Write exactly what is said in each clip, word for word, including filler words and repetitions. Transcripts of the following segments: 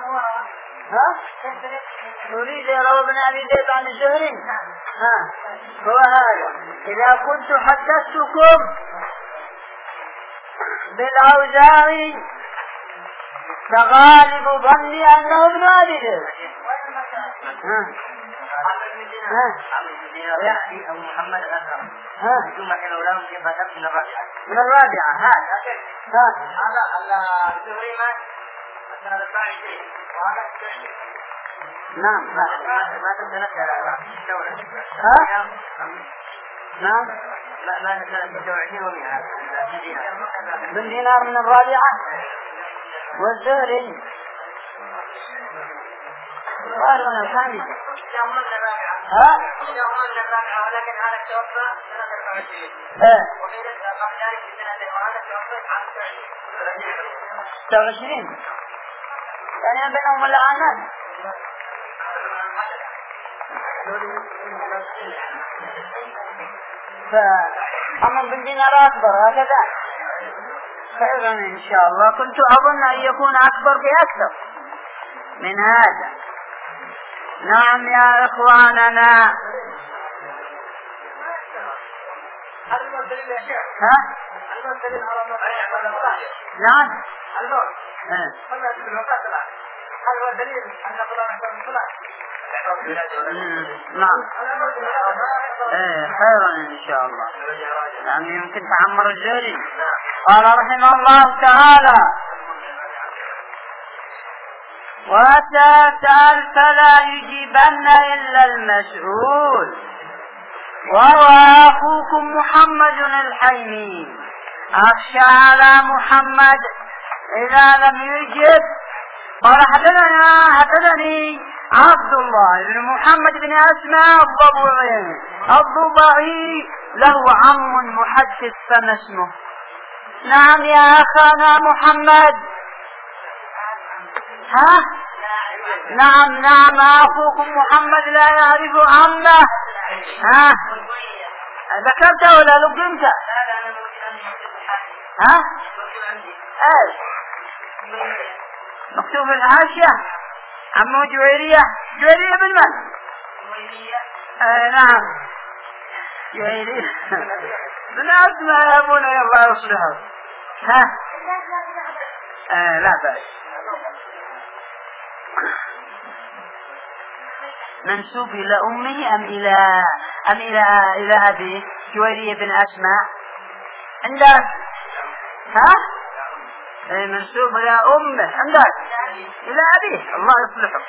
ها؟ نريد روى ابن أبي ذئب عن الزهري. ها هو هذا. إذا كنت حدثتكم بالأوزاعي فغالب ظني أنه ابن أبي ذئب. ها ها أبو محمد الأسرم ها ثم كانوا لهم في قدم من الرابعة من الرابعة. هذا ها هذا الزهري ما كان الرابع شيء وهذا نعم ما تنتهي ها نعم ما ما تنتهي ومئة من دينار من الرابعة. والزهري قال من الخامسة. ها ولكن هذا توفى سنة أربعة وعشرين وفي ذلك في سنة وهذا توفى عام ستة وعشرين يعني بينهم الآن. فأما بالدينار أكبر هكذا خيرا إن شاء الله. كنت أظن أن يكون أكبر بأكثر من هذا. نعم يا إخواننا. ها؟ نعم نعم ايه خيرا ان شاء الله. يعني يمكن تعمر الزهري. قال رحمه الله تعالى: وتسأل فلا يجيبن إلا المسؤول وهو أخوكم محمد الحيمي. أخشى على محمد إذا لم يجب. قال حدثنا حدثني عبد الله بن محمد بن أسماء الضبعي الضبعي له عم محدث فما اسمه؟ نعم يا أخانا محمد. ها؟ نعم نعم أخوكم محمد لا يعرف عمه. ها؟ ذكرت ولا لقمت؟ ها؟ ايش؟ مكتوب في الحاشية عمو جويرية. جويرية بن من؟ آه نعم جويرية بن أسماء يا أبونا الله يصلحه. ها؟ آه لا بأس. منسوب إلى أمه أم إلى أم إلى إلى أبيه؟ جويرية بن أسماء عندك؟ ها؟ أي منسوب إلى أمه عندك؟ إلى أبيه الله يصلحه.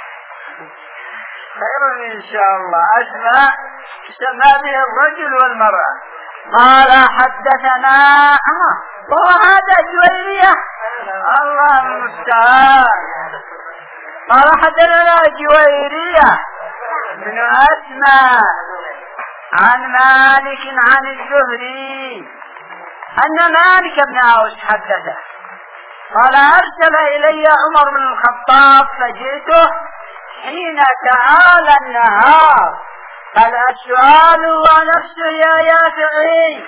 خير إن شاء الله. أسماء سمى به الرجل والمرأة. قال حدثنا آه وهذا جويرية الله المستعان. قال حدثنا جويرية بن أسماء عن مالك عن الزهري أن مالك بن أوس حدثه قال: أرسل إلي عمر بن الخطاب فجئته حين تعالى النهار. قال: السؤال ونفسه يا يافعي.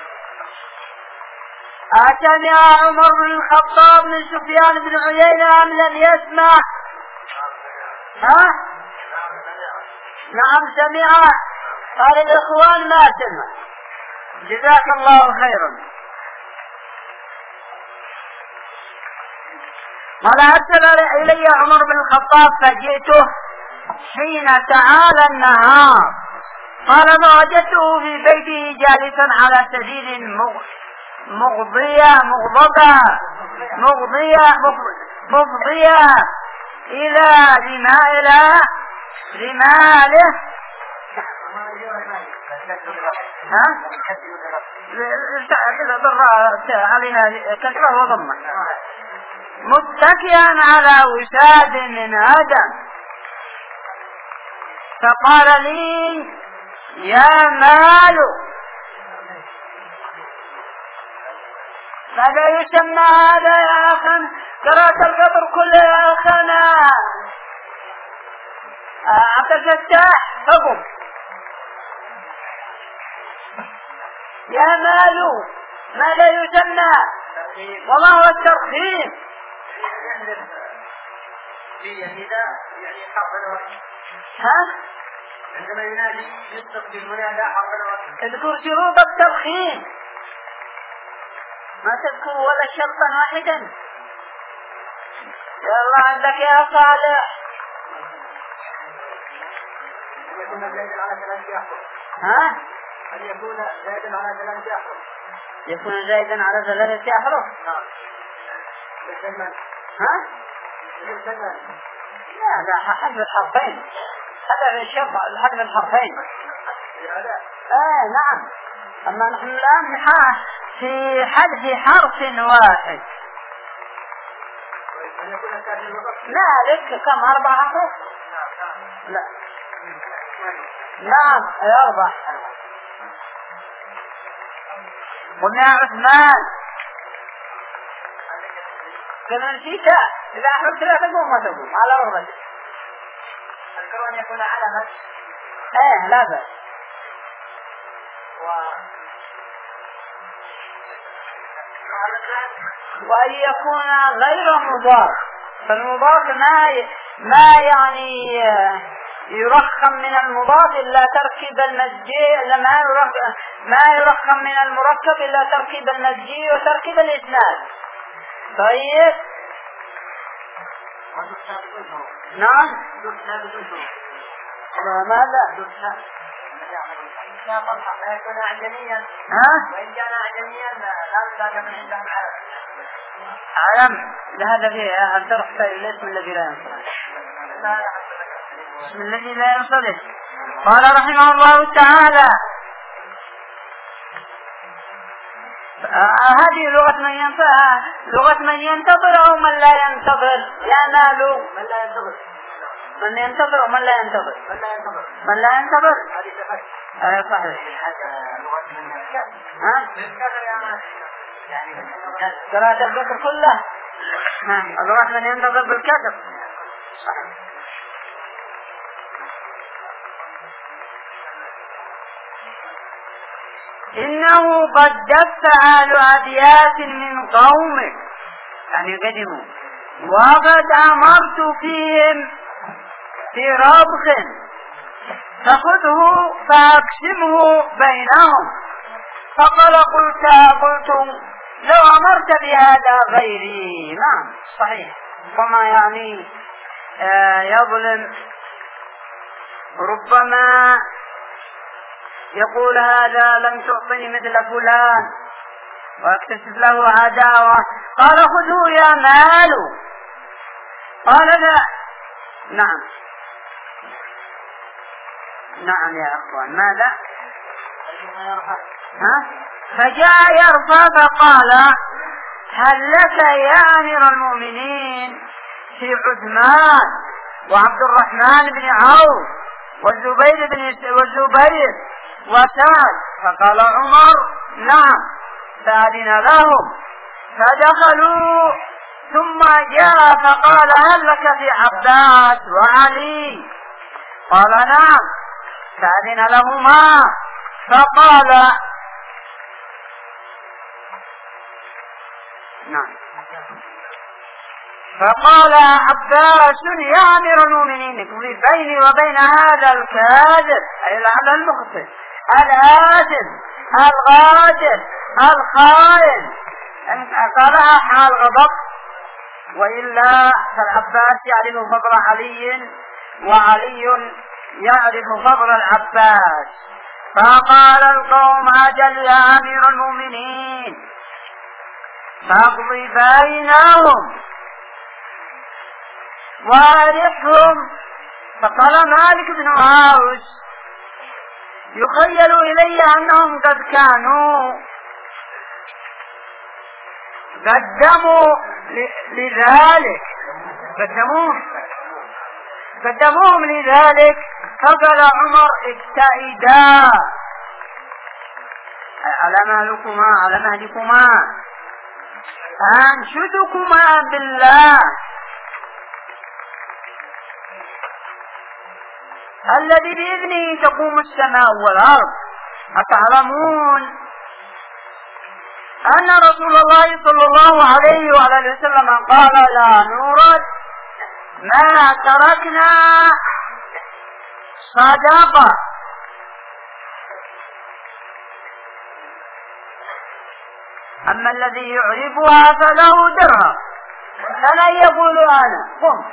أسمع عمر بن الخطاب من سفيان بن عيينة أم لم يسمع؟ ها؟ نعم سمع. قال: الإخوان ما سمع. جزاك الله خيرا. قال: أرسل إلي عمر بن الخطاب فجئته حين تعالى النهار. قال: فوجدته في بيته جالسا على سرير مغضية مغضبة مغضية مغضية إلى رماله رماله ها؟ عليها كسرة وضمة متكئا على وساد من آدم. فقال لي: يا مال ماذا يسمى هذا يا أخنا؟ قرأت القبر كله يا أخنا. عبد الفتاح حكم. يا مال ماذا يسمى؟ وما هو الترخيم؟ يعني ذا يعني حرف الوقت. ها؟ عندما ينادي يطلق بالمنادى حرف الوقت. اذكر شروط الترخيم، ما تذكر ولا شرطا واحدا. يلا عندك يا صالح. أن يكون زائدا على ثلاثة أحرف. ها؟ أن يكون زائدا على ثلاثة أحرف. يكون زائدا على ثلاثة أحرف. نعم. بالزمن. ها؟ بالزمن. لا لا، حذف الحرفين. هذا الشرط حذف الحرفين. آه نعم. أما نحن الآن في حذف حرف واحد. مالك كم؟ أربع أحرف؟ لا. نعم أربع. قلنا يا عثمان كما نسيت إذا أحرفت لا تقوم ما تقوم على رغبتك. أذكر أن يكون علما. إيه لا بأس. و وأن يكون غير مضاف، فالمضاف ما ي... ما يعني يرخم من المضاف إلا تركيب المزجي، ما يرخم ما يرخم من المركب إلا تركيب المزجي وتركيب الإسناد. طيب نعم. ماذا؟ لا يكون أعجميا. ها؟ وإن كان أعجميا لا يزال من عندهم علم. علم لهذا فيه أن ترحت الاسم الذي لا ينصرف. اسم الذي لا ينصرف. قال رحمه الله تعالى آه هذه لغة من ينتظر، لغة من ينتظر أو من لا ينتظر؟ يا مالو من لا ينتظر. من ينتظر ومن لا ينتظر. من لا ينتظر. من لا ينتظر. هذه صفات. آه صحيح. لغة من ينتظر. ها؟ بالكسر يا مان. يعني قراءة الكسر كله. ها لغة من ينتظر بالكسر. صحيح. إنه قد دفع آل أبيات من قومه يعني قدموا وقد أمرت فيهم في ربخ فخذه فأقسمه بينهم. فقال قلت قلت لو أمرت بهذا غيري. نعم صحيح. وما يعني آه يظلم ربما يقول هذا لم تعطني مثل فلان واكتسب له عداوة. قال خذوه يا مال. قال لا. نعم نعم يا أخوان. ماذا؟ ها؟ فجاء يرفع فقال هل لك يا أمير المؤمنين في عثمان وعبد الرحمن بن عوف والزبير بن والزبير وسعد؟ فقال عمر نعم. فأذن لهم فدخلوا ثم جاء فقال هل لك في عباس وعلي؟ قال نعم. فأذن لهما فقال نعم. فقال عباس يا أمير المؤمنين بيني وبين هذا الكاذب أي هذا المخطئ الآثم الغادر الخائن. قالها حال غضب، وإلا فالعباس يعرف فضل علي وعلي يعرف فضل العباس. فقال القوم أجل يا أمير المؤمنين فاقضي بينهم وارحهم. فقال مالك بن عوف يخيل إلي أنهم قد كانوا قدموا لذلك قدموه قدموهم لذلك. فقال عمر ابتعدا على مهلكما على مهلكما أنشدكما بالله الذي بإذنه تقوم السماء والأرض. أتعلمون أن رسول الله صلى الله عليه وعلى وسلم قال لا نورد ما تركنا صدقة. أما الذي يعربها فله درهم. فلا يقول أنا قم.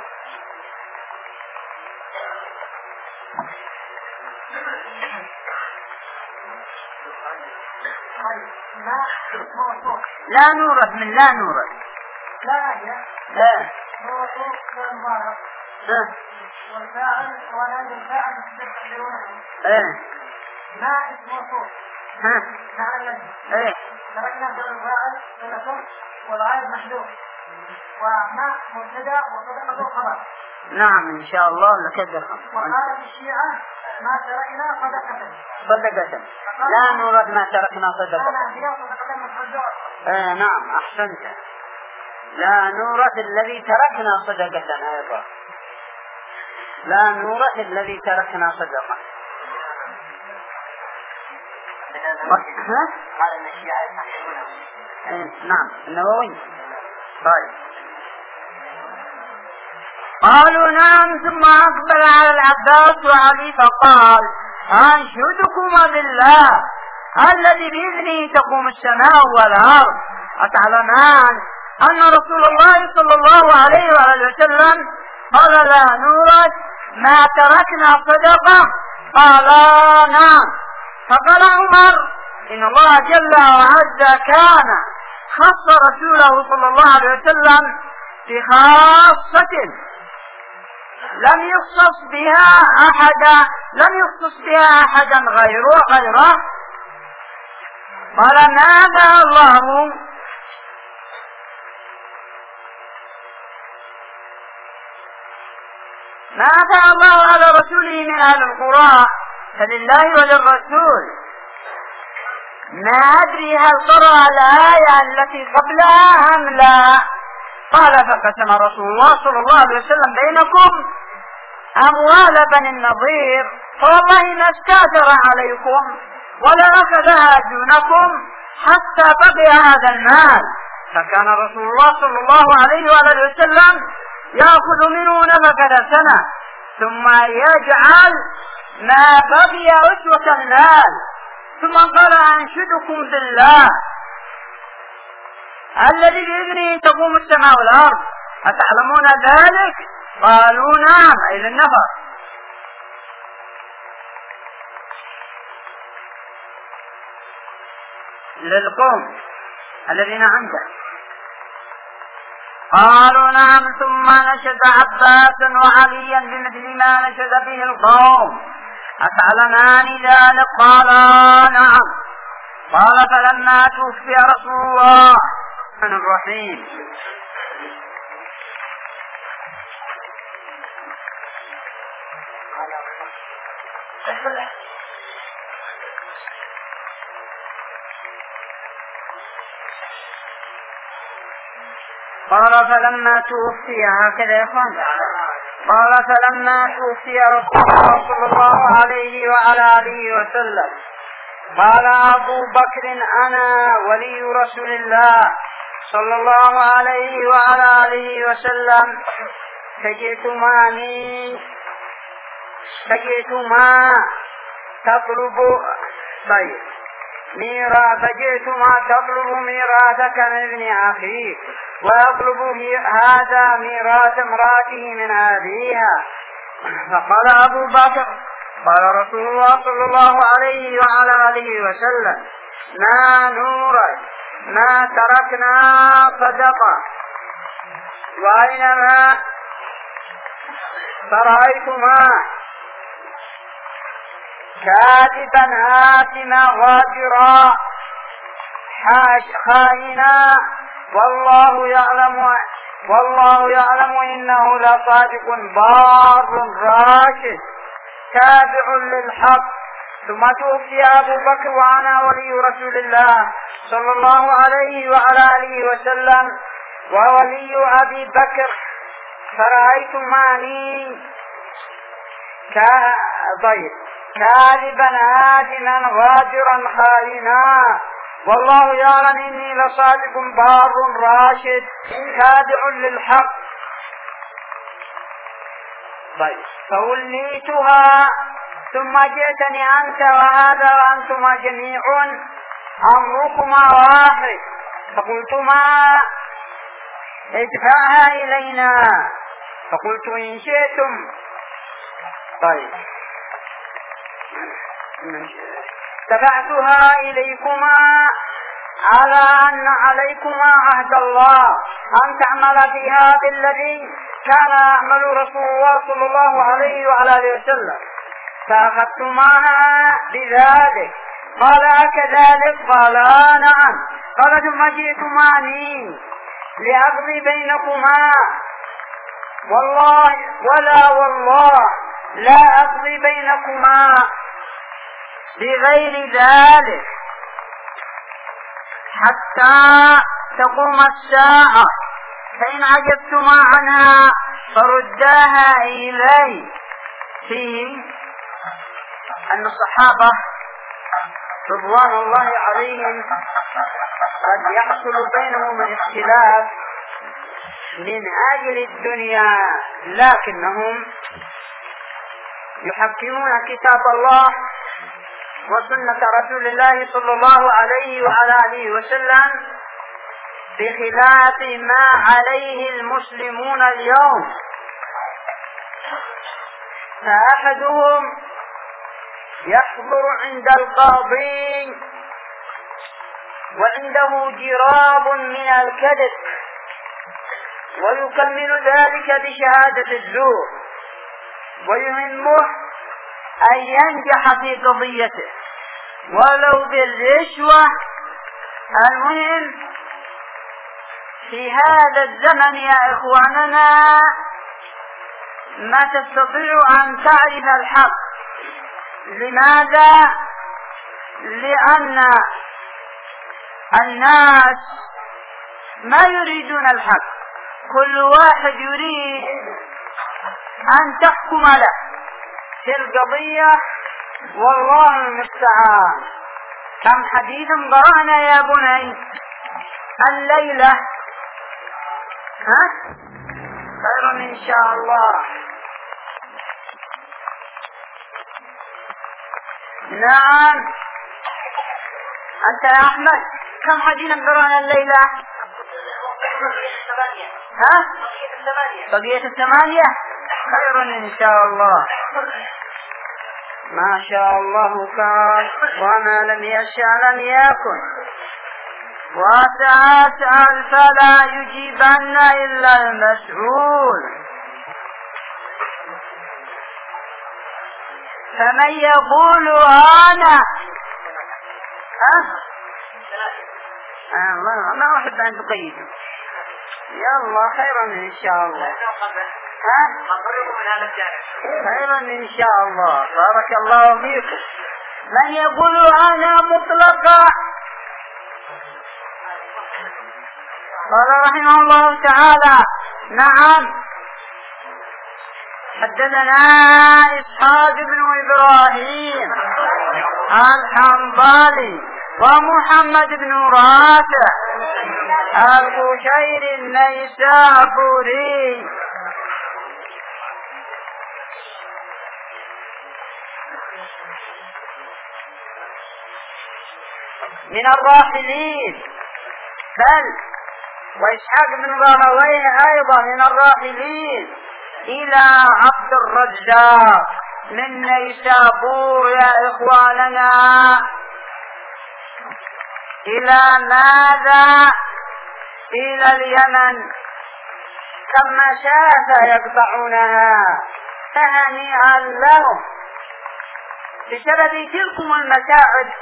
لا نورث من لا نورث. لا لا موصوف بالمبارك والفاعل ونادي الفاعل يستقبلونه. ايه ما اسم موصوف. ها معنى ايه تركنا بالفاعل لكم والغائب محذوف وما مبتدا وصدقه خبر. نعم إن شاء الله لكذا. وقال الشيعة ما تركنا صدقة. صدقة لا نورث ما تركنا صدقة. أنا اليوم صدقة من الحجور. ايه نعم أحسنت. لا نورث الذي تركنا صدقة أيضا. لا نورث الذي تركنا صدقة. قال ان الشيعة يصححونه. نعم النووي. طيب قالوا نعم. ثم أقبل على العباس وعلي فقال أنشدكما بالله الذي بإذنه تقوم السماء والأرض أتعلمان أن رسول الله صلى الله عليه وآله وسلم قال لا نورث ما تركنا صدقة؟ قال نعم. فقال عمر إن الله جل وعز كان خص رسوله صلى الله عليه وسلم بخاصة لم يخصص بها أحدا لم يخصص بها أحدا غيره غيره. قال ماذا الله ما أفاء الله على رسوله من أهل القرى فلله وللرسول. ما أدري هل قرأ الآية التي قبلها أم لا. قال فقسم رسول الله صلى الله عليه وسلم بينكم أموال بني النضير فوالله ما استأثر عليكم ولا أخذها دونكم حتى بقي هذا المال. فكان رسول الله صلى الله عليه وآله وسلم يأخذ منه نفقة سنة ثم يجعل ما بقي أسوة المال. ثم قال أنشدكم بالله الذي بإذنه تقوم السماء والأرض أتعلمون ذلك؟ قالوا نعم أي للنفر. للقوم الذين عنده. قالوا نعم. ثم نشد عباسا وعليا بمثل ما نشد به القوم أتعلمان ذلك؟ قالا نعم. قال فلما توفي رسول الله الرحمن الرحيم قال فلما توفي هكذا يا اخوان. قال فلما توفي رسول الله صلى الله عليه وعلى آله وسلم قال أبو بكر أنا ولي رسول الله صلى الله عليه وعلى آله وسلم فجئتماني فجئتما تطلب طيب ميراث فجئتما تطلب ميراثك من ابن أخيك ويطلب هذا ميراث امرأته من أبيها. فقال أبو بكر قال رسول الله صلى الله عليه وعلى آله وسلم ما نورث ما تركنا صدقة وأينما فرأيتما كاذبا آثما غادرا خائنا والله يعلم والله يعلم إنه لصادق بار راشد تابع للحق. ثم توفي أبو بكر وأنا ولي رسول الله صلى الله عليه وعلى آله وسلم وولي أبي بكر فرأيتماني كضيف كاذبا آثما غادرا خائنا والله يعلم إني لصادق بار راشد تابع للحق. طيب فوليتها ثم جئتني أنت وهذا وأنتما جميع أمركما واحد، فقلتما ادفعها إلينا، فقلت إن شئتم. طيب دفعتها إليكما على أن عليكما عهد الله أن تعمل فيها بالذي كان يعمل رسول الله صلى الله عليه وعلى آله وسلم، فأخذتماها بذلك. قال أكذلك؟ قال نعم. قال ثم جئتماني لأقضي بينكما، والله ولا والله لا أقضي بينكما بغير ذلك حتى تقوم الساعة، فإن عجبتما عنها فرداها إلي. فيه أن الصحابة رضوان الله عليهم قد يحصل بينهم الاختلاف من أجل الدنيا، لكنهم يحكمون كتاب الله وسنة رسول الله صلى الله عليه وعلى آله وسلم بخلاف ما عليه المسلمون اليوم. فأحدهم يحضر عند القاضي وعنده جراب من الكذب ويكمل ذلك بشهادة الزور، ويهمه أن ينجح في قضيته ولو بالرشوة. المهم في هذا الزمن يا إخواننا ما تستطيع أن تعرف الحق. لماذا؟ لأن الناس ما يريدون الحق، كل واحد يريد أن تحكم له في القضية، والله المستعان. كم حديثا قرأنا يا بني الليلة؟ ها؟ خير إن شاء الله. نعم أنت يا أحمد كم حديثا قرأنا الليلة؟ ها؟ بقية الثمانية. خير إن شاء الله. ما شاء الله كان وما لم يشاء لم يكن، وسأسأل فلا يجيبن إلا المسؤول. فمن يقول أنا ها؟ آه ما ما أحب أن تقيد. يلا خيرا إن شاء الله. ها؟ خيرا إن شاء الله. بارك الله فيكم. من يقول أنا مطلقا؟ قال رحمه الله تعالى نعم حدثنا إسحاق بن إبراهيم الحنظلي ومحمد بن رافع البشير النيسابوري من الراحلين، بل وإسحاق بن راهويه أيضا من الراحلين إلى عبد الرزاق من نيسابور يا إخواننا. إلى ماذا؟ إلى اليمن. كم مسافة يقطعونها، فهنيئا لهم بسبب تلكم المتاعب.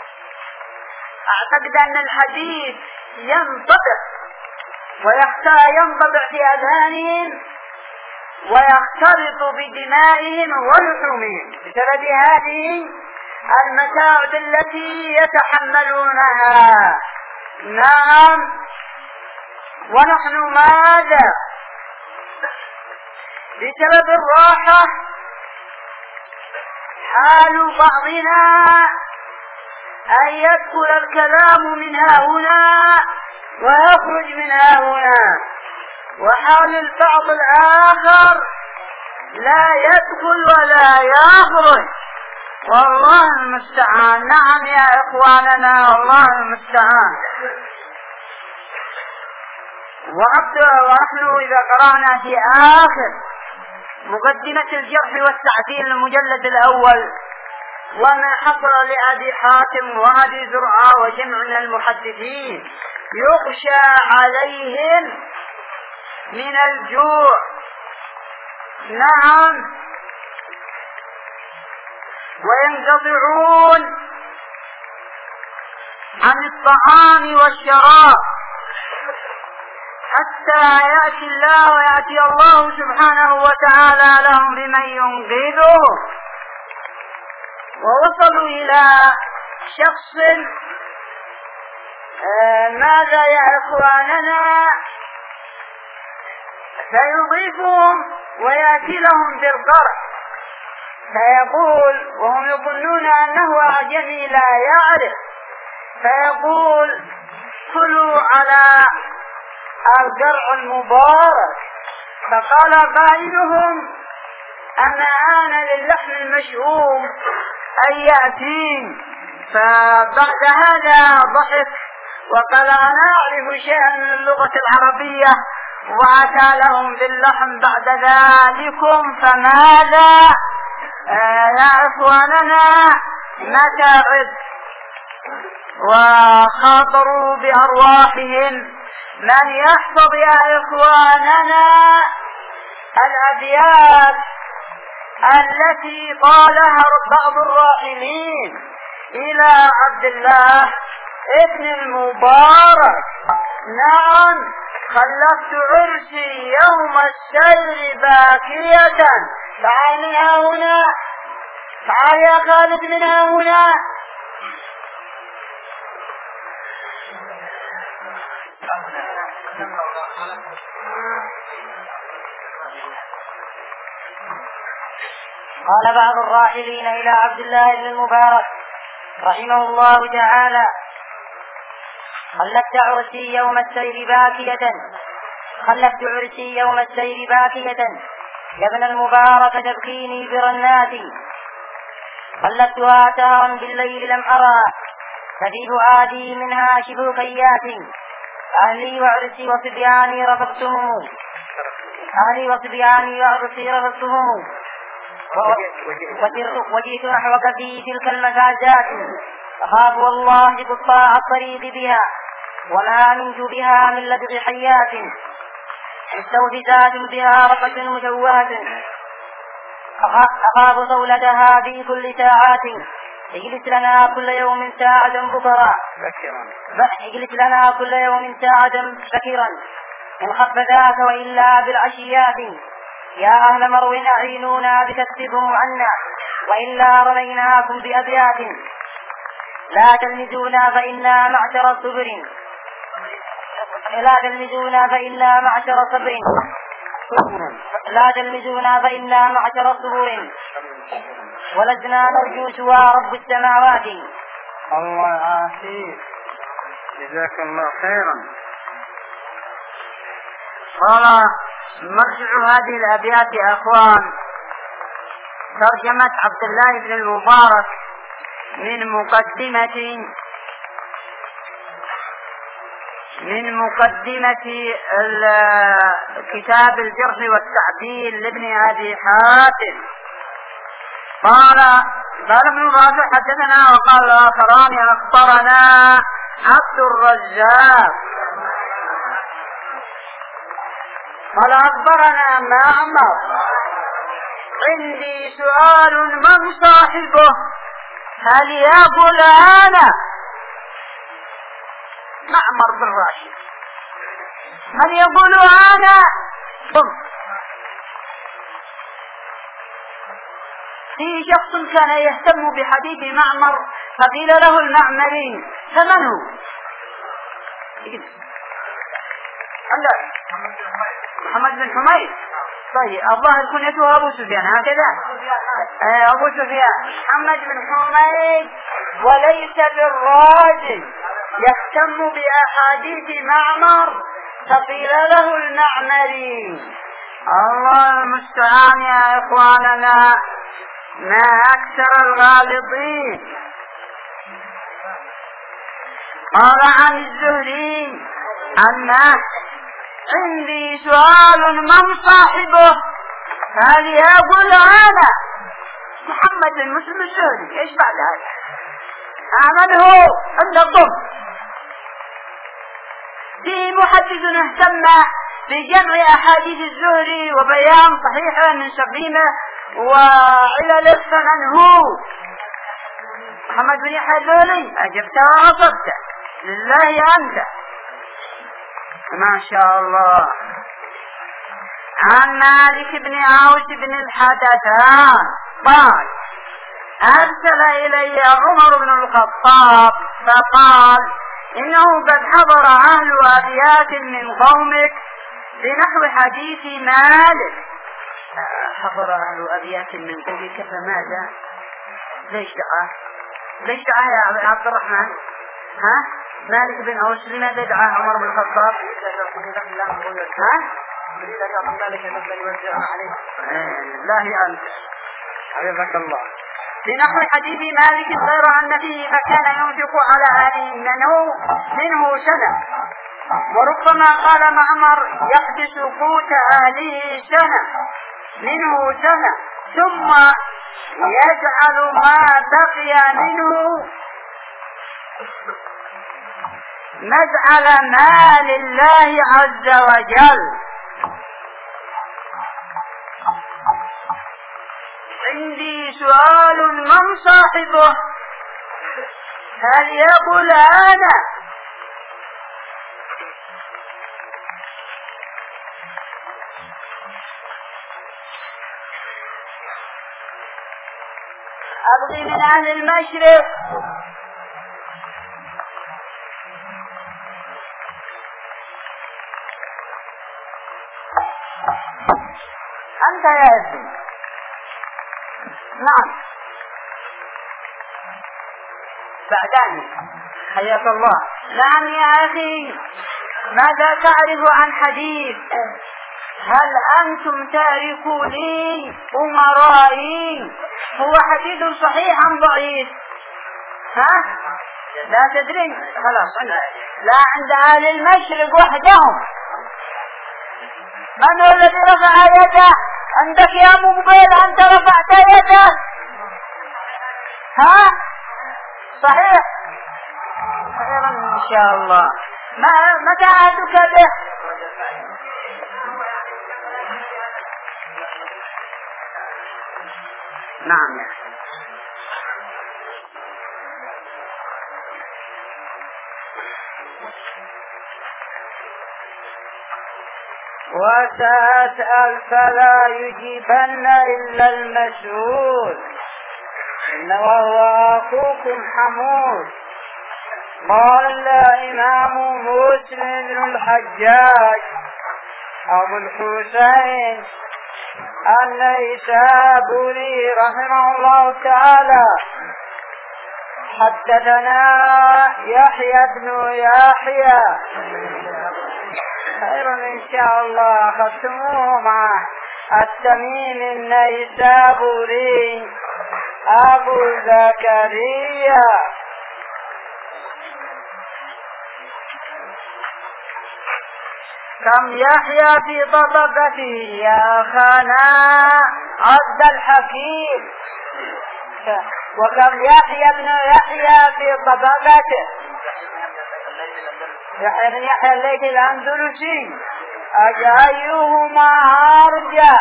أعتقد أن الحديث ينطبق وينطبع في أذهانهم ويختلط بدمائهم ولحومهم بسبب هذه المتاعب التي يتحملونها. نعم. ونحن ماذا؟ بسبب الراحة حال بعضنا أن يدخل الكلام من هنا ويخرج من هنا، وحال البعض الآخر لا يدخل ولا يخرج، والله المستعان. نعم يا إخواننا، والله المستعان. ونحن إذا قرأنا في آخر مقدمة الجرح والتعديل المجلد الأول وما حصل لأبي حاتم وأبي زرعة وجمع من المحدثين يخشى عليهم من الجوع، نعم، وينقطعون عن الطعام والشراب حتى يأتي الله ويأتي الله سبحانه وتعالى لهم بمن ينقذه. ووصلوا إلى شخص آه ماذا يا إخواننا فيضيفهم ويأتي لهم بالقرح، فيقول وهم يظنون أنه أعجمي لا يعرف، فيقول كلوا على القرع المبارك. فقال قائلهم أما آن للحم المشؤوم أن يأتين. فبعد هذا ضحك وقال أنا أعرف شيئا من اللغة العربية، وأتى لهم باللحم بعد ذلكم. فماذا آه يا إخواننا متعب وخاطروا بأرواحهم. من يحفظ يا إخواننا الأبيات التي قالها بعض الراحلين إلى عبد الله ابن المبارك، نعم، خلفت عرسي يوم السير باكية. تعال منها هنا، تعال يا خالد منها هنا. قال بعض الراحلين إلى عبد الله بن المبارك رحمه الله تعالى خلفت عرسي يوم السير باكية، خلفت عرسي يوم السير باكية يا ابن المبارك تبكيني برناتي، خلفتها سهرا بالليل لم أرى ففي فؤادي منها شبه كيات، أهلي وعرسي وصبياني رفضتهم، أهلي وصبياني وعرسي رفضتهم، وجئت نحوك في تلك المفازات، أخاف والله قطاع الطريق بها وما أمنت بها من لدغ حيات، مستوفزات بها رقة مشوهة، أخاف صولتها في كل ساعات، اجلس لنا كل يوم ساعة بكرا، اجلس لنا كل يوم ساعة بكرا إن خف ذاك وإلا بالعشيات، يا أهل مرو أعينونا بتكتبهم عنا وإلا رميناكم بأبيات، لا تلمزونا فإنا معشر صبر، لا تلمزونا فإنا معشر صبر، لا تلمزونا فإنا معشر صبر، ولسنا نرجو سوى رب السماوات. الله يعافيك، جزاك الله خيرا. قال مرجع هذه الأبيات يا أخوان ترجمة عبد الله بن المبارك من مقدمة من مقدمة كتاب الجرح والتعديل لابن أبي حاتم. قال قال ابن المبارك حدثنا، وقال الآخران أخبرنا عبد الرزاق قال أخبرنا معمر. عندي سؤال من صاحبه؟ هل يقول أنا معمر بن راشد؟ هل يقول أنا؟ في شخص كان يهتم بحديث معمر فقيل له المعمري، فمن هو؟ محمد بن حميد. طيب الظاهر كنيته أبو سفيان هكذا. أبو سفيان محمد بن حميد، وليس بالراجل يهتم بأحاديث معمر فقيل له المعمري. الله المستعان يا إخواننا. ما أكثر الغالطين. قال عن الزهري أنه عندي سؤال من صاحبه؟ هل يقول أنا محمد بن مسلم الزهري؟ ايش بعد هذا؟ من هو عند الضم؟ في محدث اهتم بجمع أحاديث الزهري وبيان صحيحه من سقيمه وعلل من هو محمد بن يحيى الزهري. أجبت وعصبت لله أنت ما شاء الله. عن مالك بن عوف بن الحدثان قال أرسل إلي عمر بن الخطاب فقال إنه قد حضر أهل أبيات من قومك بنحو حديث مالك. حضر أهل أبيات من قومك فماذا؟ ليش دعاه؟ ليش دعاه يا عبد الرحمن؟ ها؟ مالك بن أوس لماذا دعاه عمر بن الخطاب؟ ها؟ لا أنت حفظك الله. بنحو حديث مالك غير أن فيه فكان ينفق على أهله منه منه سنة، وربما قال معمر يحدث قوت أهله سنة منه سنة ثم يجعل ما بقي منه نجعل ما لله عز وجل. عندي سؤال من صاحبه؟ هل يقول أنا؟ أبغي من أهل المشرق. أنت يا ابني. نعم بعدين حياك الله. نعم يا أخي، ماذا تعرف عن حديث هل أنتم تاركوا لي أمرائي؟ هو حديث صحيح أم ضعيف؟ ها؟ لا تدري؟ خلاص لا عند أهل المشرق وحدهم. من هو الذي رفع يده؟ عندك يا مقبل أنت رفعت يدك. ها؟ صحيح؟ خيرا إن شاء الله. ما متى عهدك به؟ نعم يا أخي. وسأسأل فلا يجيبن إلا المسؤول وهو أخوكم حمود. قال الإمام مسلم بن الحجاج أبو الحسين النيسابوري رحمه الله تعالى حدثنا يحيى بن يحيى خير إن شاء الله أخذتموه معه التميم النيسابوري أبو زكريا. كم يحيى في طبقته يا خانا عبد الحكيم، وكم يحيى بن يحيى في طبقته. يحيى بن يحيى الليثي الأندلسي أيهما أرجح؟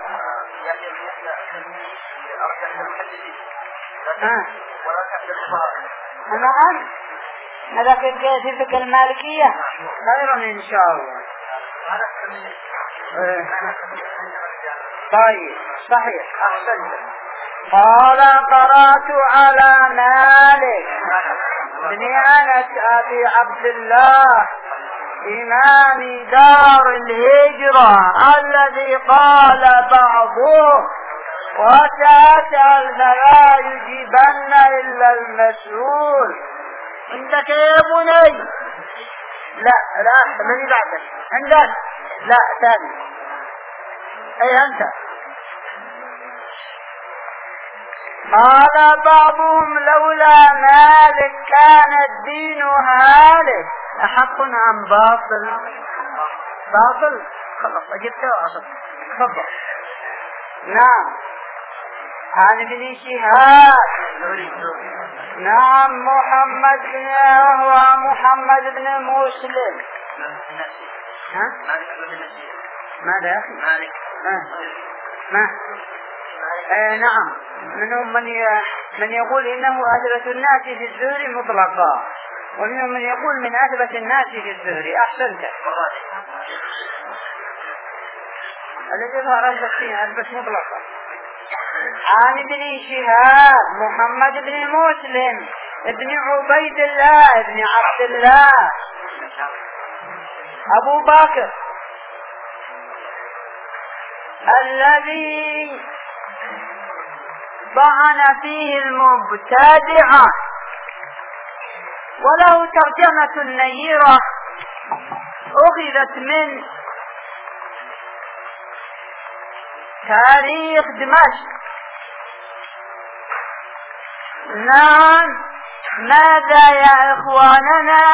نعم هذا في فقه المالكية خيرا إن شاء الله. طيب صحيح أحسنت. قال قرأت على مالك بن أنس أبي عبد الله إمام دار الهجرة الذي قال بعضه وسأسأل فلا يجيبن إلا المسؤول. عندك يا بني؟ لا لا الذي بعدك عندك؟ لا ثاني أي أنت. قال بعضهم لولا مالك كان الدين هالك. أحق أم باطل؟ باطل. خلاص أجبت وأصبت. تفضل. نعم. عن ابن شهاب. نعم محمد بن وهو محمد بن مسلم. ها؟ ماذا يا أخي؟ مالك. ما؟ آه نعم. منهم من من يقول إنه أثبت الناس في الزهر مطلقا، ومنهم من يقول من أثبت الناس في الزهر. أحسنت. الذي ظهر أثبت مطلقا. عن ابن شهاب محمد بن مسلم ابن عبيد الله ابن عبد الله أبو بكر الذي طعن فيه المبتدعة، وله ترجمة نيرة أخذت من تاريخ دمشق. نعم. ماذا يا إخواننا؟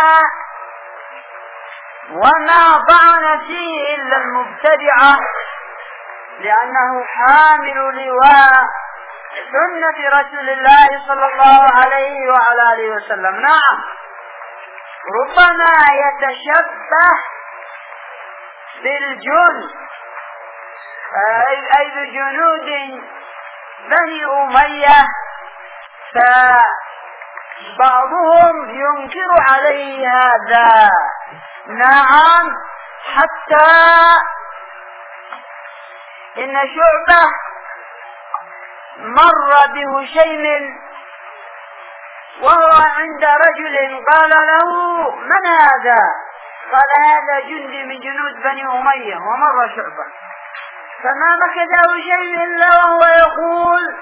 وما طعن فيه إلا المبتدعة، لأنه حامل لواء سنة رسول الله صلى الله عليه وعلى آله وسلم. نعم. ربما يتشبه بالجند أي بجنود بني أمية، فبعضهم ينكر عليه هذا. نعم. حتى إن شعبة مر بهشيم وهو عند رجل قال له من هذا؟ قال هذا جندي من جنود بني أمية. ومر شعبة فما مكث هشيم إلا وهو يقول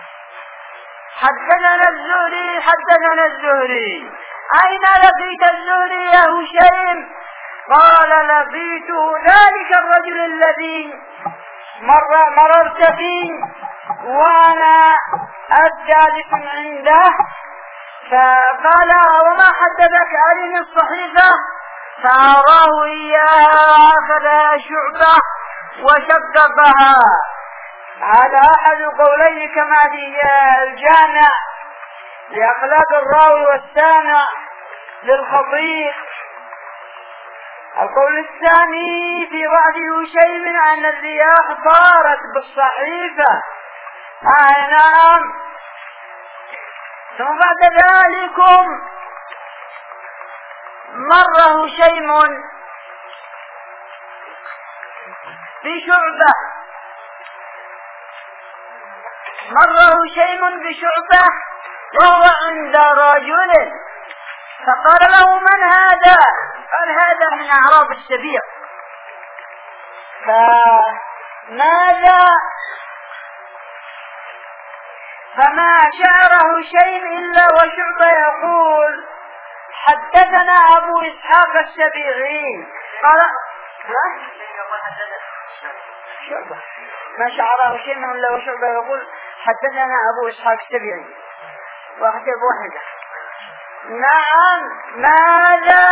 حدثنا الزهري حدثنا الزهري. أين لقيت الزهري يا هشيم؟ قال لقيت ذلك الرجل الذي مر مررت فيه وأنا جالس عنده. فقال وما حدثك؟ أرني الصحيفة. فأراه إياها وأخذها شعبة وشققها. هذا أحد قولين كما في الجامع لأخلاق الراوي والسامع للخطيب. القول الثاني في ضعف هشيم أن الرياح طارت بالصحيفة. آه نعم. ثم بعد ذلك مر هشيم بشعبة مر هشيم بشعبة وهو عند رجل، فقال له من هذا؟ قال هذا من أعراب السبيع. فماذا فما شعر هشيم إلا وشعبة يقول حدثنا أبو إسحاق السبيعي. قال شعبة ما شعر هشيم إلا وشعبة يقول حدثنا أبو إسحاق السبيعي. واحدة بواحدة. نعم. ماذا؟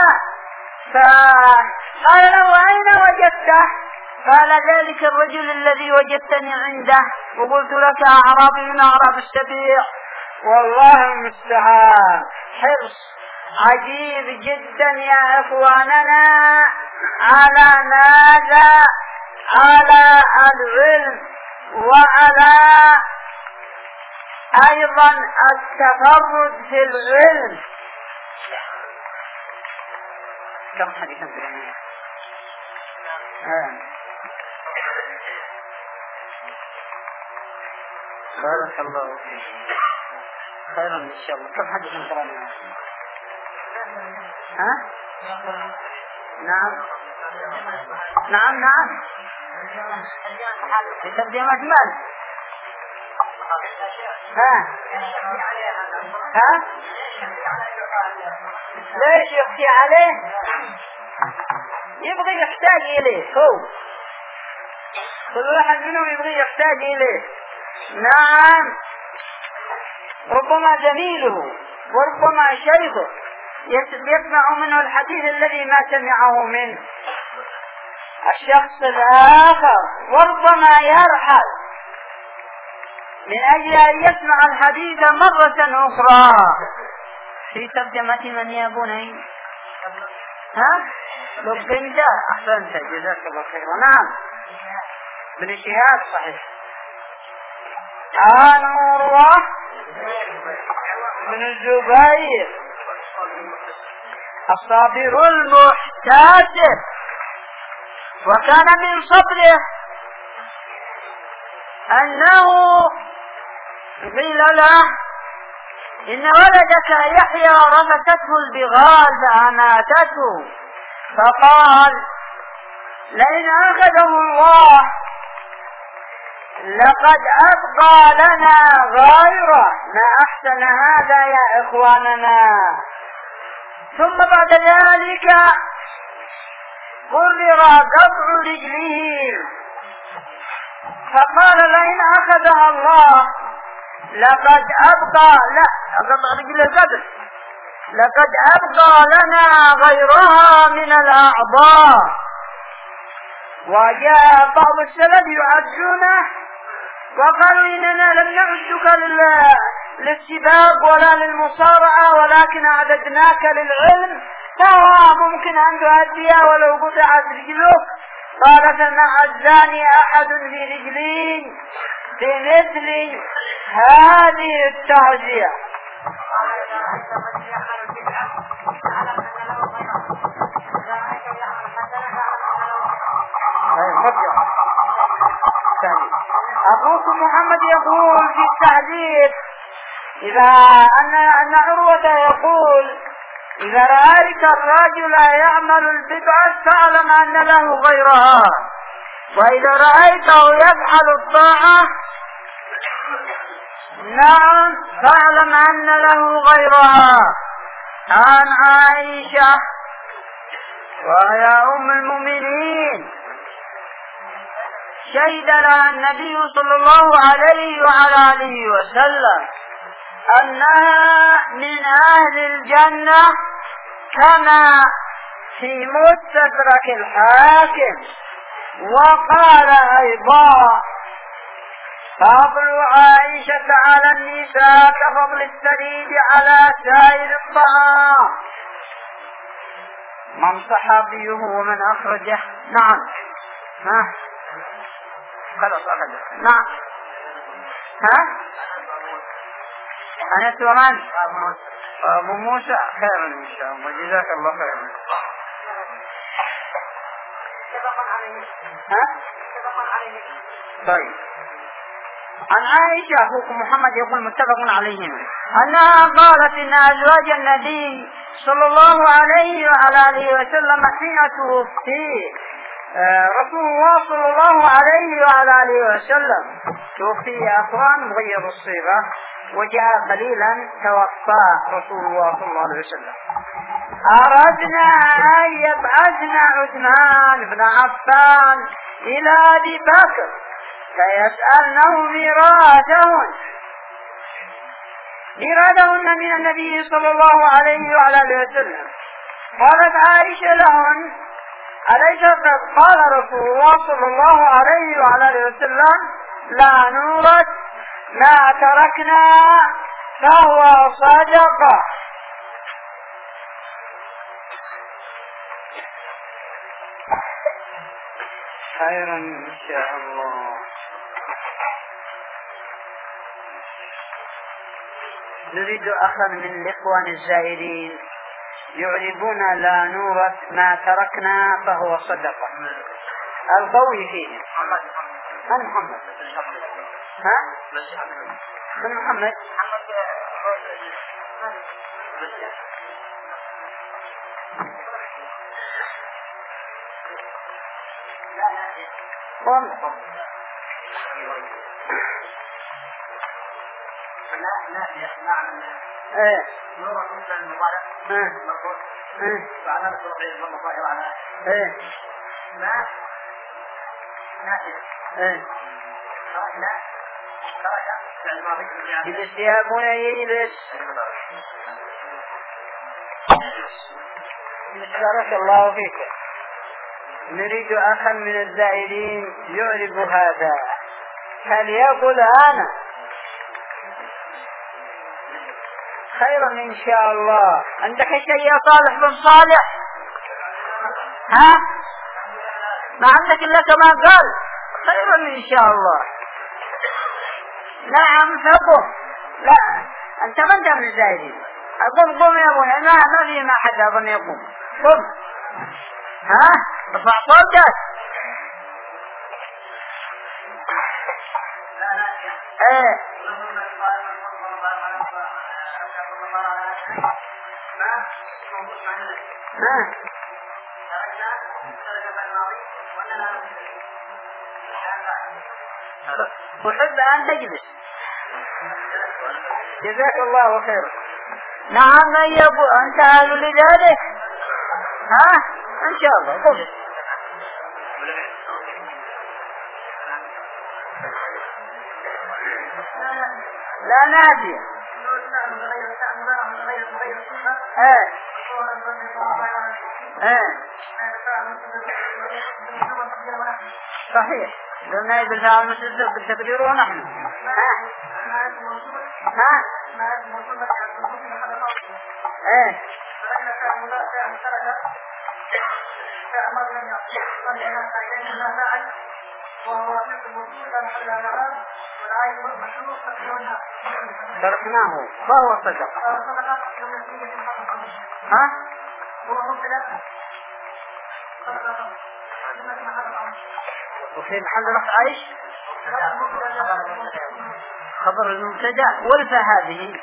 فقال له أين وجدته؟ قال ذلك الرجل الذي وجدتني عنده وقلت لك أعرابي من أعراب السبيع. والله المستعان. حرص عجيب جدا يا إخواننا على ماذا؟ على العلم وعلى أيضا التفرد في العلم. كم حديثا في العلم؟ بارك الله فيك. خيرا إن شاء الله. كم حديثا في العلم؟ ها؟ نعم نعم نعم. لترجمة من؟ ها ها ليش يخفي عليه؟ يبغي يحتاج إليه هو. كل واحد منهم يبغي يحتاج إليه. نعم، ربما زميله وربما شيخه يسمع منه الحديث الذي ما سمعه منه الشخص الآخر، وربما يرحل من أجل أن يسمع الحديث مرة أخرى. في ترجمة من يا بني؟ ها؟ لبنت أحسنت جزاك الله خيرا. نعم، بن شهاب صحيح. عن عروة بن الزبير الصابر المحتسب، وكان من صبره أنه قيل له إن ولدك يحيى رفسته البغال فأماتته، فقال لئن أخذه الله لقد أبقى لنا غيره، ما أحسن هذا يا إخواننا. ثم بعد ذلك قرر قطع رجله، فقال لئن أخذها الله لقد أبقى لا قطع رجل القدر لقد أبقى لنا غيرها من الأعضاء. وجاء بعض السلف يعدونه وقالوا إننا لم نعدك للسباق ولا للمصارعة ولكن أعددناك للعلم، فهو ممكن أن تؤديها ولو قطعت رجلك. قال فما عزاني أحد في رجلي بمثل هذه التعزية. أخوكم محمد يقول في التحديث إذا أن أن عروة يقول إذا رأيت الرجل يعمل البدعة فاعلم أن له غيرها، وإذا رأيته يفعل الطاعة نعم فاعلم أن له غيرها. عن عائشة وهي أم المؤمنين شهد لها النبي صلى الله عليه وعلى آله وسلم أنها من أهل الجنة كما في مستدرك الحاكم. وقال أيضا فضل عائشة على النساء كفضل الثريد على سائر الطعام. من صحابيه ومن أخرجه؟ نعم. ها خلاص أخذ. نعم. ها أنس ومن؟ أبو موسى. خير إن شاء الله، جزاك الله خيرا. ها طيب. عن عائشة أخوكم محمد يقول متفق عليهم أنها قالت إن أزواج النبي صلى الله عليه وعلى آله وسلم حين توفي رسول الله صلى الله عليه وعلى آله وسلم توفي يا أخوان مغير الصيغة وجاء قليلا توفى رسول الله صلى الله عليه وسلم. أردنا أن يبعثنا عثمان بن عفان إلى أبي بكر فيسألنه ميراثهن ميراثهن من النبي صلى الله عليه وعلى آله وسلم. قالت عائشة لهن أليس قد قال رسول الله صلى الله عليه وعلى آله وسلم لا نورث ما تركنا فهو صدقة. خيرا إن شاء الله. نريد أخا من الإخوان الزائرين يعربون لا نورث ما تركنا فهو صدقة. القوي فيه من محمد؟ ها؟ من محمد؟ قم لا لا يسمعنا ايه نور مثل المبارك ايه ايه بعد هذا الصحيح والله ظاهر على ايه ما نافع إيه. يجلس يا بني يجلس. بارك الله فيك. نريد أخا من الزائرين يعرف هذا، فليقل أنا خيرا إن شاء الله. عندك شيء يا صالح بن صالح؟ ها؟ ما عندك إلا كما قال خيرا إن شاء الله. نعم فقم. لا أنت ما أنت من الزائرين. قم قم يا أبونا. ما ما في ما حد أظن يقوم. قم. ها؟ ارفع صوتك. ايه ها أحب أن تجلس. جزاك الله خير. نعم يا أبو أنت أهل لذلك. ها إن شاء الله. قم. لا نادي. ايه ايه صحيح. لما يدل على المسلسل بالتقدير ونحن ها ها ايه تركناه فهو صدق. ها وفي محل رفع عيش خبر المبتدأ. والفا هذه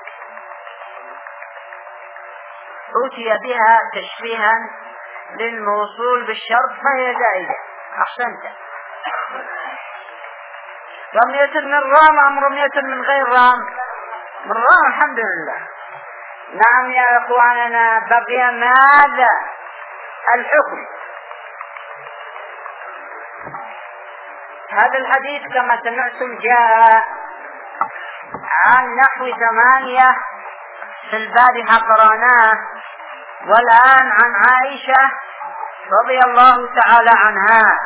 أوتي بها تشبيها للموصول بالشرط فهي زائدة. أحسنت. رمية من رام أم رمية من غير رام؟ من رام الحمد لله. نعم يا أخواننا. بقي ماذا؟ الحكم. هذا الحديث كما سمعتم جاء عن نحو ثمانية في البارحة قرأناه، والآن عن عائشة رضي الله تعالى عنها.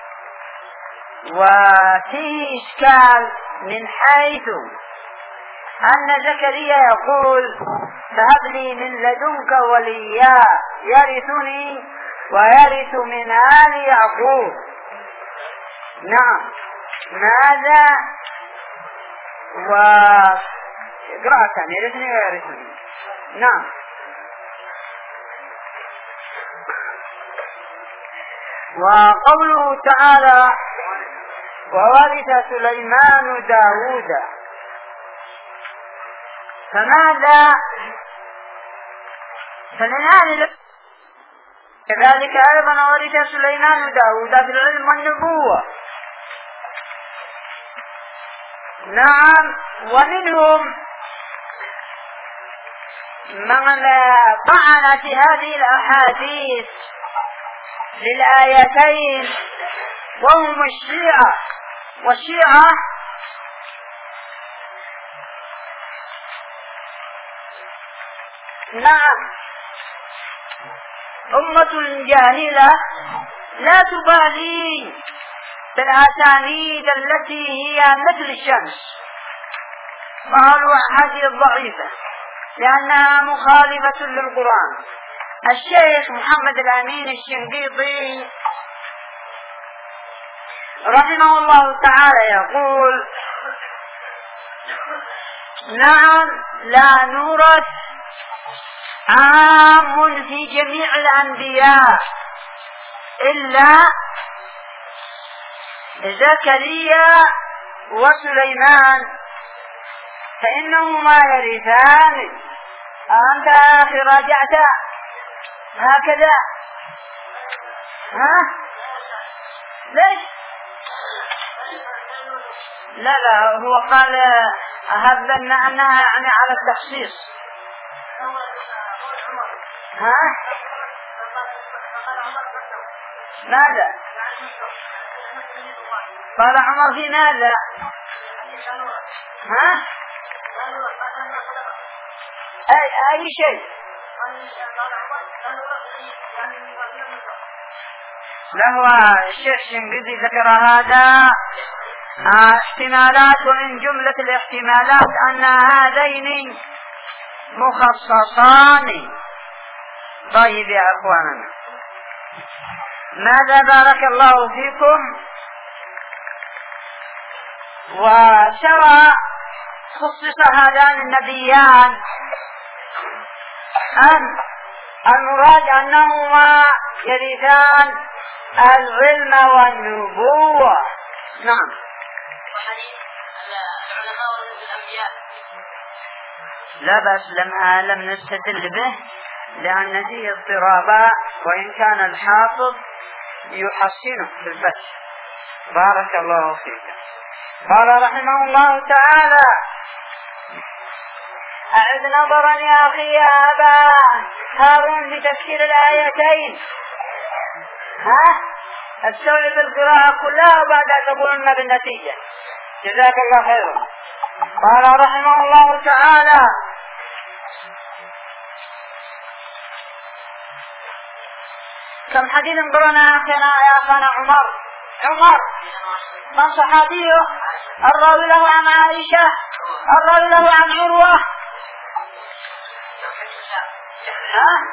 وفيه إشكال من حيث أن زكريا يقول فهب لي من لدنك وليا يرثني ويرث من آل يعقوب. نعم ماذا؟ وقراءة يرثني ويرثني. نعم. وقوله تعالى وورث سليمان داود، فماذا؟ فلنان كذلك أيضا ورث سليمان داود في العلم والنبوة. نعم. ومنهم من طعن في هذه الأحاديث للآيتين وهم الشيعة. والشيعة نعم أمة جاهلة لا تبالي بالأسانيد التي هي مثل الشمس، وقالوا هذه الضعيفة لأنها مخالفة للقرآن. الشيخ محمد الأمين الشنقيطي رحمه الله تعالى يقول نعم لا نورث عام في جميع الأنبياء إلا زكريا وسليمان فإنهما يرثان. أنت أخي راجعت هكذا؟ ها؟ ليش؟ لا لا هو قال هذا أنها يعني على التخصيص. ها؟ ماذا؟ قال عمر في ماذا؟ ها؟ أي, أي شيء له الشيخ الشنقيطي ذكر هذا احتمالات، ومن جملة الاحتمالات أن هذين مخصصان. طيب يا أخواننا، ماذا بارك الله فيكم؟ وترى خصص هذان النبيان أن المراد أنهما يرثان العلم والنبوة. نعم. لا بأس، لم لم نستدل به لأن فيه اضطرابا، وإن كان الحافظ يحسنه في الفتح. بارك الله فيك. قال رحمه الله تعالى: أعد نظرا يا أخي يا أبا هارون في تفسير الآيتين. ها؟ استوعب القراءة كلها وبعد تقولن بالنتيجة. جزاك الله خيرا. قال رحمه الله تعالى: كم حديث قرنا أخنا يا أخنا عمر عمر من صحابيه؟ الراوي له عن عائشة، الراوي له عن عروة. ها؟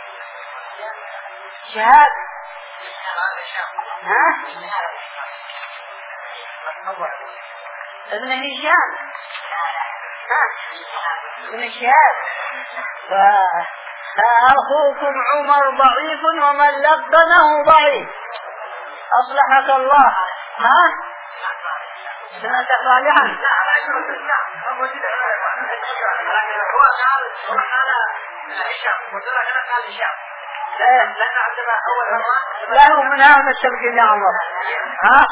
شهاد. ها؟ ابن هشام. ها؟ ابن شهاد. فأخوكم عمر ضعيف ومن لقنه ضعيف. أصلحك الله. ها؟ سمعت صالحا؟ لا هو من هذا التبكين يا عمر. ها؟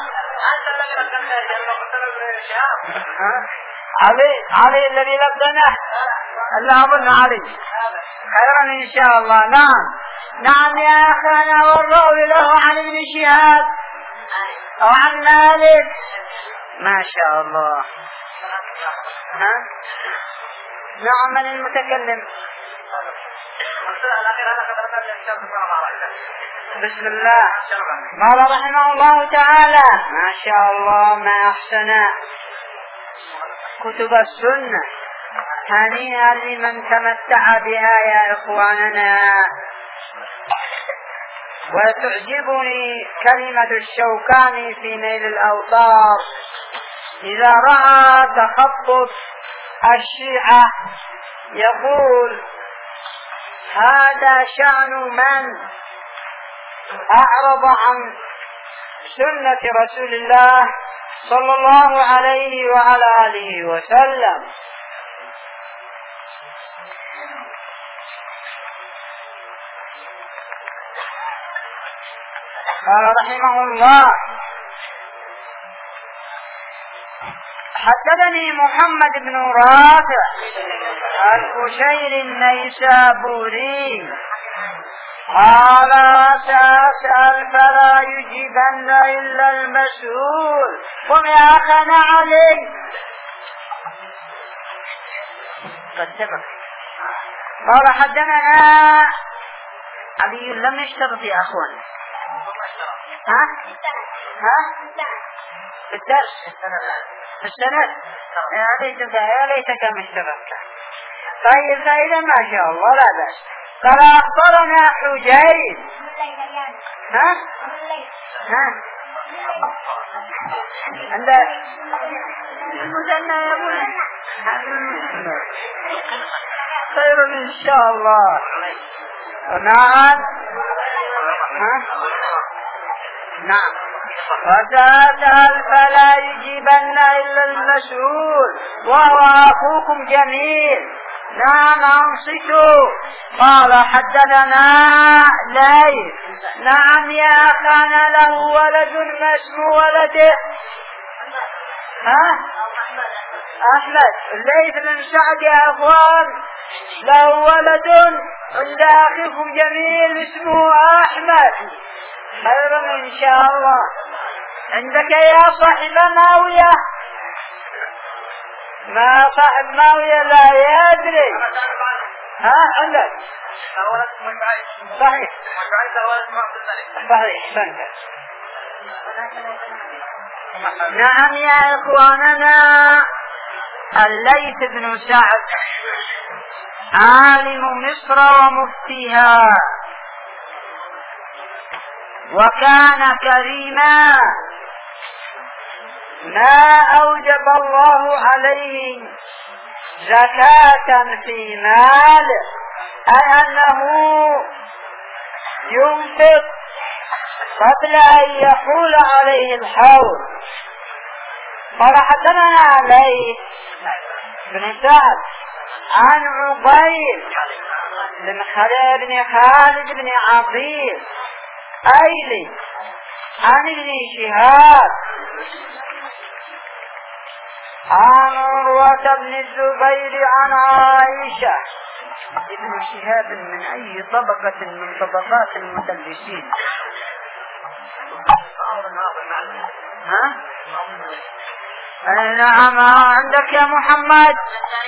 علي علي الذي لبنه الله أظن علي خيرا إن شاء الله. نعم نعم يا أخانا. والراوي له عن ابن شهاب أو عن مالك. ما شاء الله. ها؟ نعم. من المتكلم؟ بسم الله. قال رحمه الله تعالى: ما شاء الله، ما أحسن كتب السنة. هنيئا لمن تمتع بها يا إخواننا. وتعجبني كلمة الشوكاني في نيل الأوطار إذا رأى تخطط الشيعة يقول: هذا شأن من أعرض عن سنة رسول الله صلى الله عليه وعلى آله وسلم. قال رحمه الله: حدثني محمد بن رافع القشيري النيسابوري قال: سأسأل فلا يجيبن إلا المسؤول. قم يا أخنا علي. قد سبق. قال: حدثنا علي لم يشترط يا أخوان. ها؟ ها؟ في الدرس في السنة. يا ليتك يا ليتك مشتركت. طيب فإذا ما شاء الله لا بأس. قال: أخبرنا حجيج. ها؟ ها؟ عند المثنى يا ابوي. خير إن شاء الله. نعم. ها؟ نعم. وتسأل فلا يجيبن إلا المسؤول وهو أخوكم جميل. نعم أنصتوا. قال: حدثنا ليث. نعم يا أخانا. له ولد ما اسم ولده؟ ها؟ أحمد. ليث بن سعد يا أخوان له ولد عند أخيكم جميل اسمه أحمد. خيرا إن شاء الله. عندك يا صاحب ماوية؟ ما صاحب ماوية لا يدري. ها عندك صحيح صحيح. نعم يا إخواننا، الليث بن سعد عالم مصر ومفتيها، وكان كريما، ما أوجب الله عليه زكاة في مال، أي أنه ينفق قبل أن يحول عليه الحول. قال حدثنا الليث بن سعد عن عبيد بن خالد بن خالد بن عقيل أيلي عن ابن شهاب عن عروة بن الزبير عن عائشة. ابن شهاب من أي طبقة من طبقات المدلسين؟ ها؟ نعم عندك يا محمد.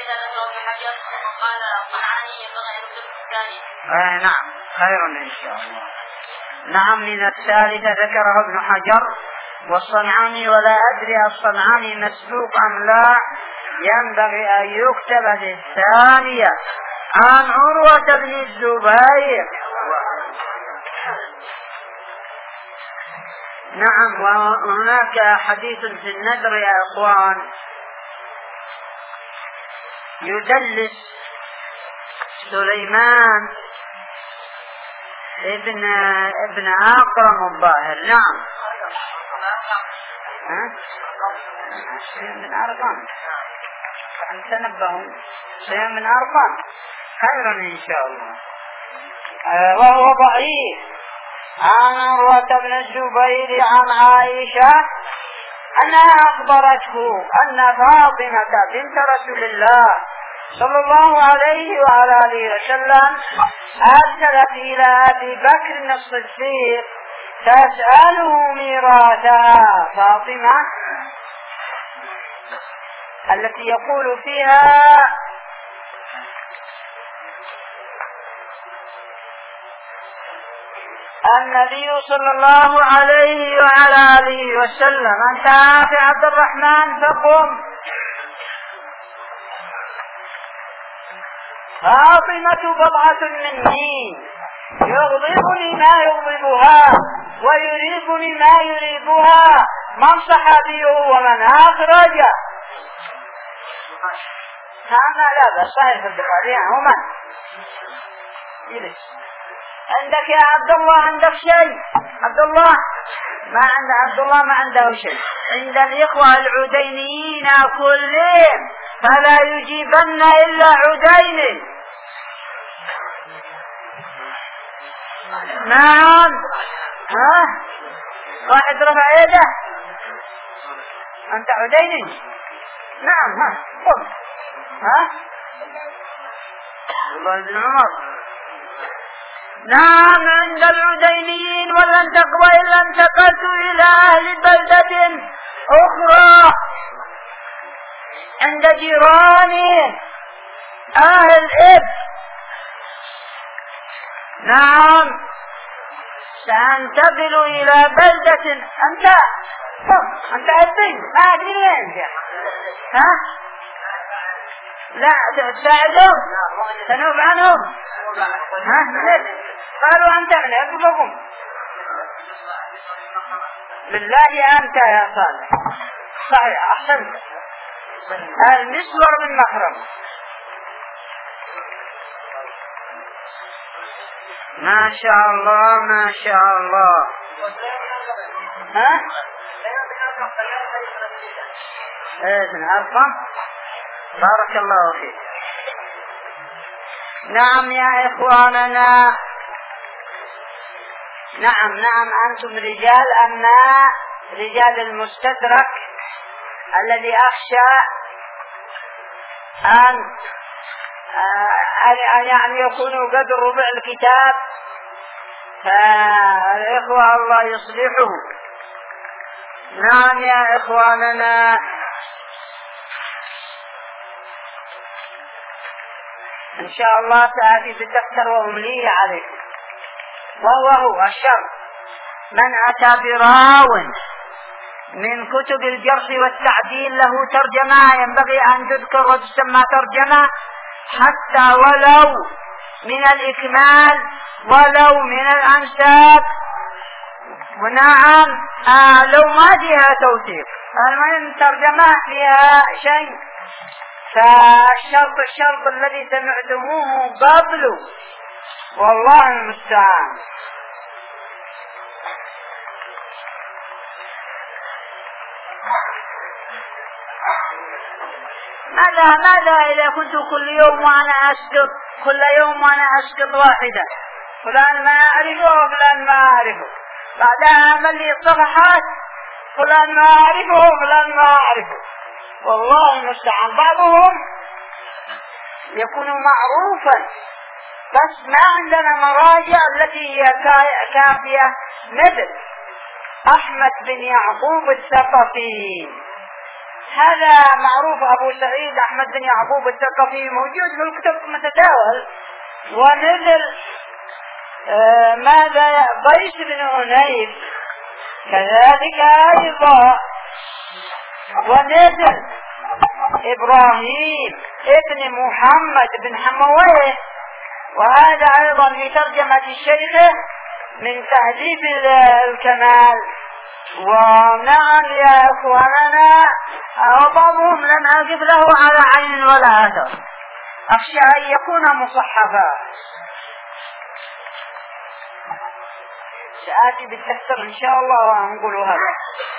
آه نعم خير إن شاء الله. نعم من الثالثة ذكره ابن حجر والصنعاني، ولا أدري الصنعاني مسبوق أم لا، ينبغي أن يكتب في الثانية. عن عروة بن الزبير. نعم وهناك حديث في النذر يا أخوان، يدلس سليمان ابن ابن أكرم الظاهر. نعم ها شيء من أرقام، أن تنبهوا شيء من أرقام خيرا إن شاء الله. آه وهو ضعيف. عن عروة بن الزبير عن عائشة أنها أخبرته أن فاطمة بنت رسول الله صلى الله عليه وعلى آله وسلم أرسلت إلى أبي بكر الصديق تسأله ميراثها. فاطمة التي يقول فيها النبي صلى الله عليه وعلى آله وسلم: أنت في عبد الرحمن فقم. فاطمة بضعة مني، يغضبني ما يغضبها ويريبني ما يريبها، من صحابي ومن أخرج. هذا لا بس صحيح في البخاري. ومن يلس عندك يا عبد الله؟ عندك شيء؟ عبد الله ما عنده، عبد الله ما عنده شيء. عند الإخوة العدينيين كلهم فلا يجيبن إلا عديني. نعم. ها واحد رفع يده. أنت عديني؟ نعم. ها قم. ها الله بن عمر. نعم عند العدينيين، ولن تقوى إلا انتقلت إلى أهل بلدة أخرى عند جيراني أهل إب. نعم سأنتقل إلى بلدة. أنت أنت أبي ما أدري وين. ها لا تساعدهم تنوب عنهم. ها قالوا أنت من أبوكم بالله أنت يا صالح. صحيح أحسنت. المسور من محرم. ما شاء الله ما شاء الله. ها ابن أرقم بارك الله فيك. نعم يا إخواننا. نعم نعم أنتم رجال، أما رجال المستدرك الذي أخشى أن أن يعني يكونوا قد ربع الكتاب، فالإخوة الله يصلحه. نعم يا إخواننا، إن شاء الله سآتي بالدفتر وأمليه عليكم، وهو هو الشر: من أتى براو من كتب الجرح والتعديل له ترجمة ينبغي أن تذكر وتسمى ترجمة، حتى ولو من الإكمال ولو من الأنساب، ونعم آه لو ما فيها توثيق، المهم ترجمة فيها شيء. فالشرط الشرط الذي سمعتموه قبل، والله المستعان. ماذا ماذا إذا كنت كل يوم وأنا أسقط كل يوم وأنا أسقط واحدة، فلان ما أعرفه وفلان ما أعرفه، بعدها أعمل لي صفحات فلان ما أعرفه وفلان ما أعرفه، والله المستعان. بعضهم يكون معروفا بس ما عندنا مراجع التي هي كافية، مثل أحمد بن يعقوب الثقفي، هذا معروف أبو سعيد أحمد بن يعقوب الثقفي موجود في الكتب متداول. ومثل آه ماذا قيس بن عنيف كذلك أيضا. ومثل إبراهيم ابن محمد بن حمويه، وهذا أيضا في ترجمة الشيخ من تهذيب الكمال. ونعم يا أخواننا، وبعضهم لم أقف له على عين ولا أثر، أخشى أن يكون مصحفا. سآتي بالدفتر إن شاء الله ونقول هذا.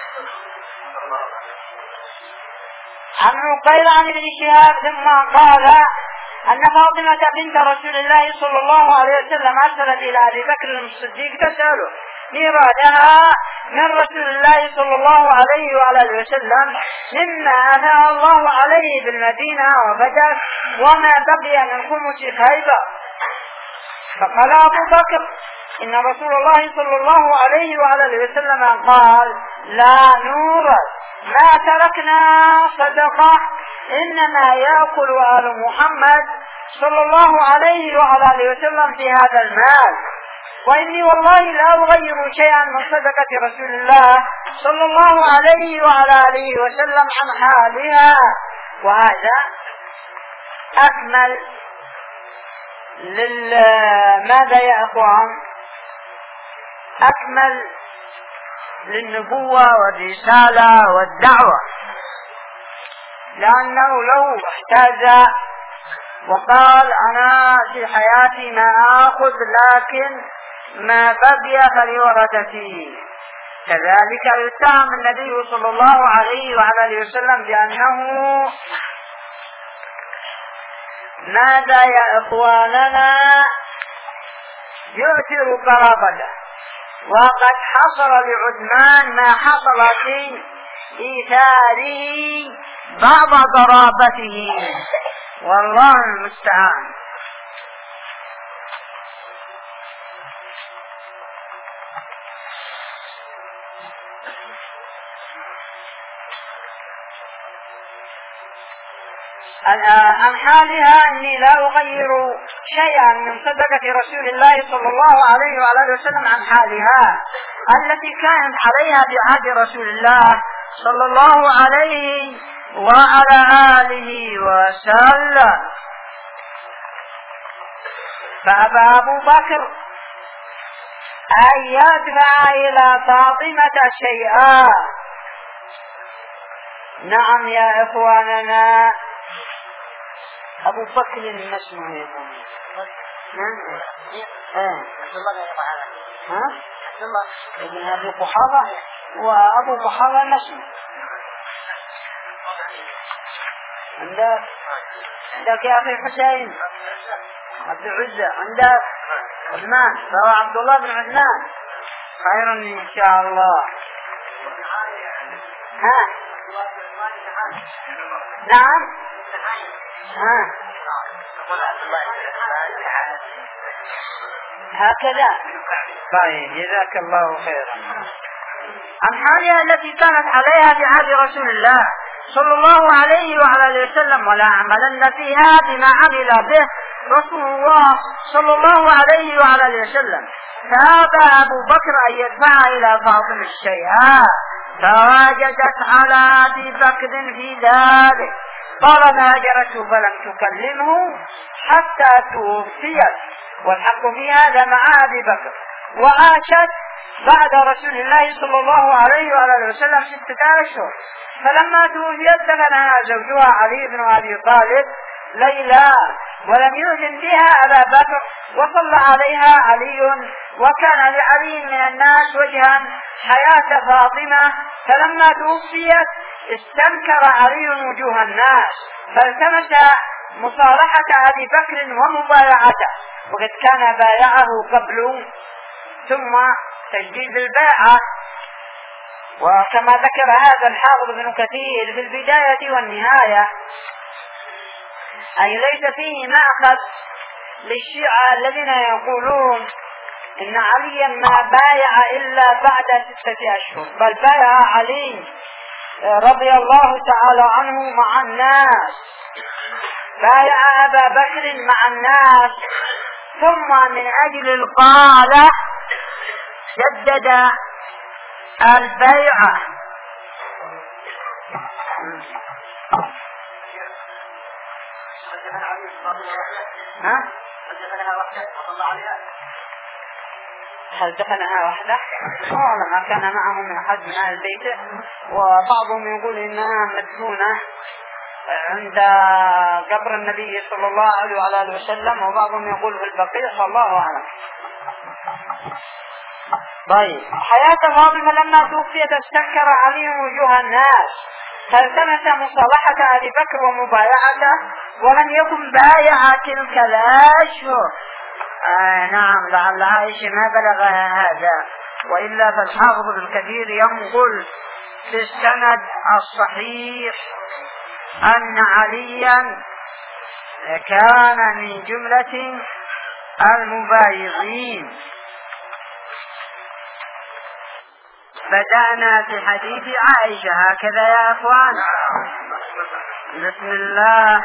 عن عقيل عن ابن شهاب ثم قال أن فاطمة بنت رسول الله صلى الله عليه وسلم أرسلت إلى أبي بكر الصديق تسأله ميراثها من رسول الله صلى الله عليه وعلى وسلم مما أفاء الله عليه بالمدينة وفتح وما بقي من خمس خيبر. فقال أبو بكر إن رسول الله صلى الله عليه وعلى وسلم قال لا نورث ما تركنا صدقة، إنما يأكل آل محمد صلى الله عليه وعلى وسلم في هذا المال، وإني والله لا أغير شيئا من صدقة رسول الله صلى الله عليه وعلى آله وسلم عن حالها. وهذا أكمل لل ماذا يا أخوان؟ أكمل للنبوة والرسالة والدعوة، لأنه لو احتاج وقال أنا في حياتي ما آخذ لكن ما بقي فلورثتي، كذلك يتهم النبي صلى الله عليه وعلى وسلم بأنه ماذا يا إخواننا يؤثر قرابته، وقد حصل لعثمان ما حصل في إيثاره بعض قرابته، والله المستعان. عن حالها إني لا أغير شيئا من صدقة رسول الله صلى الله عليه وعلى وسلم عن حالها التي كانت عليها بعهد رسول الله صلى الله عليه وعلى آله وسلم. فأبى أبو بكر أن يدفع إلى فاطمة شيئا. نعم يا إخواننا، أبو بكر ما اسمه يا إخواننا؟ ها؟ ها؟ ابن أبي قحافة، وأبو قحافة ما اسمه؟ عندك عندك يا أخي حسين عبد العزة، عندك عثمان فهو عبد الله بن عثمان، خيرا إن شاء الله. ها؟ نعم. ها هكذا. طيب جزاك الله خيرا. عن حالها التي كانت عليها في عهد رسول الله صلى الله عليه وعلى آله وسلم، ولا عملن فيها بما عمل به رسول الله صلى الله عليه وعلى آله وسلم. فأبى أبو بكر أن يدفع إلى فاطمة الشيئا، فواجدت على أبي بكر في ذلك، قال ما هجرته فلم تكلمه حتى توفيت، والحق في هذا مع أبي بكر، وعاشت بعد رسول الله صلى الله عليه وآله وسلم ستة أشهر. فلما توفيت دفنها زوجها علي بن أبي طالب ليلى، ولم يؤذن بها أبا بكر، وصلى عليها علي، وكان لعلي من الناس وجها حياة فاطمة. فلما توفيت استنكر علي وجوه الناس، فالتمس مصالحة أبي بكر ومبايعته، وقد كان بايعه قبل، ثم تجديد البيعة. وكما ذكر هذا الحافظ ابن كثير في البداية والنهاية، أي ليس فيه مأخذ للشيعة الذين يقولون إن عليا ما بايع إلا بعد ستة أشهر، بل بايع علي رضي الله تعالى عنه مع الناس، بايع أبا بكر مع الناس، ثم من أجل القالة جدد البيعة. ها؟ هل دفنها وحده؟ ما كان معه من أحد من أهل البيت، وبعضهم يقول إنها مدفونة عند قبر النبي صلى الله عليه وآله وسلم، وبعضهم يقول في البقيع، فالله أعلم. طيب، حياة فاطمة لما توفيت استنكر علي وجوه الناس، فالتمس مصالحة أبي بكر ومبايعته، ولم يكن بايع تلك الأشهر. آه نعم، لعل عائشة ما بلغها هذا، وإلا فالحافظ ابن كثير ينقل في السند الصحيح أن عليا كان من جملة المبايعين. بدأنا في حديث عائشة هكذا يا أخوان. بسم الله.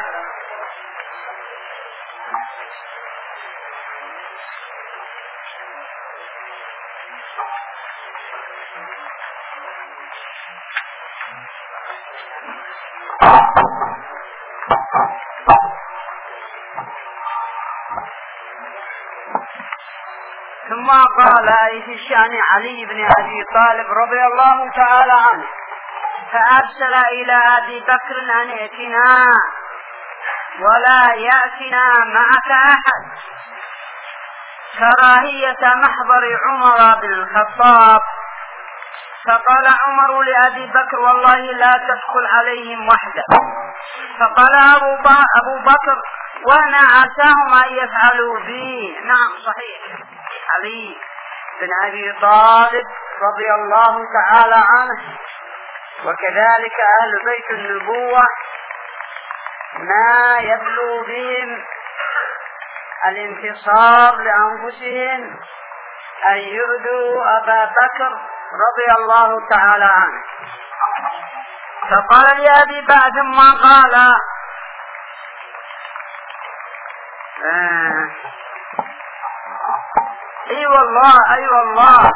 ثم قال أي في شأن علي بن أبي طالب رضي الله تعالى عنه، فأرسل إلى أبي بكر أن ائتنا ولا يأتنا معك أحد، كراهية محضر عمر بن الخطاب. فقال عمر لأبي بكر والله لا تدخل عليهم وحده. فقال أبو بكر وأنا عساهم أن يفعلوا بي. نعم صحيح، علي بن أبي طالب رضي الله تعالى عنه، وكذلك أهل بيت النبوة ما يبلو بهم الانتصار لأنفسهم أن يؤذوا أبا بكر رضي الله تعالى عنه. فقال لأبي بعد ما قال آه اي والله اي والله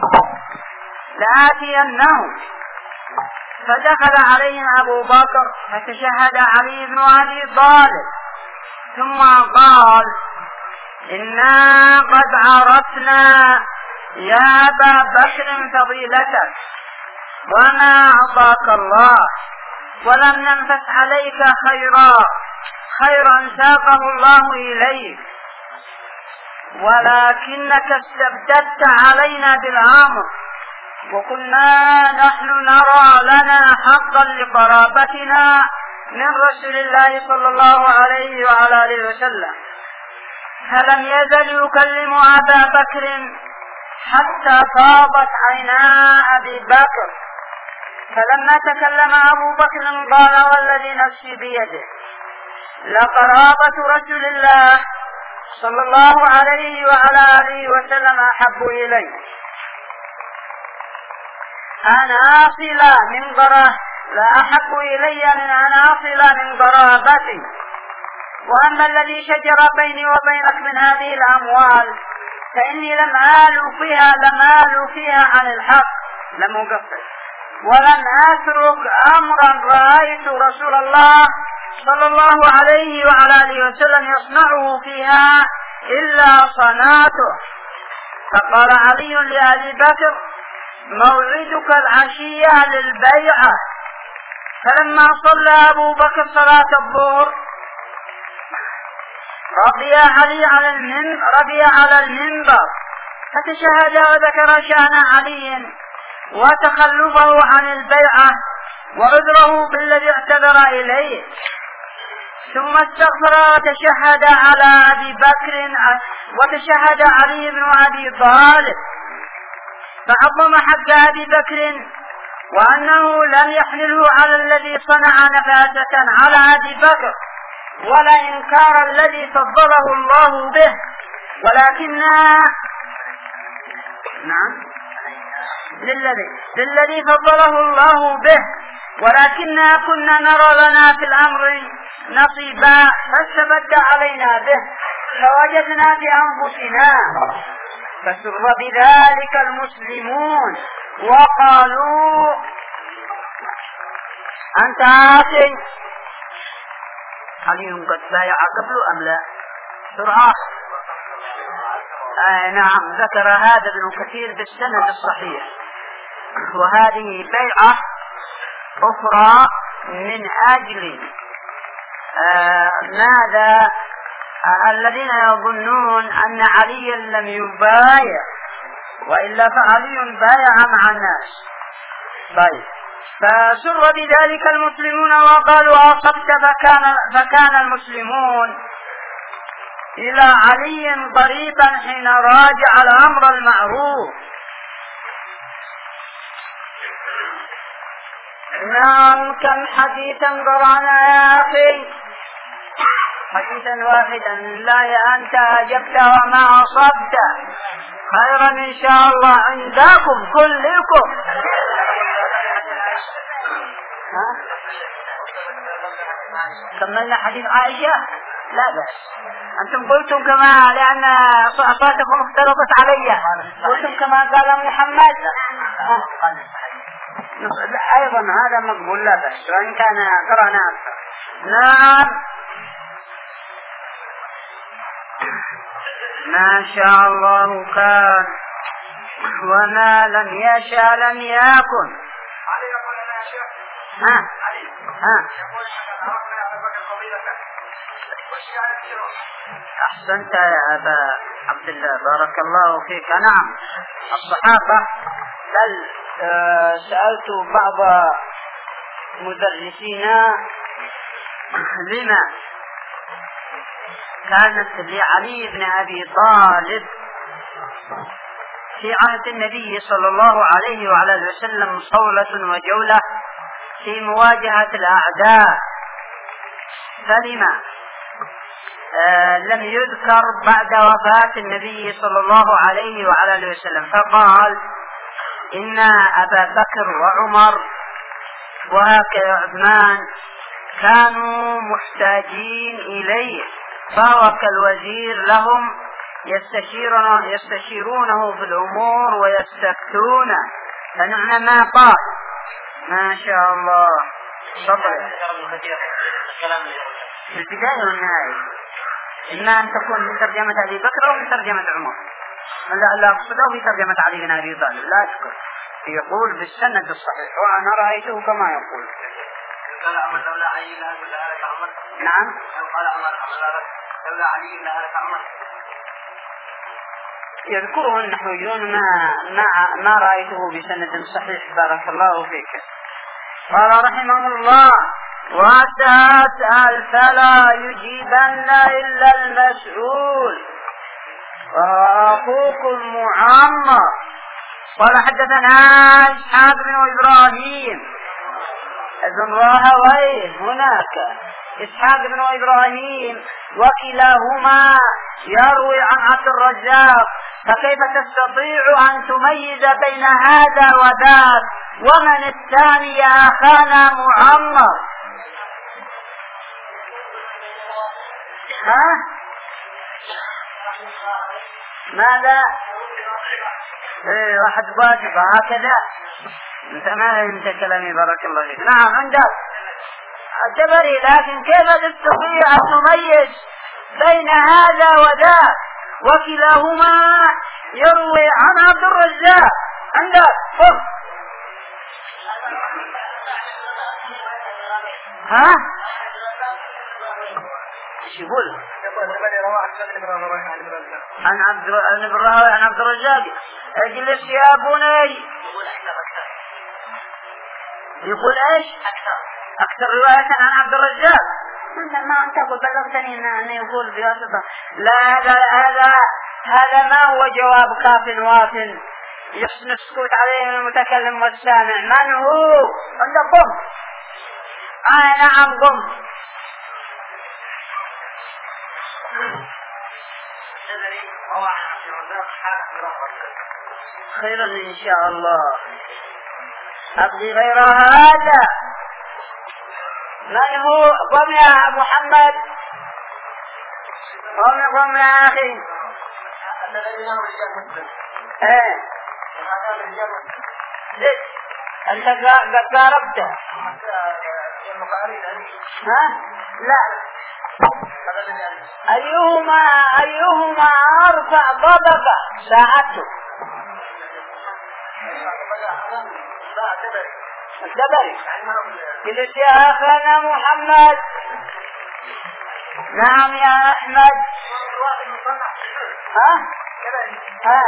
لآتينهم. فدخل عليهم أبو بكر فتشهد علي بن أبي طالب، ثم قال إنا قد عرفنا يا أبا بكر فضيلتك وما أعطاك الله، ولم ننفس عليك خيرا خيرا ساقه الله إليك، ولكنك استبددت علينا بالأمر، وكنا نحن نرى لنا حقا لقرابتنا من رسول الله صلى الله عليه وعلى آله وسلم. فلم يزل يكلم أبا بكر حتى فاضت عينا أبي بكر. فلما تكلم أبو بكر قال والذي نفسي بيده لقرابة رسول الله صلى الله عليه وعلى آله وسلم أحب إلي أن أصل من قرابة لا أحب إلي من أن أصل من قرابتي. وأما الذي شجر بيني وبينك من هذه الأموال فإني لم آل فيها لم آل فيها عن الحق، لم أقصر ولن أترك أمرا رأيت رسول الله صلى الله عليه وعلى آله وسلم يصنعه فيها إلا صنعته. فقال علي لأبي بكر: موعدك العشية للبيعة. فلما صلى أبو بكر صلاة الظهر رضي علي على المنبر رضي على المنبر فتشهد وذكر شأن علي وتخلفه عن البيعة وعذره بالذي اعتذر إليه، ثم استغفر وتشهد على أبي بكر وتشهد علي بن أبي طالب فعظم حق أبي بكر وأنه لم يحمله على الذي صنع نفاسة على أبي بكر ولا إنكار الذي فضله الله به، ولكنها نعم للذي للذي فضله الله به ولكننا كنا نرى لنا في الأمر نصيبا فاستبد علينا به فوجدنا بأنفسنا فسر بذلك المسلمون وقالوا: أنت عاصي. علي قد بايع قبل أم لا؟ سرعة. آه نعم، ذكر هذا ابن كثير بالسند الصحيح. وهذه بيعة أخرى من أجل آه ماذا آه الذين يظنون أن علي لم يبايع وإلا فعلي بايع مع الناس. طيب، فسر بذلك المسلمون وقالوا: أصبت. فكان, فكان المسلمون إلى علي قريبا حين راجع الأمر المعروف. نعم، كم حديثا قرأنا يا أخي، حديثا واحدا. لا أنت أجبت وما أصبت خيرا إن شاء الله عندكم كلكم. ها؟ كملنا حديث عائشة؟ لا بأس. أنتم قلتم كما لأن أصواتكم اختلطت علي، قلتم كما قال محمد. أيضا هذا مقبول، لا بأس وإن كان قرأنا أكثر. نعم، ما شاء الله كان وما لم يشاء لم يكن. ها ها أحسنت يا أبا عبد الله، بارك الله فيك. نعم، الصحابة بل آه سألت بعض مدرسينا لما كانت لعلي بن أبي طالب في عهد النبي صلى الله عليه وعلى اله وسلم صولة وجولة في مواجهة الأعداء، فلما آه لم يذكر بعد وفاة النبي صلى الله عليه وعلى اله وسلم؟ فقال: إن أبا بكر وعمر وهكذا عثمان كانوا محتاجين إليه، فهو كالوزير لهم، يستشيرونه, يستشيرونه في الأمور ويستفتونه. فنعم ما قال. ما شاء الله. صبر في البداية والنهاية، إما أن تكون من ترجمة أبي بكر أو من ترجمة عمر. لا لا أقصده في ترجمة علي بن أبي طالب، لا أذكر. يقول بالسند الصحيح وأنا رأيته كما يقول. قال عمر: لولا علي لهلك عمر. نعم. قال عمر: لولا علي لهلك عمر. يذكره النحويون ما ما ما رأيته بسند صحيح. بارك الله فيك. قال رحمه الله: وتسأل فلا يجيبن إلا المسؤول وأخوكم معمر. قال: حدثنا إسحاق بن إبراهيم ابن راهويه. هناك إسحاق بن إبراهيم وكلاهما يروي عن عبد الرزاق، فكيف تستطيع أن تميز بين هذا وذاك ومن الثاني يا أخانا معمر؟ ها؟ ماذا؟ ايه واحد واجب هكذا. انت ما فهمت كلامي بارك الله فيك. نعم عندك الدبري، لكن كيف تستطيع أن تميز بين هذا وذاك وكلاهما يروي عن عبد الرزاق؟ عندك فرق. ها؟ ايش يقول؟ عن عبد الراوي عن عبد الرزاق. اجلس يا بني. يقول ايش؟ اكثر رواية عن عبد الرزاق. انت ما انت قلت بلغتني انه يقول بواسطة. لا هذا هذا هذا ما هو جواب كاف واف يحسن السكوت عليه المتكلم والسامع. من هو؟ عندك قم. آه نعم قم. خيرا إن شاء الله. أبغي غير هذا. من هو؟ قم يا محمد. قم قم يا أخي. إيه. أنت قاربته. ها؟ لا. أيهما أيهما أرفع ضبطة ساعته؟ الدبري. قلت يا أخانا محمد. نعم يا أحمد. ها؟ ها؟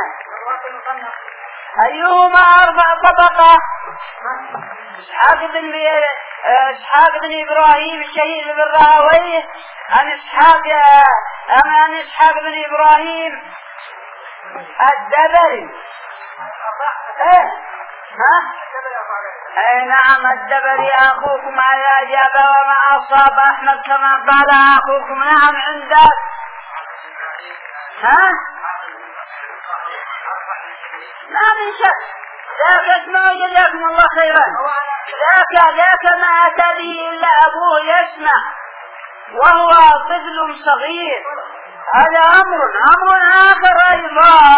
أيهما أرفع طبقة؟ إسحاق بن إسحاق بن إبراهيم الشهيد بالراهويه عن إسحاق أم عن إسحاق بن إبراهيم الدبري. إيه؟ ها؟ أي نعم الدبري أخوكم على أجابة وما أصاب أحمد كما قال أخوكم. نعم عندك. ها؟ ما من شك. ذاك اسمعوا جزاكم الله خيرا. ذاك ذاك ما أتى به إلا أبوه يسمع وهو طفل صغير. هذا أمر أمر آخر أيضا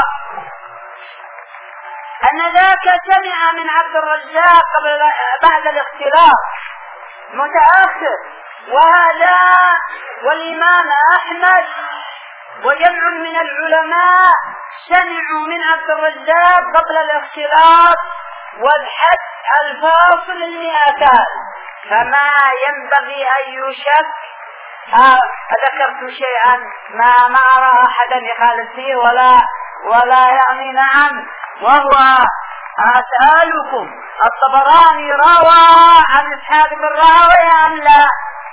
أن ذاك سمع من عبد الرزاق قبل بعد الاختلاط متأخر، وهذا والإمام أحمد وجمع من العلماء سمعوا من عبد الرزاق قبل الاختلاط والحد الفاصل المئتان، فما ينبغي أن يشك. ذكرت شيئا ما ما أرى أحدا يخالف فيه ولا ولا يعني نعم، وهو أسألكم الطبراني روى عن إسحاق بن راهويه أم لا؟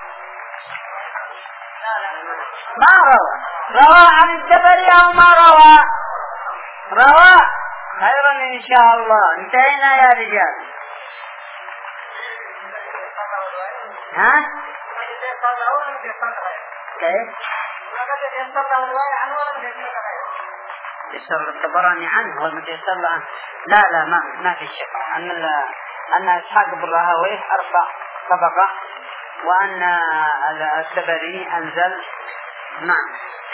ما روى. روى عن الدبري أو ما روى؟ روى. خيرا إن شاء الله. انتهينا يا رجال. ها؟ كيف؟ يسر الطبراني عنه والمتيسر عنه. لا لا ما ما في شك أن أن إسحاق بن راهويه أرفع طبقة وأن الدبري أنزل. نعم.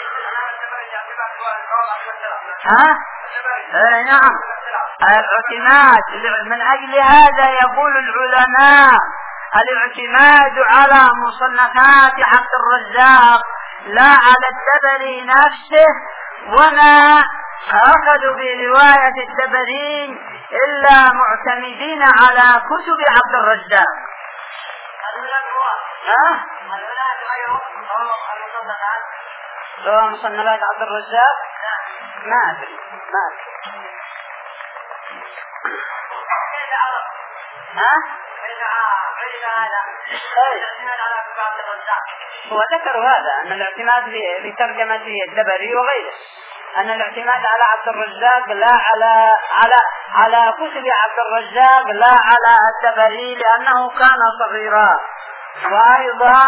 ها؟ اي نعم. الاعتماد من أجل هذا يقول العلماء الاعتماد على مصنفات عبد الرزاق لا على الدبري نفسه، وما أخذوا برواية الدبري إلا معتمدين على كتب عبد الرزاق. ها؟ سواء مصنفات عبد الرزاق ما أدري ما أدري. ها؟ هو ذكر هذا أن الاعتماد بترجمة الدبري وغيره، أن الاعتماد على عبد الرزاق لا على على على كتب عبد الرزاق لا على الدبري لأنه كان صغيرا. وأيضا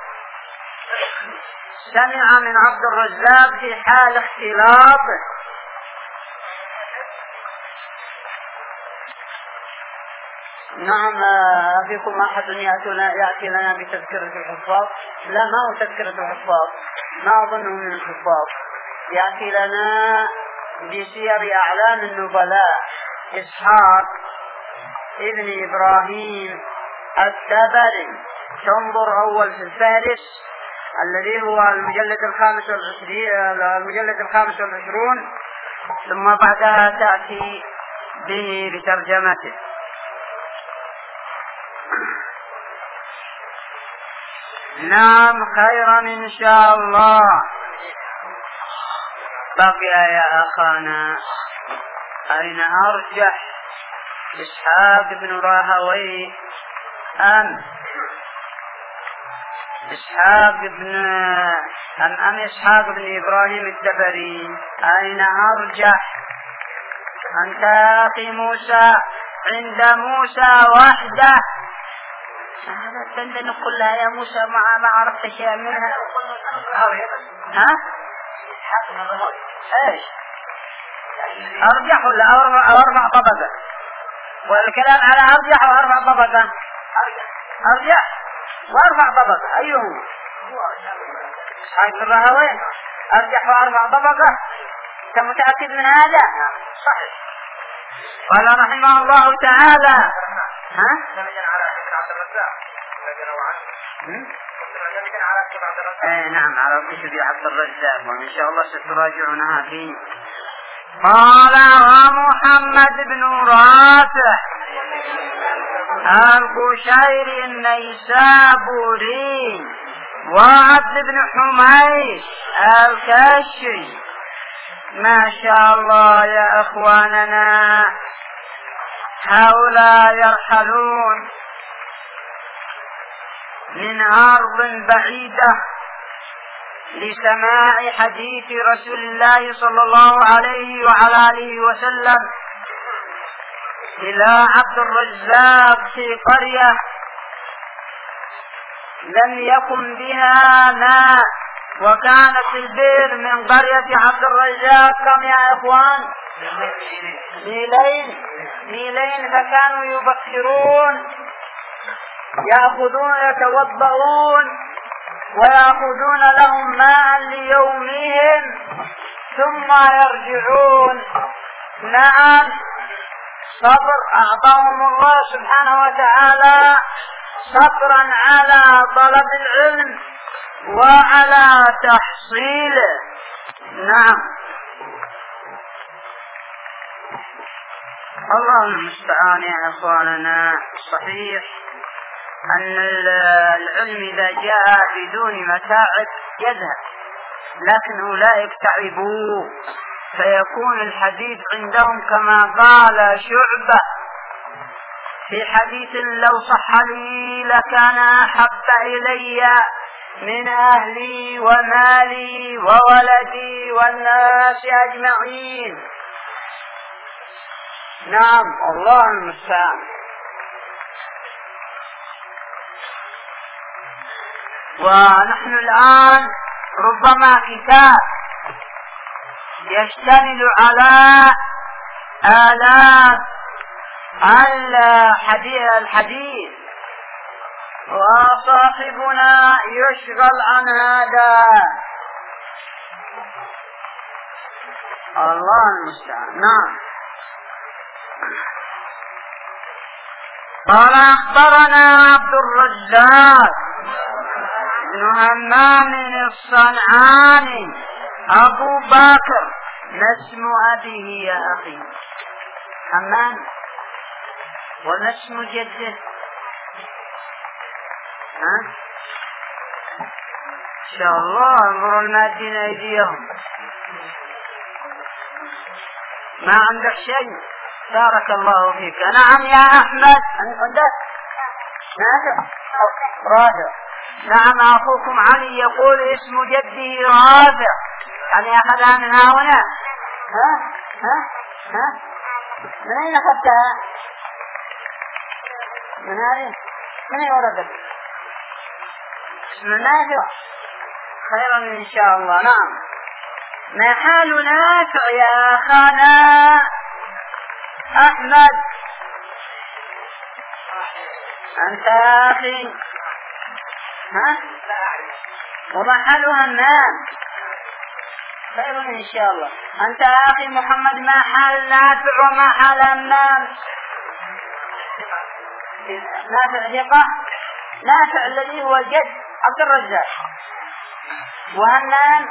سمع من عبد الرزاق في حال اختلاطه. نعم. فيكم أحد يأتي لنا بتذكرة الحفاظ؟ لا، ما هو تذكرة الحفاظ، ما أظنه من الحفاظ. يأتي لنا بسير أعلام النبلاء إسحاق ابن إبراهيم التبري. تنظر أول في الفهرس الذي هو المجلد الخامس والعشرين المجلد الخامس والعشرون، ثم بعدها تأتي به بترجمته. نعم، خيرا إن شاء الله. بقي يا أخانا أين أرجح، إسحاق بن راهويه أم إسحاق بن أم أم إسحاق بن إبراهيم التبري؟ أين أرجح؟ أنت يا أخي موسى عند موسى وحده. هذا الدندن كلها يا موسى ما ما عرفت شيء منها. ها؟ ايش؟ أرجح ولا أربع أربع طبقة؟ والكلام على أرجح وأربع طبقة. أرجح وأربع طبقة أيهم؟ إسحاق بن راهويه أرجح وأربع طبقة. أنت متأكد من هذا؟ صحيح. قال رحمه الله تعالى: ها؟ ايه نعم، على كتب عبد الرزاق، وإن شاء الله ستراجعونها فيه. قال: ومحمد بن رافع القشيري النيسابوري وعبد بن حميد الكشري. ما شاء الله يا أخواننا، هؤلاء يرحلون من أرض بعيدة لسماع حديث رسول الله صلى الله عليه وعلى آله وسلم إلى عبد الرزاق في قرية لم يكن بها ماء، وكانت البئر من قرية عبد الرزاق كم يا إخوان؟ ميلين ميلين فكانوا يبكرون يأخذون يتوضؤون ويأخذون لهم ماء ليومهم ثم يرجعون. نعم، صبر أعطاهم الله سبحانه وتعالى صبرا على طلب العلم وعلى تحصيله. نعم، الله المستعان يا إخواننا. صحيح أن العلم إذا جاء بدون متاعب يذهب، لكن أولئك تعبوا فيكون الحديث عندهم كما قال شعبة في حديث: لو صح لي لكان أحب إلي من أهلي ومالي وولدي والناس أجمعين. نعم، الله المستعان. ونحن الآن ربما كتاب يشتمل على آلاف الحديث وصاحبنا يشغل عن هذا. الله المستعان. نعم. قال: أخبرنا عبد الرزاق بن همام الصنعاني أبو بكر. ما اسم أبيه يا أخي؟ همام. وما اسم جده؟ ها؟ إن شاء الله انظروا المادين أيديهم. ما عندك شيء؟ بارك الله فيك. نعم يا أحمد. عندك؟ نافع؟ رافع. نعم، أخوكم علي يقول اسم جده رافع. هل أخذها من هنا؟ ها؟ ها؟ ها؟ من أين أخذتها؟ من هذه؟ من أين وردت؟ اسم نافع. خيرا إن شاء الله. نعم. ما حال نافع يا أخانا أحمد؟ أنت يا أخي ها ومحلها النام خير إن شاء الله. أنت يا أخي محمد ما حال نافع وما حال همام؟ نافع ثقة، نافع الذي هو الجد عبد الرزاق، وهمام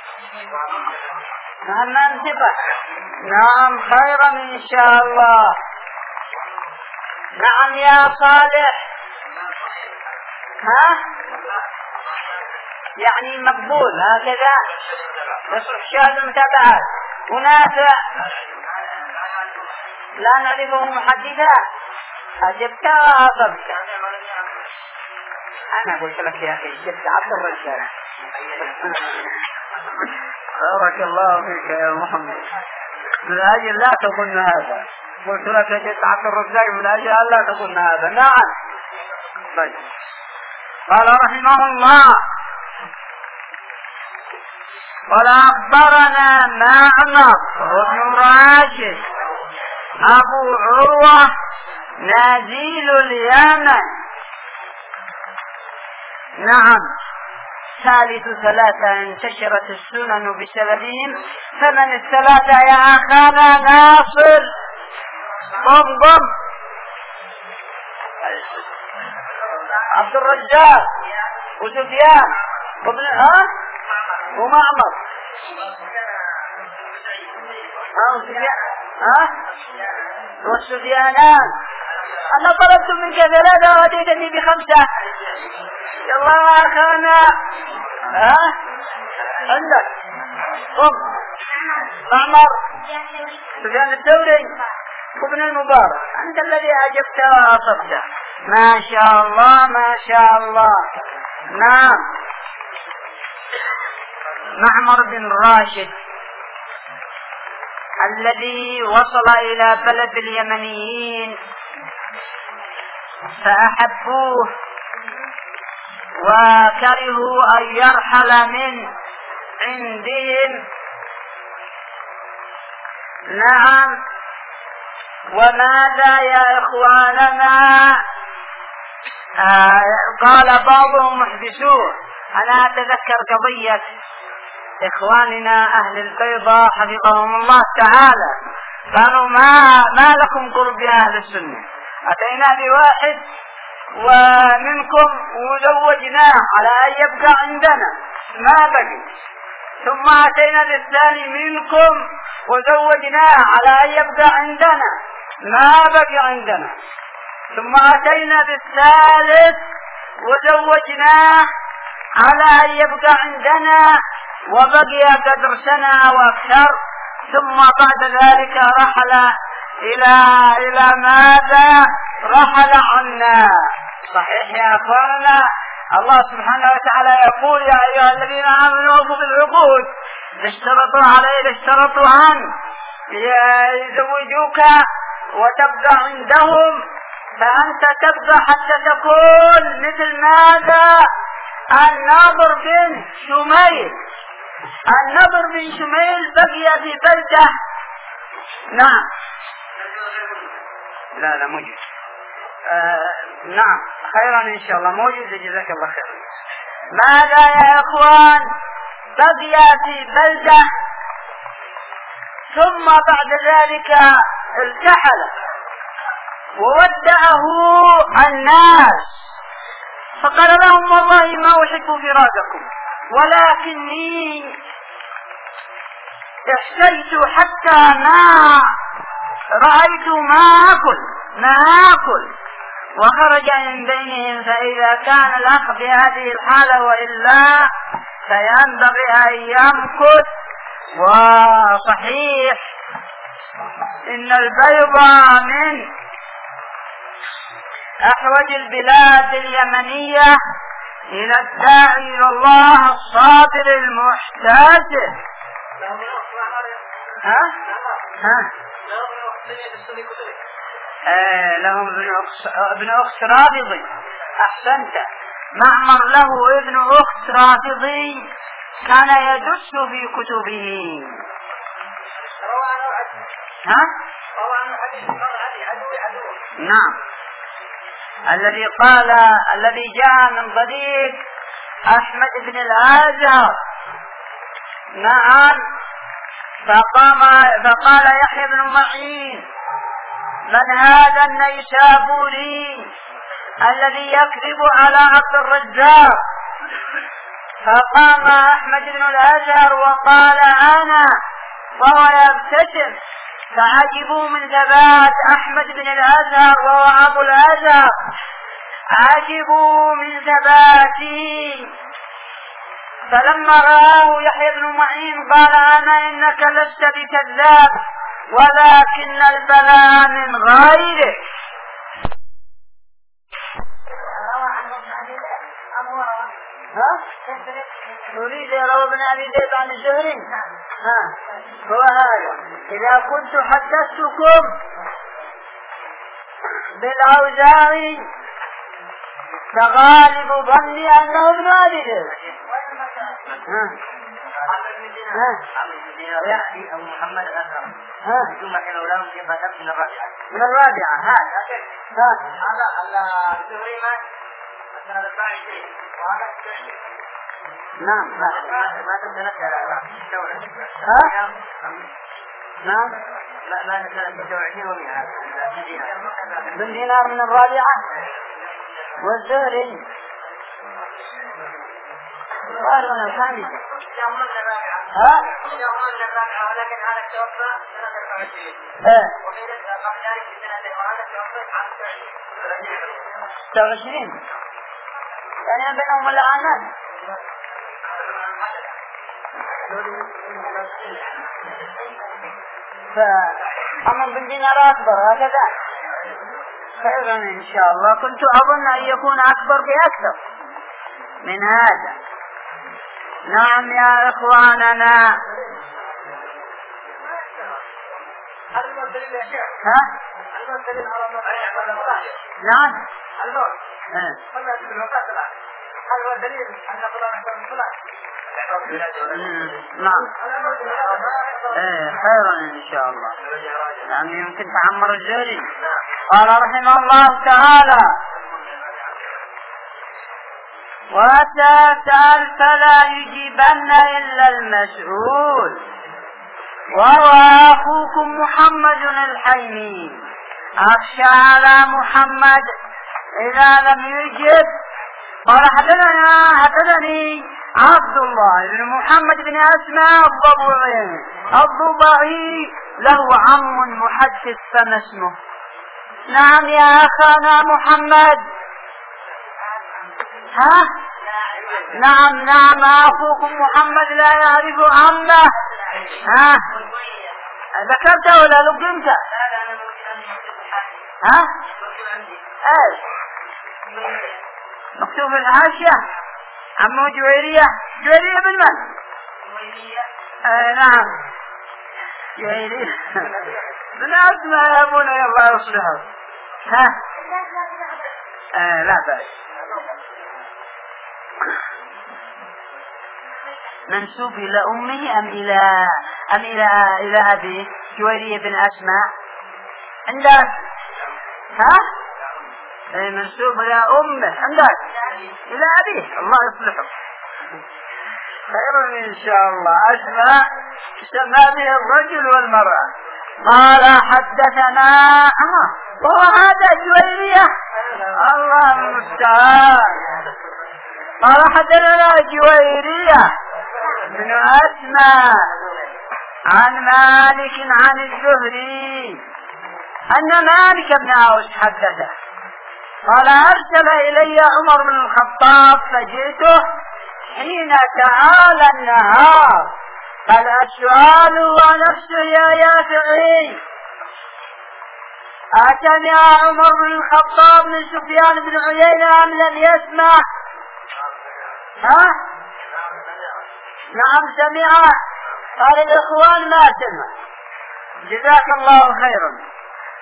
همام ثقة. نعم خيرا إن شاء الله. نعم يا صالح ها يعني مقبول هكذا يصح شاهد المتابعات. ونافع لا نعرفه محدثا أجبت وأصبت. أنا قلت لك يا أخي جبت عبد الرزاق. بارك الله فيك يا محمد. من أجل لا تقولن هذا قلت لك جبت عبد الرزاق من أجل لا تقولن هذا. نعم طيب. قال رحمه الله قال أخبرنا معمر وابن راشد أبو عروة نازل اليمن. نعم ثالث ثلاثة انتشرت السنن بسببهم، فمن الثلاثة يا أخانا ناصر؟ قم قم عبد الرزاق وسفيان وابن ها ومعمر ها وسفيان ها والسفيانان. أنا طلبت منك ثلاثة وأتيتني بخمسة. يلا يا أخانا ها عندك قم معمر سفيان الثوري وابن المبارك. أنت الذي أجبت وأصبت. ما شاء الله ما شاء الله. نعم معمر بن راشد الذي وصل إلى بلد اليمنيين فأحبوه وكرهوا أن يرحل من عندهم. نعم وماذا يا إخواننا؟ آه قال بعضهم محدثون. أنا أتذكر قضية إخواننا أهل البيضاء حفظهم الله تعالى قالوا ما, ما لكم قرب أهل السنة؟ أتينا بواحد ومنكم وزوجناه على أن يبقى عندنا ما بقي، ثم أتينا بالثاني منكم وزوجناه على أن يبقى عندنا ما بقي عندنا، ثم أتينا بالثالث وزوجناه على أن يبقى عندنا وبقي قدر سنة أو أكثر، ثم بعد ذلك رحل إلى إلى ماذا؟ رحل عنا. صحيح يا أخواننا؟ الله سبحانه وتعالى يقول يا أيها الذين آمنوا أوفوا بالعقود اشترطوا عليه اشترطوا عنه يزوجوك وتبقى عندهم، فأنت تبقى حتى تكون مثل ماذا؟ النضر بن شميل. النضر بن شميل بقي في بلده. نعم لا لا موجود. آه نعم خيرا إن شاء الله موجود. جزاك الله خير. ماذا يا إخوان؟ بقي في بلده ثم بعد ذلك ارتحل وودعه الناس فقال لهم والله ما أحب فراقكم ولكني احتجت حتى ما رأيت ما أكل ما أكل وخرج من بينهم. فإذا كان الأخ بهذه الحالة وإلا فينبغي أن يمكث. وصحيح إن البيضة من أحوج البلاد اليمنية إلى الداعي إلى الله الصابر المحتسب. ها؟ ها؟ آه لهم ابن أخت رافضي. أحسنت. معمر له ابن أخت رافضي كان يدس في كتبه. ها؟ نعم الذي قال الذي جاء من طريق أحمد بن الأزهر. نعم. فقام فقال يحيى بن معين: من هذا النيسابوري الذي يكذب على عبد الرزاق؟ فقام أحمد بن الأزهر وقال: أنا، وهو يبتسم. فعجبوا من ثبات أحمد بن الأزهر وهو أبو الأزهر، عجبوا من ثباته. فلما رآه يحيى بن معين قال: أنا إنك لست بكذاب ولكن البلاء من غيرك. ها؟ نريد روى ابن أبي ذئب عن الزهري. ها هو هذا. إذا كنت حدثتكم بالأوزاعي فغالب ظني أنه ابن أبي ذئب. ها يأتي أبو محمد الأزهر ثم حين أولام في قدم من الرابعة من الرابعة. هذا هذا الزهري ما السنة الثانية وهذا نعم. ما تنسى ها؟ نعم. لا لا نسأل بجوعين ومئة بن دينار من الرابعة والزهري قال من الخامسة. ها؟ ولكن هذا توفى سنة أربعة وعشرين. ها. وغير ذلك في سنة وهذا توفى عام ستة وعشرين. يعني بينهم الآن. فأما بن دينار أكبر هكذا. خيرا إن شاء الله. كنت أظن أن يكون أكبر بأكثر من هذا. نعم يا إخواننا. ها؟ نعم. هل هو دليل أن فلان أحسن فلان؟ نعم. ايه خيرا ان شاء الله. يعني يمكن تعمر الزهري. قال رحمه الله تعالى: وتسأل فلا يجيبن إلا المسؤول وهو أخوكم محمد الحيمي. أخشى على محمد إذا لم يجب. قال حدثنا حدثني عبد الله بن محمد بن أسماء الضبعي الضبعي له عم محدث فما اسمه؟ نعم يا أخانا محمد. ها؟ نعم نعم أخوكم محمد لا يعرف عمه. ها؟ ذكرته ولا لقمت؟ ها؟ ايش؟ مكتوب في الحاشية عمه جويرية. جويرية بن من؟ آه نعم جويرية من أسماء يا أبونا يا الله يصلحه. ها؟ آه لا بأس. منسوب إلى أمه أم إلى أم إلى إلى أبيه؟ جويرية بن أسماء عندك؟ ها؟ أي منسوب إلى أمه عندك؟ إلى أبيه. الله يصلحه. خير إن شاء الله. أسماء سمى به الرجل والمرأة. قال حدثنا وهو هذا جويرية. الله المستعان. قال حدثنا جويرية من أسماء عن مالك عن الزهري أن مالك بن أوس حدثه قال: أرسل إلي عمر بن الخطاب فجئته حين تعالى النهار. قال: السؤال هو نفسه يا يافعي. أسمع عمر بن الخطاب من سفيان بن عيينة أم لم يسمع؟ ها؟ نعم سمع. قال: الإخوان ما سمع. جزاك الله خيرا.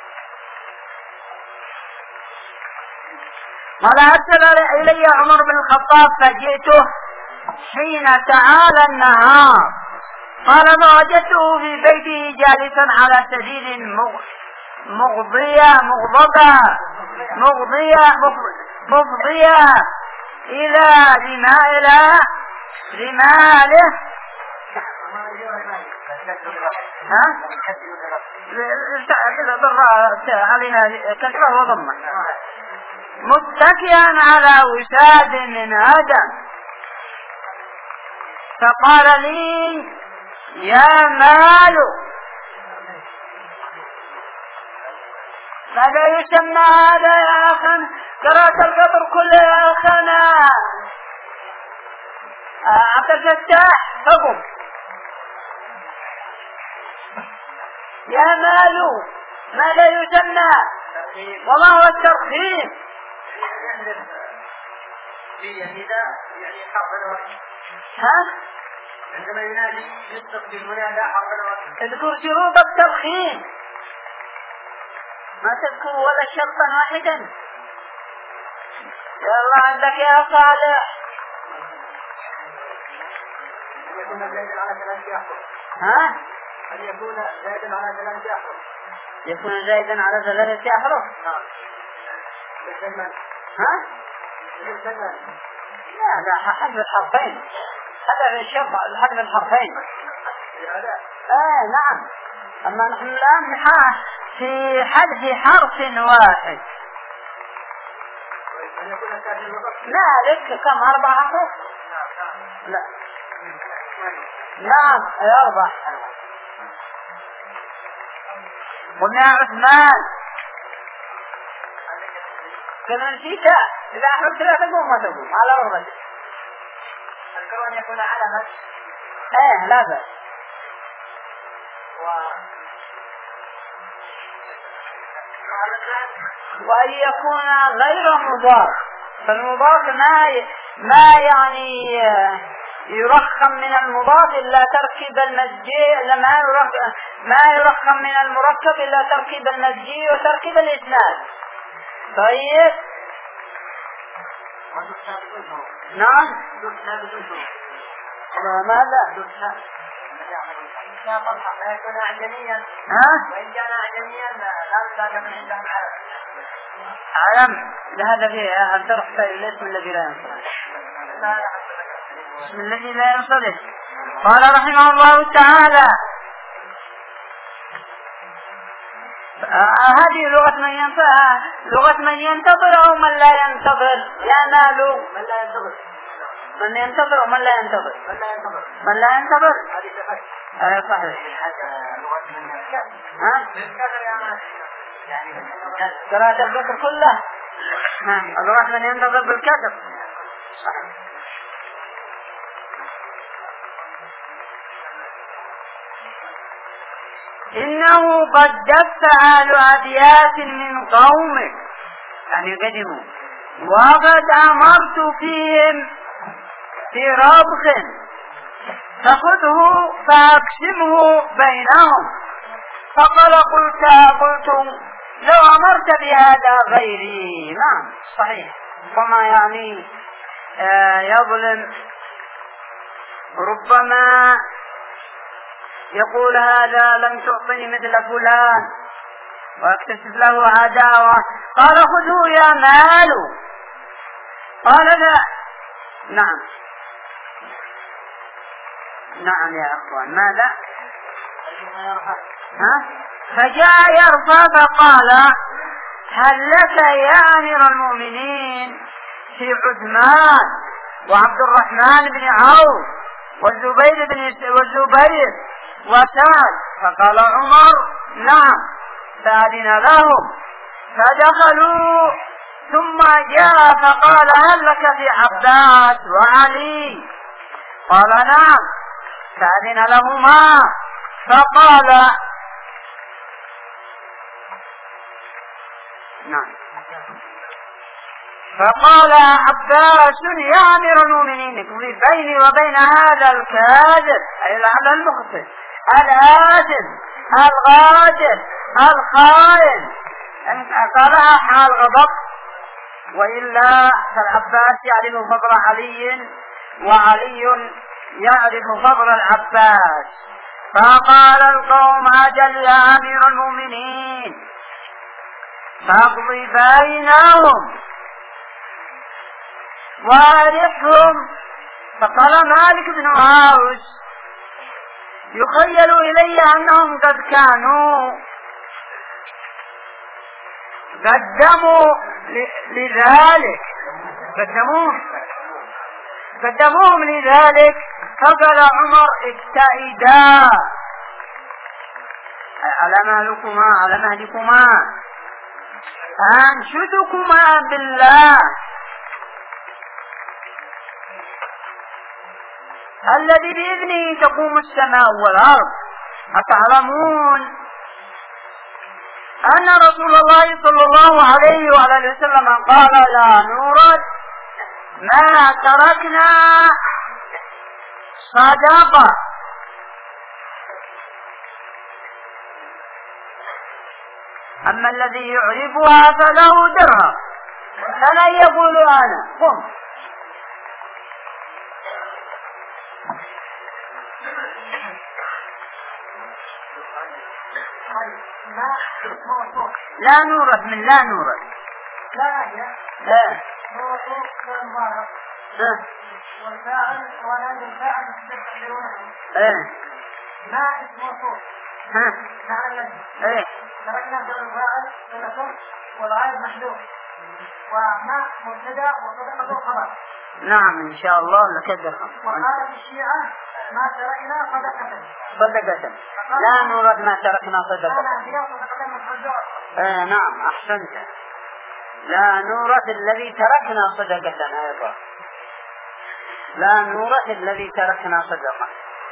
قال: أرسل إلي عمر بن الخطاب فجئته حين تعالى النهار. قال: ما وجدته في بيته جالسا على سرير مغضية مغضبة مغضية مفضية إلى رماله رماله ها؟ عليها كسرة وضمة متكئا على وساد من آدم فقال لي يا مال ماذا يسمى هذا يا أخا؟ قرأت القبر كله يا أخنا عبد الفتاح حكم يا مال ماذا يسمى؟ وما هو الترخيم؟ يعني ذا يعني حرف الوقت. ها؟ عندما ينادي يستقبل المنادى حرف الوقت. اذكر شروط الترخيم ما تذكر ولا شرطا واحدا. يا الله عندك يا صالح. يكون زائدا على ثلاثة أحرف. ها؟ أن يكون زائدا على ثلاثة أحرف. يكون زائدا على ثلاثة أحرف. نعم. بالزمن. ها؟ بالزمن. لا لا حذف الحرفين. هذا الشرط حذف الحرفين. آه نعم. أما نحن الآن في حذف حرف واحد. مالك كم أربع أحرف؟ لا. نعم أربع. قلنا يا عثمان كما نسيت إذا أحرفت لا تقوم ما تقوم على رغبتك. أذكر أن يكون علما. إيه لا بأس. وأن يكون غير مضاف. فالمضاف ما ي... ما يعني يرخم من المضاف إلا تركيب المزجي ما يرخم ما يرخم من المركب إلا تركيب المزجي وتركيب الإسناد. طيب نعم ماذا لا يكون أعجميا. ها؟ وإن كان أعجميا لا يمكن من عندهم علم. علم لهذا فيه أن ترحت الاسم الذي لا ينصرف. اسم الذي لا ينصرف. قال رحمه الله تعالى آه هذه لغة من ينتظر لغة من ينتظر أو من لا ينتظر. يا مالو من لا ينتظر من ينتظر ومن لا ينتظر. من لا ينتظر من لا ينتظر هذه صفة. آه صحيح. ها؟ يعني قراءة الذكر كله. ها لغة من ينتظر بالكسر. صحيح. إنه قد دفع آل أبيات من قومك يعني قدموا وقد أمرت فيهم في ربخ فخذه فأقسمه بينهم. فقال قلت قلت لو أمرت بهذا غيري. نعم صحيح. وما يعني آه يظلم ربما يقول هذا لم تعطني مثل فلان واكتسب له عداوة. قال خذوه يا مال. قال لا. نعم نعم يا أخوان ماذا؟ ها؟ فجاء يرفع فقال هل لك يا أمير المؤمنين في عثمان وعبد الرحمن بن عوف والزبير بن والزبير وسعد. فقال عمر نعم. فأذن لهم فدخلوا ثم جاء فقال هل لك في عباس وعلي؟ قال نعم. فأذن لهما فقال نعم. فقال عباس يا أمير المؤمنين بيني وبين هذا الكاذب أي هذا المخطئ الآثم الغادر الخائن. قالها حال غضب وإلا فالعباس يعرف فضل علي وعلي يعرف فضل العباس. فقال القوم أجل يا أمير المؤمنين فاقض بينهم وارحهم. فقال مالك بن عوش يخيل إلي أنهم قد كانوا قدموا لذلك قدموه قدموهم لذلك. فقال عمر ابتعدا على مهلكما على مهلكما أنشدكما بالله الذي بإذنه تقوم السماء والأرض. أتعلمون أن رسول الله صلى الله عليه وآله وسلم قال لا نورد ما تركنا صدقة. أما الذي يعرفها فله درهم فلا يقول أنا قم. لا نورث من لا نورث لا لا موصوف بالمبارك والفاعل ونادي الفاعل تستقبلونه ما اسم موصوف معنى الذي تركنا بالفاعل لكم والغائب محذوف وما مبتدا وصدقه خبر. نعم إن شاء الله لكذا. وقالت الشيعة ما تركنا صدقة صدقة لا نورث ما تركنا صدقة. آه نعم أحسنت. لا نورث الذي تركنا صدقة أيضا. لا نورث الذي تركنا صدقة.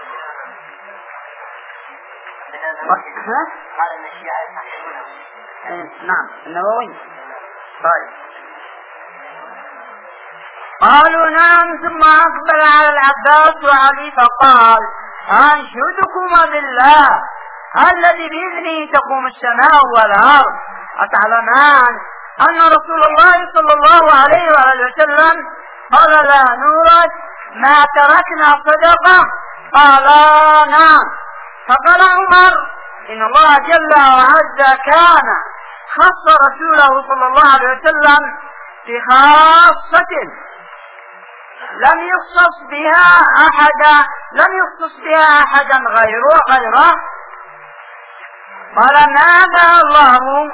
قال ان الشيعة يصححونه. نعم النووي. طيب قالوا نعم. ثم أقبل على العباس وعلي فقال أنشدكما بالله الذي بإذنه تقوم السماء والأرض. أتعلمان أن رسول الله صلى الله عليه وآله وسلم قال لا نورث ما تركنا صدقة؟ قال نعم. فقال عمر إن الله جل وعز كان خص رسوله صلى الله عليه وسلم بخاصة لم يخصص بها أحدا لم يخصص بها أحدا غيره غيره. قال ماذا الله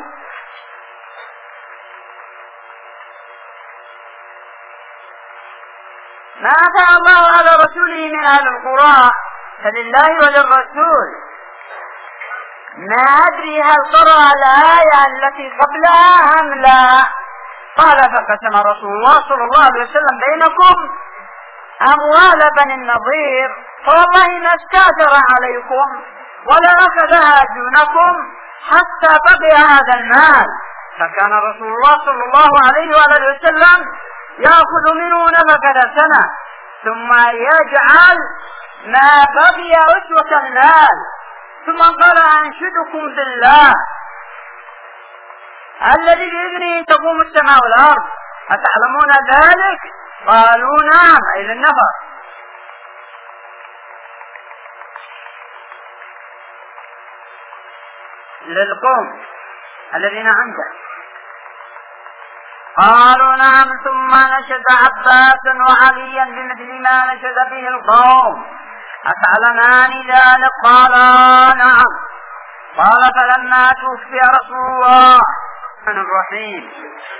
ما أفاء الله على رسوله من أهل القرى فلله وللرسول. ما أدري هل قرأ الآية التي قبلها أم لا. قال فقسم رسول الله صلى الله عليه وسلم بينكم أموال بني النضير فوالله ما استأثر عليكم ولا أخذها دونكم حتى بقي هذا المال. فكان رسول الله صلى الله عليه وآله وسلم يأخذ منه نفقة سنة ثم يجعل ما بقي أسوة المال. ثم قال أنشدكم بالله الذي بإذنه تقوم السماء والأرض أتعلمون ذلك؟ قالوا نعم أي للنفر. للقوم الذين عنده. قالوا نعم. ثم نشد عباسا وعليا بمثل ما نشد به القوم أتعلمان ذلك؟ قالا نعم. قال فلما توفي رسول الله الرحمن الرحيم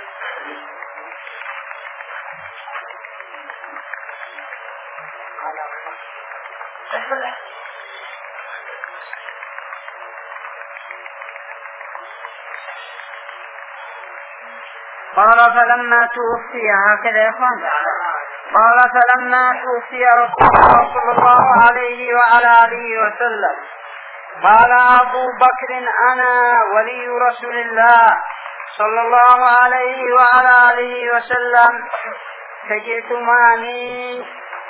قال فلما توفي هكذا يا اخوان. قال فلما توفي رسول الله صلى الله عليه وعلى آله وسلم قال أبو بكر أنا ولي رسول الله صلى الله عليه وعلى آله وسلم فجئتماني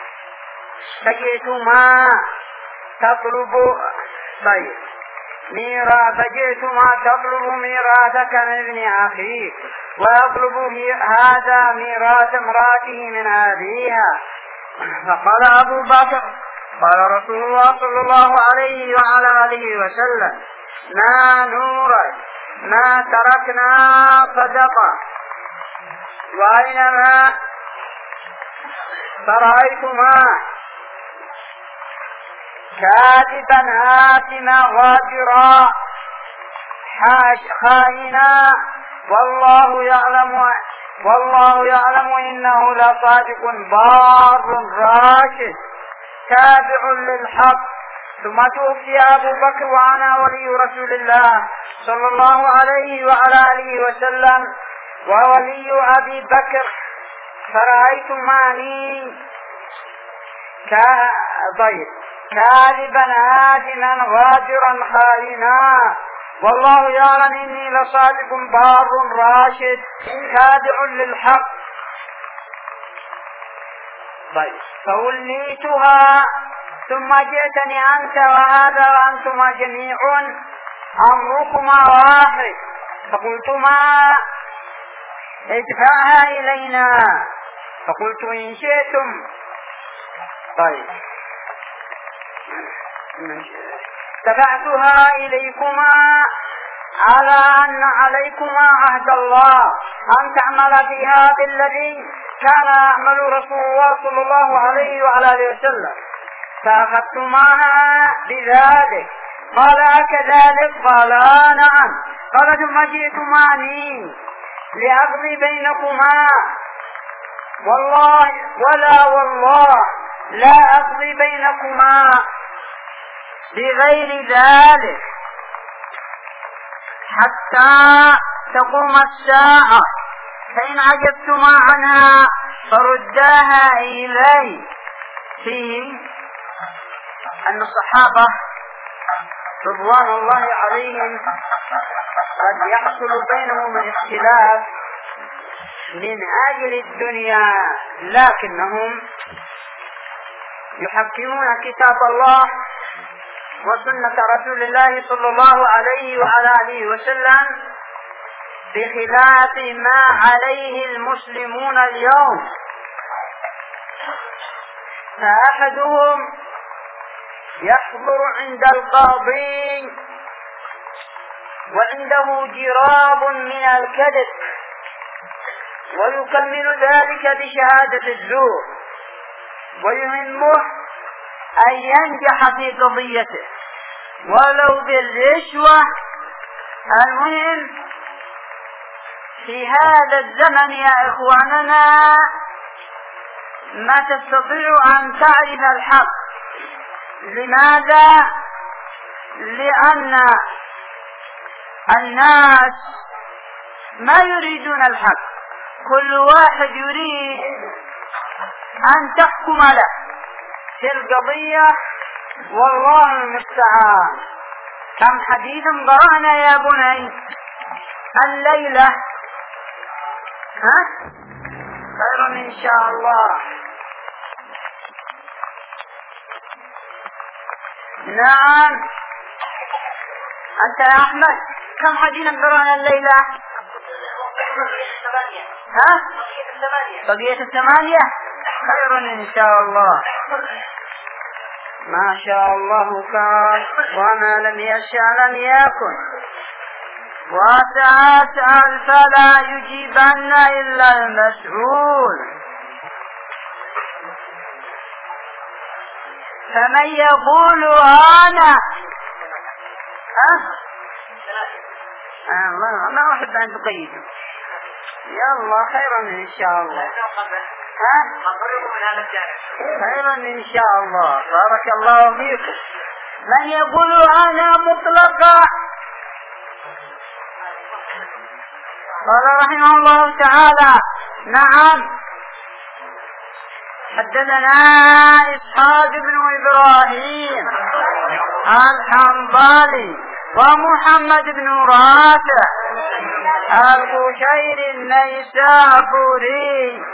فجئتما تطلب طيب ميراث فجئتما تطلب ميراثك من ابن أخيك ويطلب هذا ميراث امرأته من أبيها. فقال أبو بكر قال رسول الله صلى الله عليه وعلى آله وسلم ما نورث ما تركنا صدقة، وأينما فرأيتما كاذبا آثما غادرا خائنا والله يعلم والله يعلم إنه لصادق بار راشد تابع للحق. ثم توفي أبو بكر وأنا ولي رسول الله صلى الله عليه وعلى آله وسلم وولي أبي بكر، فرأيت ماني كضيف كاذبا آثما غادرا خائنا والله يعلم إني لصادق بار راشد تابع للحق. طيب فوليتها ثم جئتني أنت وهذا وأنتما جميع أمركما واحد، فقلتما ادفعها إلينا، فقلت إن شئتم. طيب دفعتها إليكما على أن عليكما عهد الله أن تعمل فيها بالذي كان يعمل رسول الله صلى الله عليه وعلى آله وسلم، فأخذتماها بذلك. قال أكذلك؟ قال نعم. قال ثم جئتماني لأقضي بينكما، والله ولا والله لا أقضي بينكما بغير ذلك حتى تقوم الساعة، فإن عجبتما عنها فرداها إلي. فيه أن الصحابة رضوان الله عليهم قد يحصل بينهم الاختلاف من أجل الدنيا، لكنهم يحكمون كتاب الله وسنة رسول الله صلى الله عليه وعلى آله وسلم بخلاف ما عليه المسلمون اليوم. فأحدهم يحضر عند القاضي وعنده جراب من الكذب ويكمل ذلك بشهادة الزور، ويهمه أن ينجح في قضيته ولو بالرشوة. المهم في هذا الزمن يا إخواننا ما تستطيع أن تعرف الحق. لماذا؟ لأن الناس ما يريدون الحق، كل واحد يريد أن تحكم له في القضية، والله المستعان. كم حديثا قرأنا يا بني الليلة؟ ها؟ خير إن شاء الله. نعم أنت يا أحمد كم حديثا قرأنا الليلة؟ ها؟ بقية الثمانية. خير إن شاء الله. ما شاء الله كان وما لم يشاء لم يكن، وسأسأل فلا يجيبن إلا المسؤول. فمن يقول أنا ها الله ما أحب أن تقيده. يلا خيرا إن شاء الله. ها خيرا إن شاء الله. بارك الله فيكم. من يقول أنا مطلقا؟ قال رحمه الله تعالى نعم حدثنا إسحاق بن إبراهيم الحنظلي ومحمد بن رافع البشير النيسابوري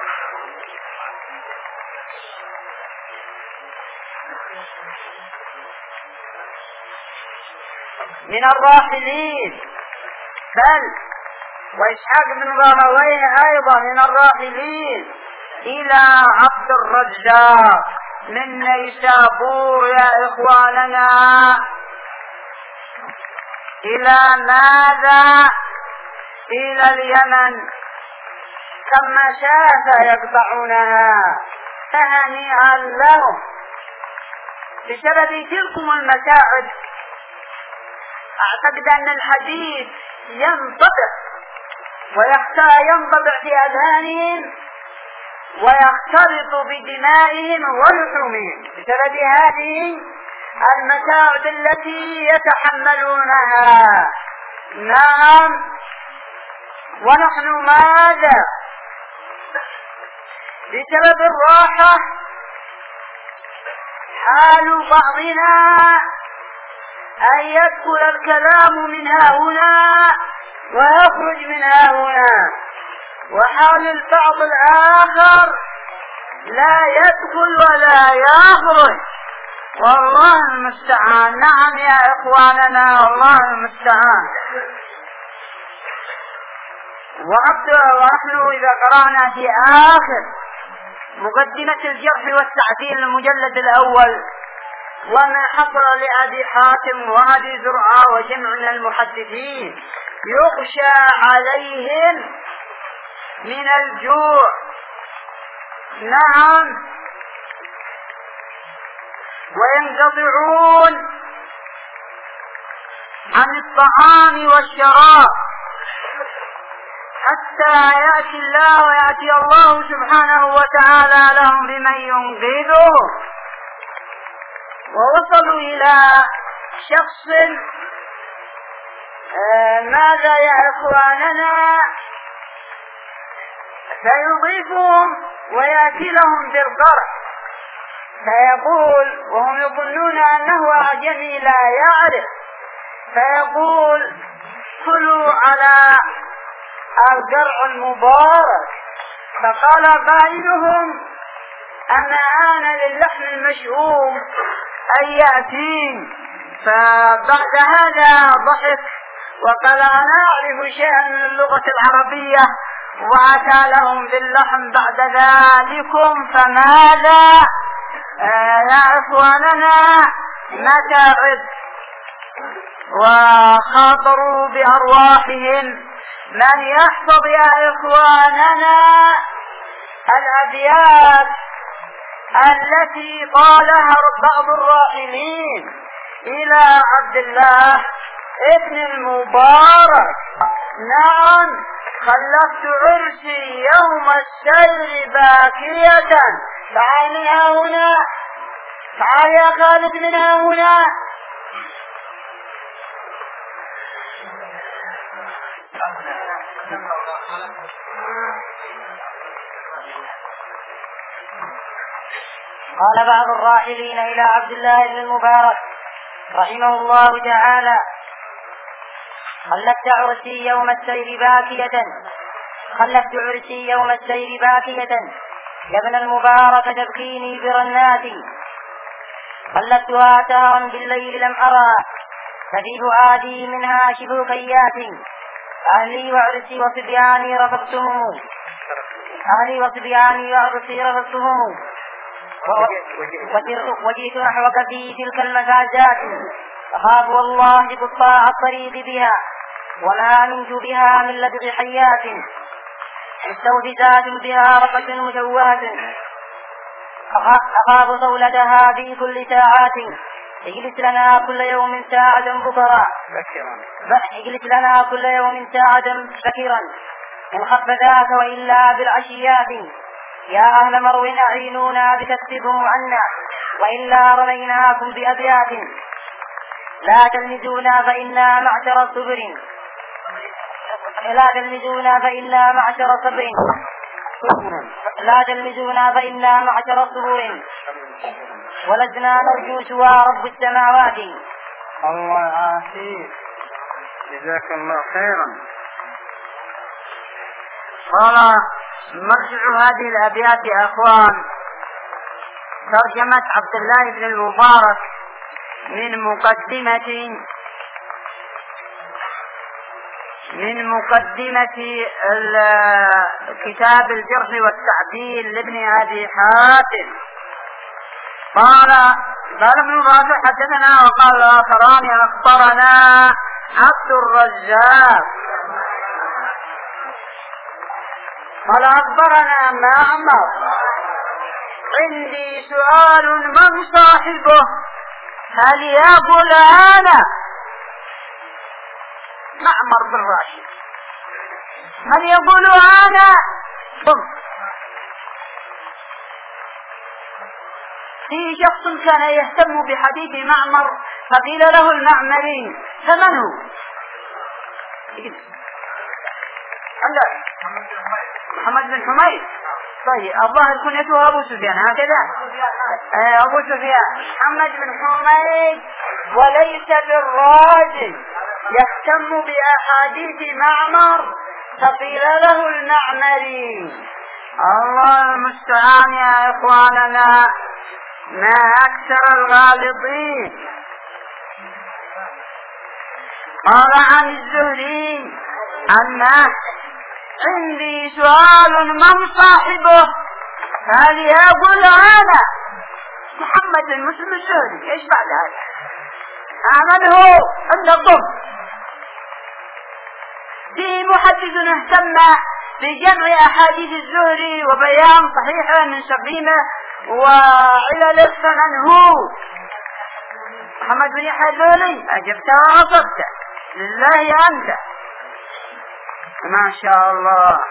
من الراحلين، بل وإسحاق بن راهويه أيضا من الراحلين إلى عبد الرزاق من نيسابور يا إخواننا. إلى ماذا؟ إلى اليمن. كم مسافة يقطعونها؟ فهنيئا لهم. بسبب تلكم المتاعب أعتقد أن الحديث ينطبع وينطبع في أذهانهم ويختلط بدمائهم ولحومهم بسبب هذه المتاعب التي يتحملونها. نعم. ونحن ماذا؟ بسبب الراحة حال بعضنا أن يدخل الكلام من هنا ويخرج من هنا، وحال البعض الآخر لا يدخل ولا يخرج. والله المستعان. نعم يا إخواننا، الله المستعان. ونحن إذا قرأنا في آخر مقدمة الجرح والتعديل المجلد الأول وما حصل لأبي حاتم وأبي زرعة وجمع من المحدثين يخشى عليهم من الجوع. نعم. وينقطعون عن الطعام والشراب حتى يأتي الله ويأتي الله سبحانه وتعالى لهم بمن ينقذه. ووصلوا إلى شخص آه ماذا يا إخواننا؟ فيضيفهم ويأتي لهم بالقرح، فيقول وهم يظنون أنه أعجمي لا يعرف، فيقول كلوا على القرع المبارك. فقال قائلهم أما آن للحم المشؤوم أن يأتين. فبعد هذا ضحك وقال أنا أعرف شيئا من اللغة العربية، وأتى لهم باللحم بعد ذلكم. فماذا آه يا إخواننا؟ متاعب. وخاطروا بأرواحهم. من يحفظ يا إخواننا الأبيات التي قالها بعض الراحلين إلى عبد الله ابن المبارك. نعم. خلفت عرسي يوم السير باكية. تعال من هنا، تعال يا خالد من هنا. قال بعض الراحلين إلى عبد الله بن المبارك رحمه الله تعالى خلفت عرسي يوم السير باكية خلفت عرسي يوم السير باكية يا ابن المبارك تبكيني برناتي. خلفتها سهرا بالليل لم أرى ففي فؤادي منها شبوكيات. أهلي وعرسي وصبياني رفضتهم أهلي وصبياني وعرسي رفضتهم وجئت نحوك في تلك المفازات. أخاف والله قطاع الطريق بها وما أمنت بها من لدغ حيات. مستوفزات بها رقة مشوهة أخاف صولتها في كل ساعات. اجلس لنا كل يوم ساعة بكرا اجلس لنا كل يوم ساعة بكرا إن خف ذاك وإلا بالعشيات. يا أهل مرو أعينونا بتكتبهم عنا وإلا رميناكم بأبيات. لا تلمزونا فإنا معشر صبر لا تلمزونا فإنا معشر صبر لا تلمزونا فإنا معشر صبر ولسنا نرجو سوى رب السماوات. الله يعافيك، جزاك الله خيرا. قال مرجع هذه الأبيات يا أخوان ترجمة عبد الله بن المبارك من مقدمة من مقدمة كتاب الجرح والتعديل لابن أبي حاتم. قال قال ابن رافع حدثنا وقال الآخران أخبرنا عبد الرزاق قال أخبرنا معمر عندي سؤال من صاحبه هل يقول أنا معمر بن راشد هل يقول أنا ثم في شخص كان يهتم بحديث معمر فقيل له المعمري فمن هو؟ محمد بن حميد. طيب الظاهر كنيته أبو سفيان هكذا أبو سفيان محمد بن حميد وليس بالراجل يهتم بأحاديث معمر فقيل له المعمري. الله المستعان يا إخواننا ما أكثر الغالطين. قال عن الزهري أنه عندي سؤال من صاحبه هل يقول أنا محمد بن مسلم الزهري. ايش بعد هذا؟ من هو عند الضم. في محدث اهتم بجمع أحاديث الزهري وبيان صحيحه من سقيمه وعلل فمن هو؟ محمد بن يحيى الزهري. أجبت وأصبت لله أنت ما شاء الله.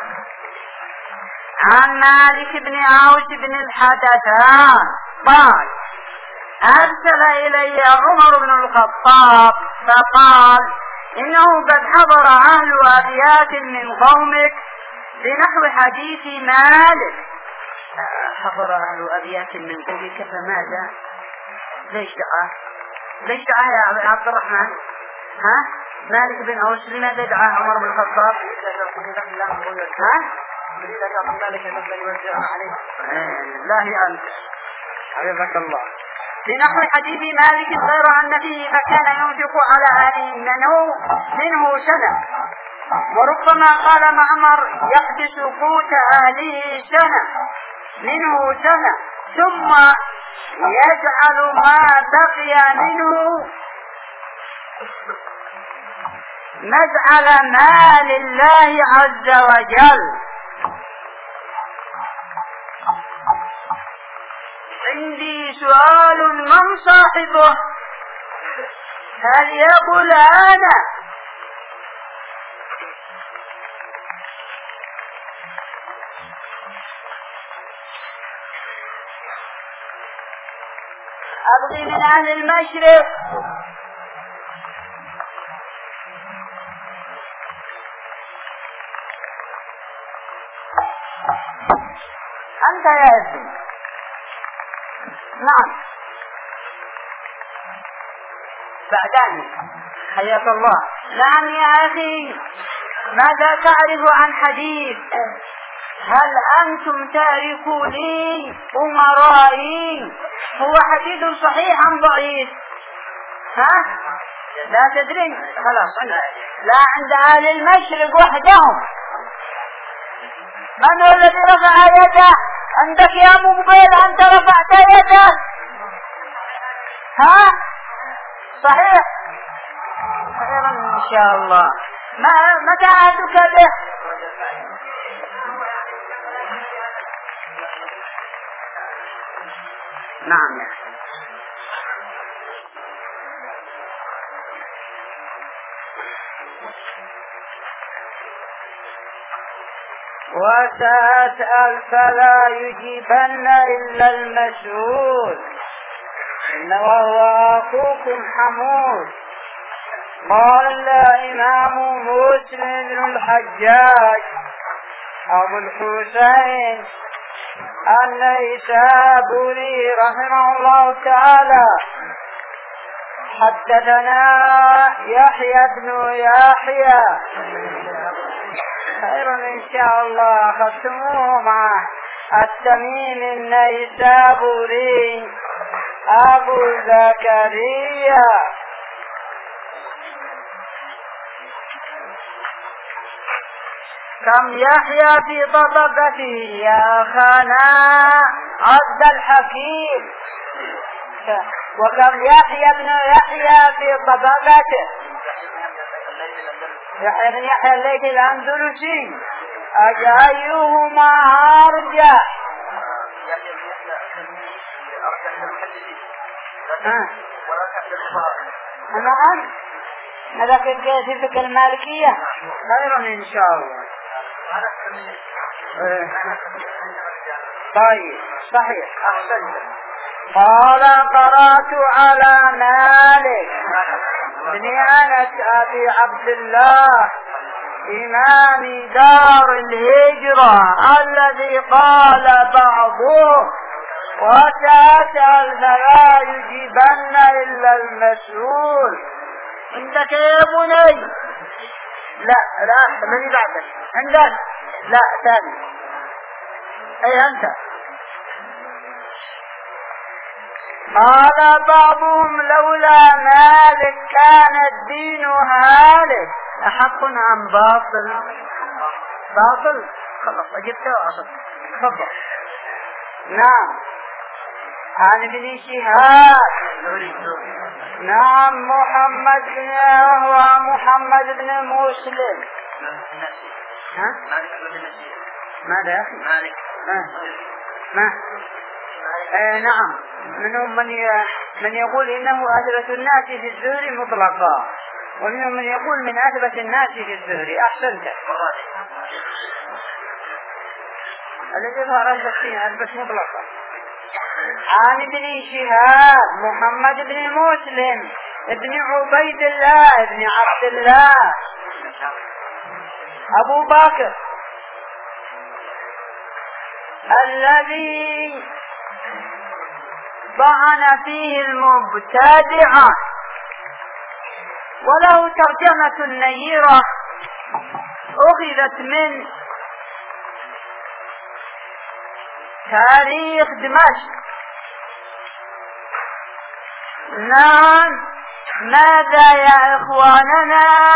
عن مالك بن عوف بن الحدثان قال أرسل إلي عمر بن الخطاب فقال إنه قد حضر أهل أبيات من قومك بنحو حديث مالك. حضر أهل أبيات من قومك فماذا؟ ليش دعاه؟ ليش دعاه يا عبد الرحمن؟ ها؟ مالك بن عوف لماذا دعاه عمر بن الخطاب؟ ها؟ لا هي أنت حفظك الله. بنحو حديث مالك غير أن فيه فكان ينفق على أهله منه منه سنة وربما قال معمر يحدث قوت أهله سنة منه سنة ثم يجعل ما بقي منه نجعل ما لله عز وجل. عندي سؤال من صاحبه هل يقول أنا؟ أبغي من أهل المشرق أنت يا ابني. نعم بعدين حياك الله. نعم يا أخي ماذا تعرف عن حديث هل أنتم تاركوا لي أمرائي؟ هو حديث صحيح أم ضعيف؟ ها؟ لا تدري؟ خلاص لا عند أهل المشرق وحدهم. من هو الذي رفع يده؟ عندك يا مقبل أنت رفعت يدك. ها؟ صحيح؟ خيرا إن شاء الله. ما متى عهدك به؟ نعم يا أخي. وتسأل فلا يجيبن إلا المسؤول إنه هو أخوكم حمود. قال الإمام مسلم بن الحجاج أبو الحسين النيسابوري رحمه الله تعالى حدثنا يحيى بن يحيى خير إن شاء الله أخذتموه معه التميم النيسابوري أبو زكريا. كم يحيى في طبقته يا خانا عبد الحكيم وكم يحيى بن يحيى في طبقته يحيى بن يحيى الليثي الأندلسي أيهما أرجح؟ نعم هذا في فقه المالكية خيرا إن شاء الله. طيب صحيح أحسنت. قال قرأت على مالك بن أنس أبي عبد الله إمام دار الهجرة الذي قال بعضه وتسأل فلا يجيبن إلا المسؤول. عندك يا بني؟ لا لا الذي بعدك عندك؟ لا ثاني. أي أنت؟ قال بعضهم لولا مالك كان الدين هالك. أحق أم باطل؟ باطل. خلاص أجبت أصلا. تفضل. نعم عن ابن شهاب. نعم محمد بن وهو محمد بن مسلم. ها؟ ماذا يا أخي؟ مالك. ما؟ آه نعم منهم من من يقول إنه أثبت الناس في الزهر مطلقا ومنهم من يقول من أثبت الناس في الزهر. أحسنت. الذي ظهر أثبت مطلقا. عن ابن شهاب محمد بن مسلم ابن عبيد الله ابن عبد الله أبو بكر الذي طعن فيه المبتدعة وله ترجمة نيرة أخذت من تاريخ دمشق. نعم ماذا يا إخواننا؟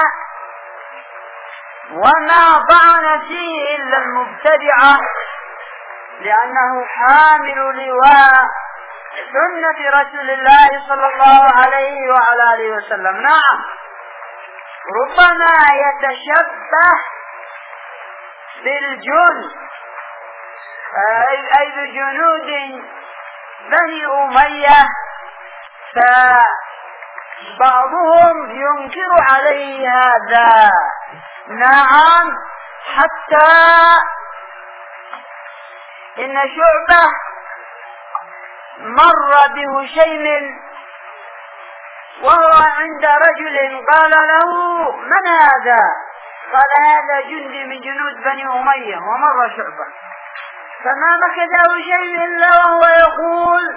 وما طعن فيه إلا المبتدعة لأنه حامل لواء سنة رسول الله صلى الله عليه وعلى آله وسلم. نعم ربما يتشبه بالجند أي بجنود بني أمية فبعضهم ينكر عليه هذا. نعم حتى إن شعبة مر بهشيم وهو عند رجل قال له من هذا؟ قال هذا جندي من جنود بني أمية. ومر شعبة فما مكث هشيم إلا وهو يقول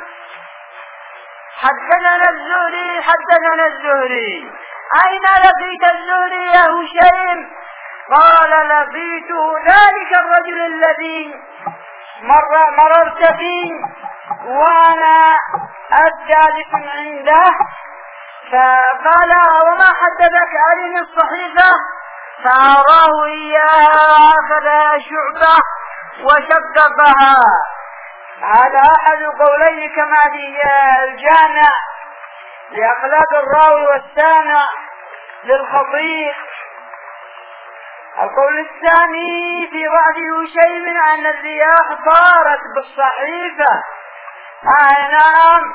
حدثنا الزهري حدثنا الزهري. أين لقيت الزهري يا هشيم؟ قال لقيت ذلك الرجل الذي مر مررت فيه وأنا جالس عنده. فقال وما حدثك؟ أرني الصحيفة. فأراه إياها أخذها شعبة وشققها. هذا أحد قولين كما في الجامع لأخلاق الراوي والسامع للخطيب. القول الثاني في بعض هشيم أن الرياح طارت بالصحيفة. آه نعم.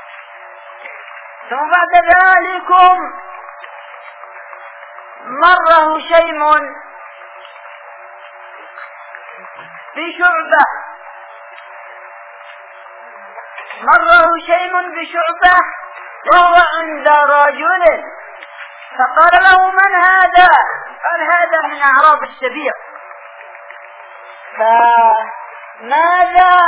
ثم بعد ذلك مر هشيم بشعبة مر هشيم بشعبة وهو عند رجل فقال له من هذا؟ قال هذا من أعراب السبيع. فماذا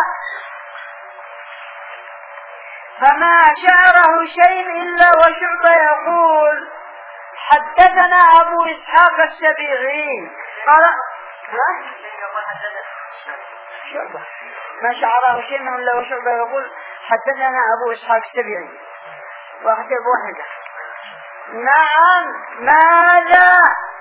فما شعره شيء إلا وشعبة يقول حدثنا أبو إسحاق السبيعي. قال شعبة ما شعره شيء إلا وشعبة يقول حدثنا أبو إسحاق السبيعي. واحدة واحدة. نعم ماذا؟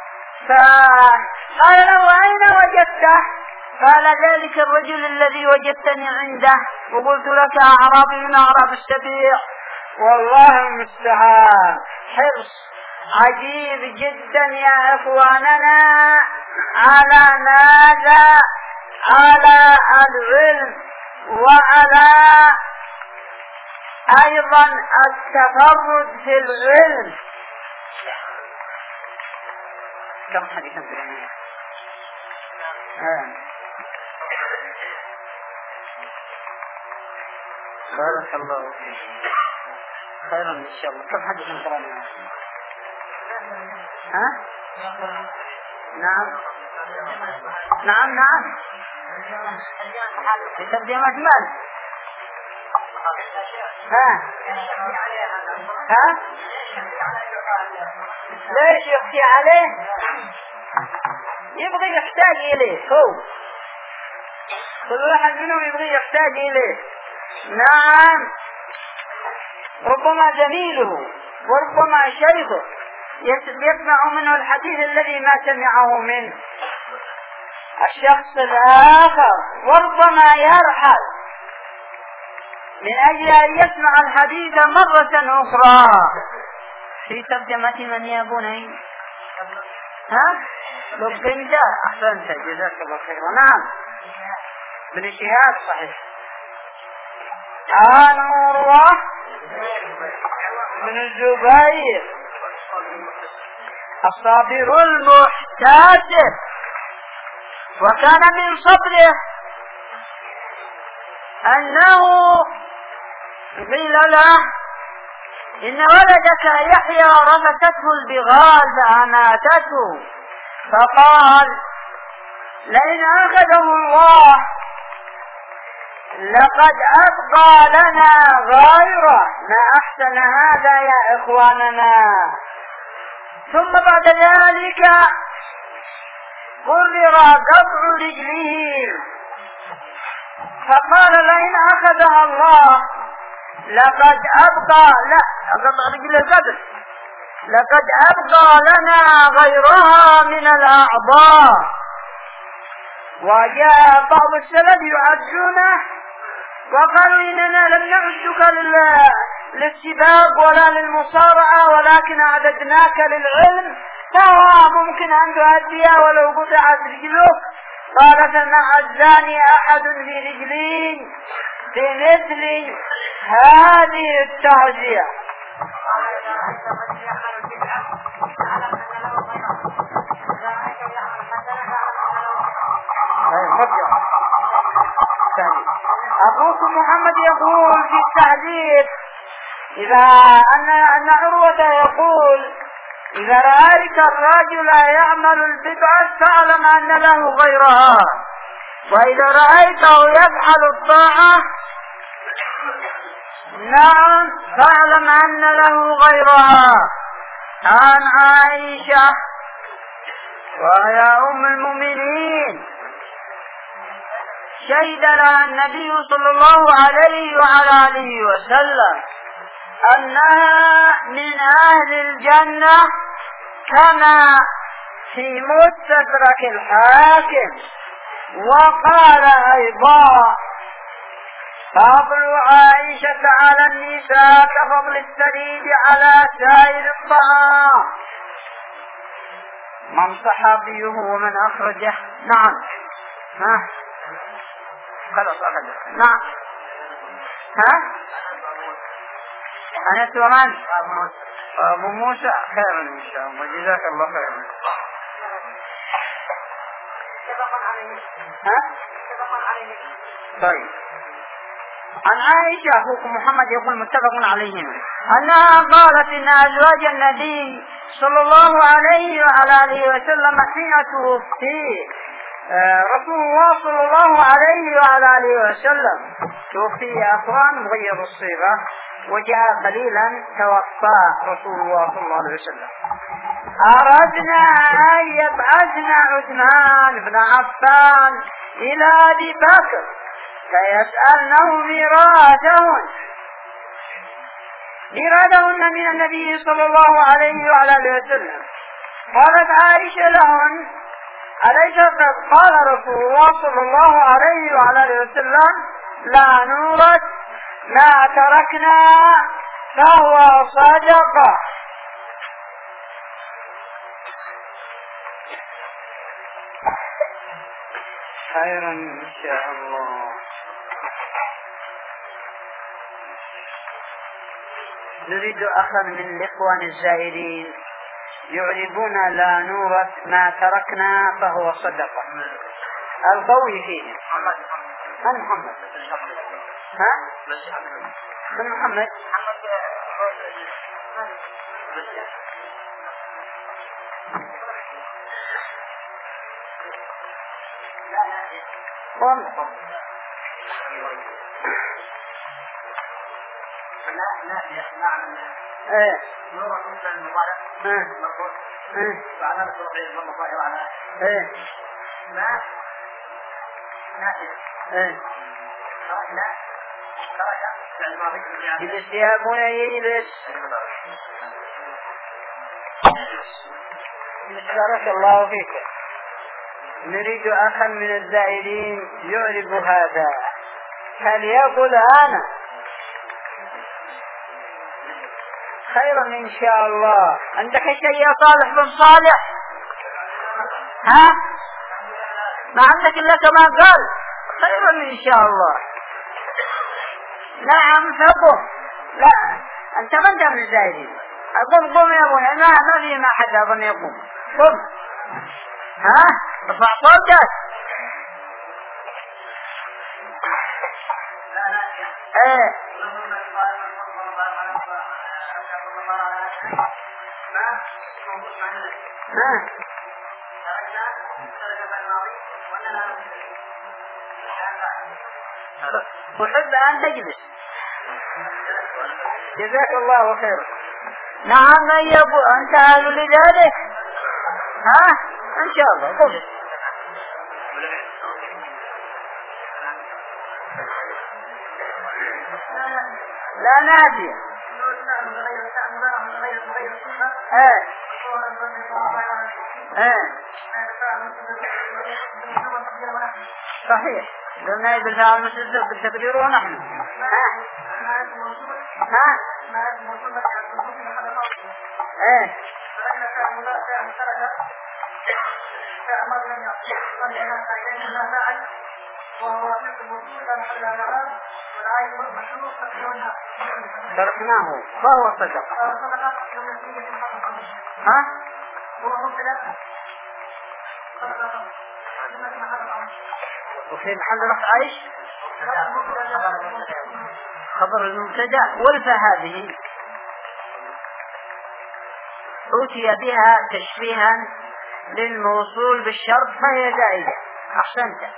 فقال له أين وجدته؟ قال ذلك الرجل الذي وجدتني عنده وقلت لك أعرابي من أعراب السبيع. والله المستعان. حرص عجيب جدا يا إخواننا. على ماذا؟ على العلم وعلى أيضا التفرد في العلم. كم حديثا في العلم؟ بارك الله فيك. خيرا إن شاء الله. كم حديثا في العلم؟ ها؟ نعم نعم نعم لترجمة مال. ها ها ليش يخفي عليه؟ يبغي يحتاج إليه هو، كل واحد منهم يبغي يحتاج إليه. نعم ربما زميله وربما شيخه يسمع منه الحديث الذي ما سمعه منه الشخص الآخر، وربما يرحل من أجل أن يسمع الحديث مرة أخرى. في ترجمة من يا بني؟ ها؟ لبنت أحسنت جزاك الله خيرا. نعم بن شهاب صحيح. عن عروة بن الزبير الصابر المحتسب، وكان من صبره أنه قيل له إن ولدك يحيى رفسته البغال فأماتته، فقال لئن أخذه الله لقد أبقى لنا غيره. ما أحسن هذا يا إخواننا. ثم بعد ذلك قرر قطع رجله، فقال لئن أخذها الله لقد أبقى لا قطع رجل القدر لقد أبقى لنا غيرها من الأعضاء. وجاء بعض السلف يعدونه وقالوا إننا لم نعدك للسباق ولا للمصارعة ولكن أعددناك للعلم، فهو ممكن أن تؤديها ولو قطعت رجلك. قال فما عزاني أحد في رجلين بمثل هذه التعزية. أخوكم محمد يقول في التحديث إذا أن أن عروة يقول إذا رأيت الرجل يعمل البدعة فاعلم أن له غيرها، وإذا رأيته يفعل الطاعة نعم فاعلم أن له غيرها. عن عائشة وهي أم المؤمنين شهد لها النبي صلى الله عليه وعلى آله وسلم أنها من أهل الجنة كما في مستدرك الحاكم. وقال أيضا فضل عائشة على النساء كفضل الثريد على سائر الطعام. من صحابيه ومن أخرجه. نعم ها خلاص أخذ. نعم ها أنا ومن أبو موسى. خيرا إن شاء الله جزاك الله خيرا. ها طيب. عن عائشة أخوكم محمد يقول متفق عليهم أنها قالت إن أزواج النبي صلى الله عليه وعلى آله وسلم حين توفي رسول الله صلى الله عليه وعلى آله وسلم توفي أخوان مغير الصيغة وجاء قليلا توفى رسول الله صلى الله عليه وسلم. أردنا أن يبعثنا عثمان بن عفان إلى أبي بكر فيسألنه ميراثهن ميراثهن من النبي صلى الله عليه وعلى آله وسلم. قالت عائشة لهن أليس قد قال رسول الله صلى الله عليه وعلى آله وسلم لا نورث ما تركنا فهو صدقة. خيرا إن شاء الله. نريد أخا من الإخوان الزائرين يعربون لا نورث ما تركنا فهو صدقة. القوي فيه من محمد؟ ها؟ من محمد؟ قم ايه نور مثل المضارع ايه ايه وعلى الصوفيه والمصائر على ايه ما نافع ايه لا يجلس يا بني يجلس. بارك الله فيك. نريد أخا من الزائرين يعرف هذا فليقل أنا خيرا إن شاء الله. عندك شيء يا صالح بن صالح؟ ها؟ ما عندك إلا كما قال خيرا إن شاء الله. نعم فقم. لا أنت ما أنت من الزائرين. قم قم يا أبوي. ما ما في ما حد أظن يقوم. قم. ها؟ ارفع صوتك. ايه ها أحب أن تجلس. جزاك الله خير. نعم يا أبو أنت أهل لذلك. ها إن شاء الله. قم. لا نادي. ايه ايه صحيح. قلنا يد الفاعل المستتر بالتقدير ونحن ها ها ايه تركناه فهو صدق. ها وفي محل رفع عيش خبر المبتدا والفاء هذه أوتي بها تشبيها للموصول بالشرط فهي زائدة. أحسنت.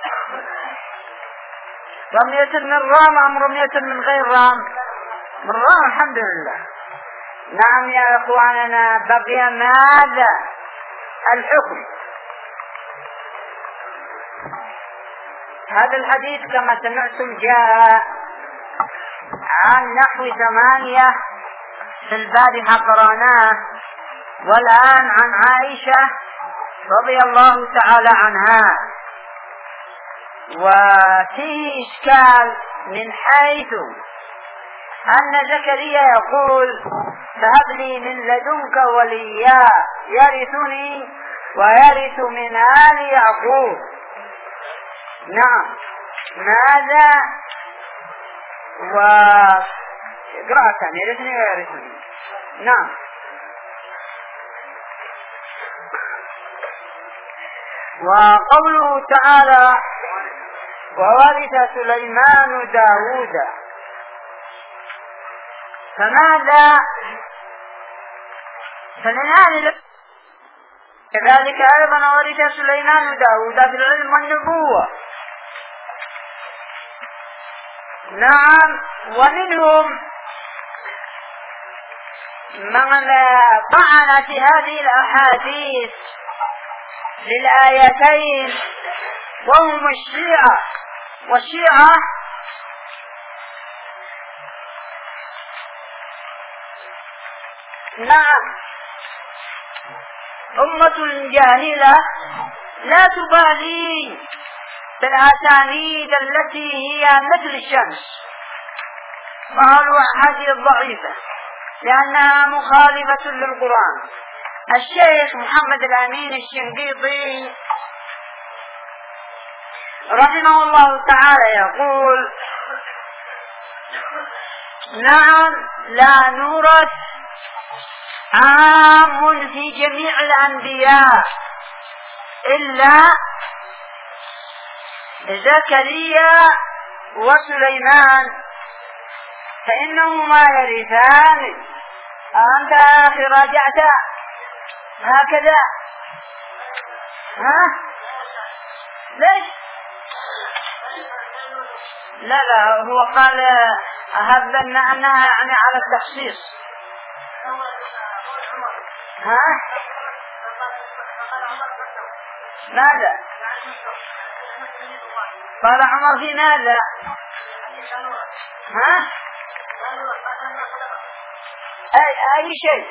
رمية من رام أم رمية من غير رام؟ من رام الحمد لله. نعم يا أخواننا بقي ماذا؟ الحكم. هذا الحديث كما سمعتم جاء عن نحو ثمانية في البارحة قرأناه والآن عن عائشة رضي الله تعالى عنها. وفيه إشكال من حيث أن زكريا يقول فهب لي من لدنك وليا يرثني ويرث من آل يعقوب. نعم ماذا وقراءة يرثني ويرثني. نعم وقوله تعالى وورث سليمان داود فماذا فلنان كذلك أيضا ورث سليمان داود في العلم والنبوة. نعم ومنهم من طعن في هذه الأحاديث للآيتين وهم الشيعة. والشيعة نعم أمة جاهلة لا تبالي بالأسانيد التي هي مثل الشمس وقالوا أحاديث ضعيفة لأنها مخالفة للقرآن. الشيخ محمد الأمين الشنقيطي رحمه الله تعالى يقول: نعم، لا نورث عام في جميع الأنبياء إلا زكريا وسليمان، فإنهما يرثان. أنت أخي راجعت هكذا؟ ها؟ ليش؟ لا لا، هو قال هذا أنها يعني على التخصيص. ها؟ ماذا؟ قال عمر في ماذا؟ ها؟ أي, أي شيء؟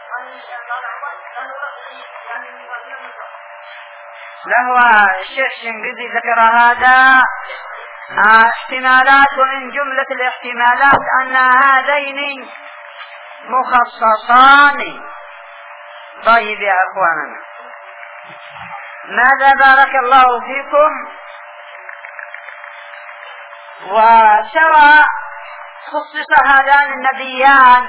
له الشيخ الشنقيطي ذكر هذا احتمالات، ومن جملة الاحتمالات أن هذين مخصصان. طيب يا أخواننا، ماذا بارك الله فيكم؟ وشرع خصص هذان النبيان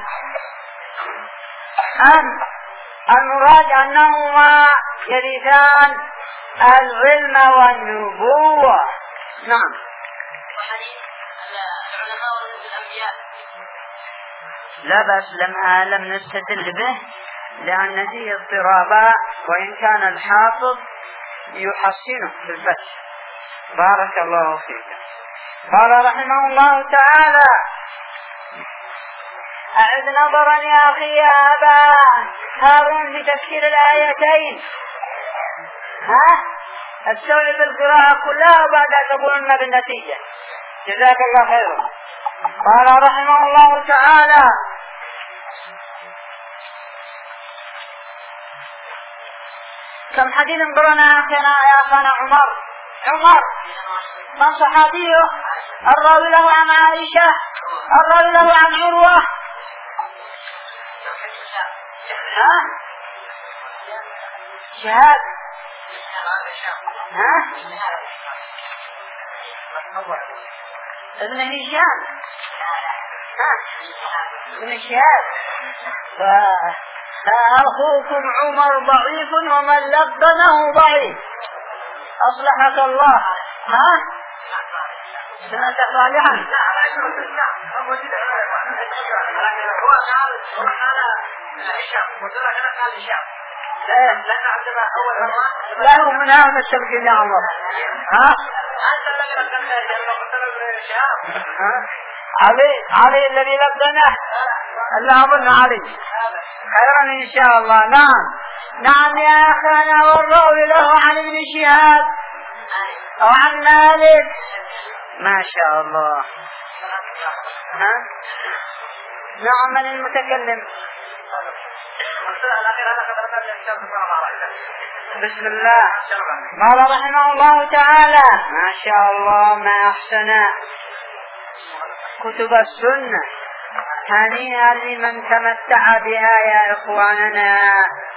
أن المراد أنهما يرثان العلم والنبوة. نعم. العلماء ورثة الأنبياء لا بأس، لم لم نستدل به لأن فيه اضطرابا، وإن كان الحافظ يحسنه بالفتح. بارك الله فيك. قال رحمه الله تعالى: أعد نظرا يا أخي يا أبا هارون في تفسير الآيتين. ها؟ استوعب القراءة كلها وبعد تقولن بالنتيجة. جزاك الله خيرا. قال رحمه الله تعالى: كم حديث قرنا أخنا يا أخنا عمر عمر من صحابيه الراوي له عن عائشة، الراوي له عن عروة. ها؟ شهاد. ها؟ ابن هشام. ها؟ ابن شهاد. فأخوكم عمر ضعيف ومن لقنه ضعيف. أصلحك الله. ها؟ سمعت صالحا. لا هو من هذا التبكين يا عمر. ها؟ علي علي الذي لقنه الله أظن علي خيرا إن شاء الله. نعم نعم يا أخانا، والراوي له عن ابن شهاب أو عن مالك. ما شاء الله. ها؟ نعم، من المتكلم؟ بسم الله. قال رحمه الله تعالى: ما شاء الله، ما أحسن كتب السنة، هنيئا لمن تمتع بها يا إخواننا.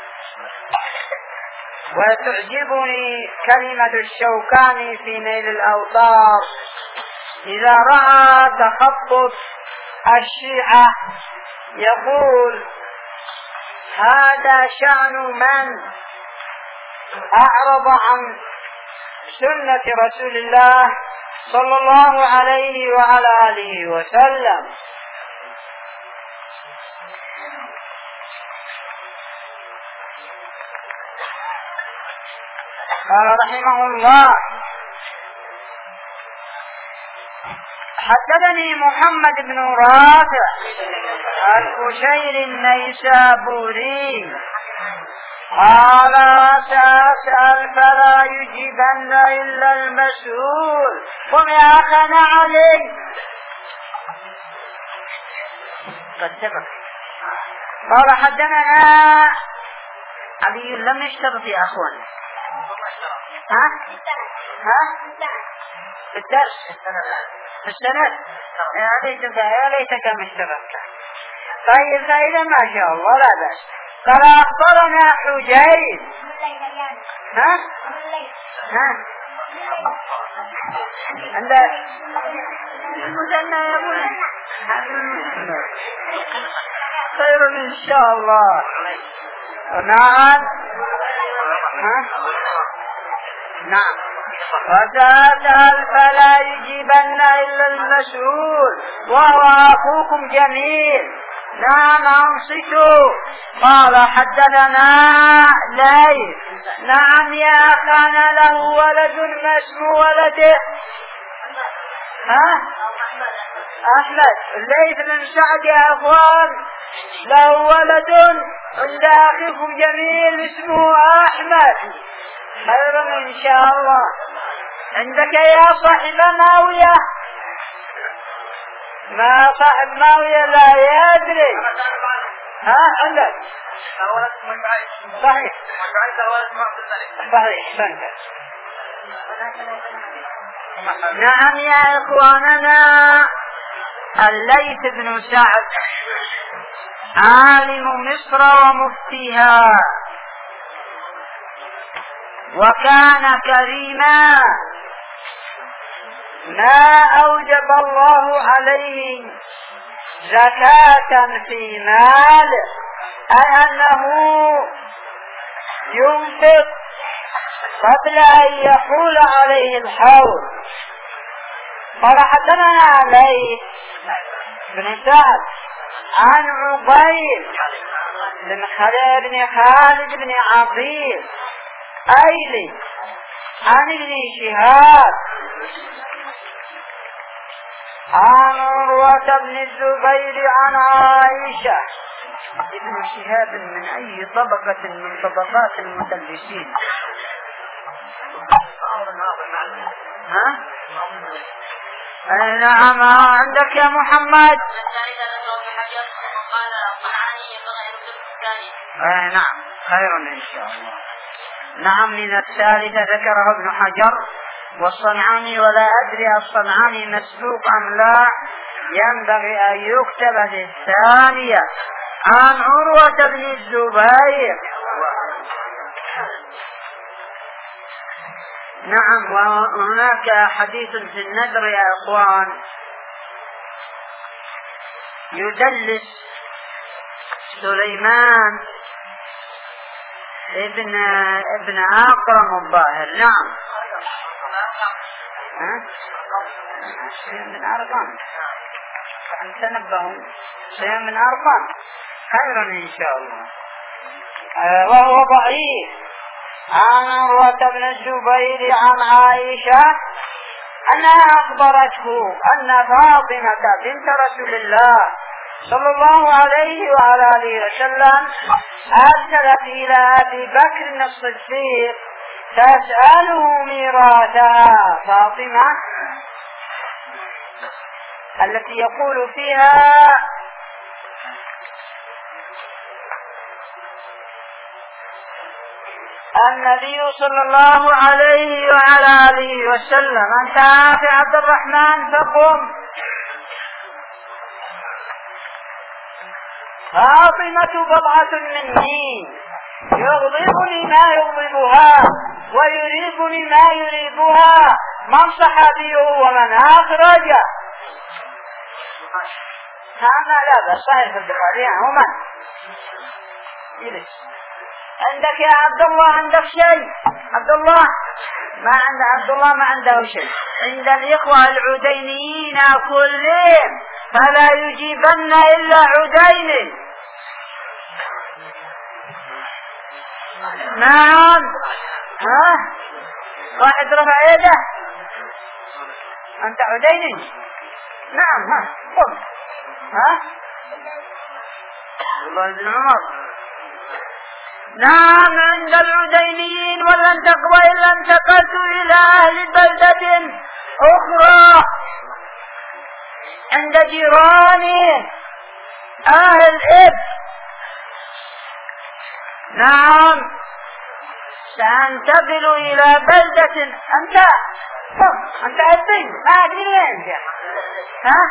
وتعجبني كلمة الشوكاني في نيل الأوطار إذا رأى تخبط الشيعة يقول: هذا شأن من أعرض عن سنة رسول الله صلى الله عليه وعلى آله وسلم. قال رحمه الله: حدثني محمد بن رافع الكشيري النيسابوري قال: سأسأل فلا يجيبن إلا المسؤول. قم يا أخنا علي. قد سبق. قال: حدثنا علي لم يشترط يا أخوان. ها؟ ها؟ في الدرس في السنة يا ليتك يا ليتك ما اشترطت. طيب فإذا ما شاء الله لا بأس. قال: أخبرنا حجيج. ها؟ ها؟ عند المثنى يا ابوي خير إن شاء الله. نعم نعم. وتسأل فلا يجيبن إلا المسؤول وهو أخوكم جميل. نعم أنصتوا. قال حدثنا ليث نعم يا كان له ولد ما اسم ولده؟ ها أحمد. الليث بن سعد يا أخوان له ولد عند أخيكم جميل اسمه أحمد. خيرا إن شاء الله. عندك يا صاحب ماوية؟ ما صاحب ماوية لا يدري. ها عندك صحيح صحيح صحيح. نعم يا إخواننا الليث بن سعد عالم مصر ومفتيها وكان كريما ما أوجب الله عليه زكاة في مال أي أنه ينفق قبل أن يحول عليه الحول. قال حدثنا ليث بن سعد عن عبيد بن خالد بن خالد بن عظيم أيلي عن ابن شهاب عن عروة بن الزبير عن عائشة. ابن شهاب من أي طبقة من طبقات المدلسين؟ ها؟ نعم عندك يا محمد. آه نعم خير إن شاء الله. نعم من الثالثة ذكره ابن حجر والصنعاني ولا أدري الصنعاني مسبوق أم لا ينبغي أن يكتب في الثانية. عن عروة بن الزبير. نعم. وهناك حديث في النذر يا أخوان يدلس سليمان ابن ابن أكرم الظاهر. نعم ها شيء من أرقام تنبهوا شيء من أرقام خيرا إن شاء الله. آه وهو ضعيف. عن عروة بن الزبير عن عائشة أنها أخبرته أن فاطمة بنت رسول الله صلى الله عليه وعلى آله وسلم أرسلت إلى أبي بكر الصديق تسأله ميراثها. فاطمة التي يقول فيها النبي صلى الله عليه وعلى آله وسلم أنت في عبد الرحمن فقم. فاطمة بضعة مني يغضبني ما يغضبها ويريبني ما يريبها. من صحابي ومن أخرج؟ هذا لا بس صحيح في البخاري. ومن يلس عندك يا عبد الله؟ عندك شيء عبد الله؟ ما عند عبد الله ما عنده شيء. عند الإخوة العدينيين كلهم فلا يجيبن إلا عديني. نعم. ها واحد رفع يده. أنت عديني؟ نعم. ها قم. ها الله بن عمر. نعم عند العدينيين ولن تقوى إلا انتقلت إلى أهل بلدة أخرى عند جيراني أهل إب. نعم سأنتقل إلى بلدة. أنت أنت أبين ما أدري وين. ها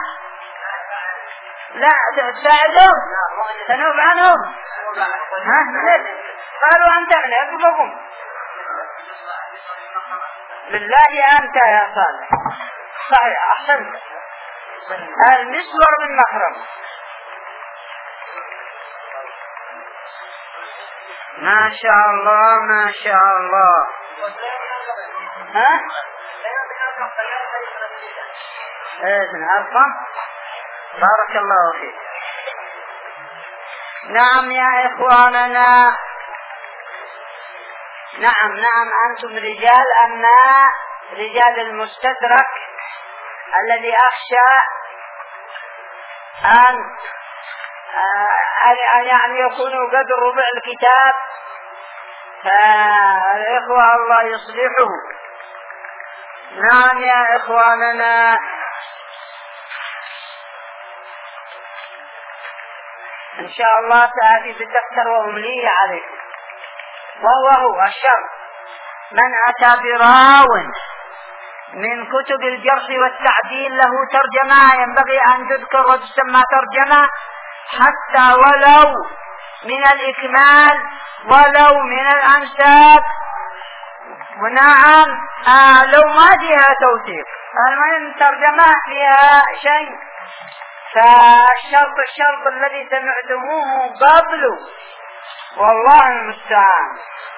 لا تساعدهم تنوب عنهم. ها قالوا أنت من أقبكم. بالله أنت يا صالح. صحيح أحسنت. المسور بن مخرمة. ما شاء الله ما شاء الله. ها؟ ابن أرقم. بارك الله فيك. نعم يا إخواننا، نعم نعم أنتم رجال، أما رجال المستدرك الذي أخشى أن أن يعني يكونوا قد ربع الكتاب، فالإخوة الله يصلحه. نعم يا إخواننا، إن شاء الله سآتي بالدفتر وأمليه عليكم، وهو هو الشر: من أتى براو من كتب الجرح والتعديل له ترجمة ينبغي أن تذكر وتسمى ترجمة، حتى ولو من الإكمال ولو من الأنساب، ونعم آه لو ما فيها توثيق، المهم ترجمة فيها شيء. فالشرط الشرط الذي سمعتموه قبل، والله المستعان.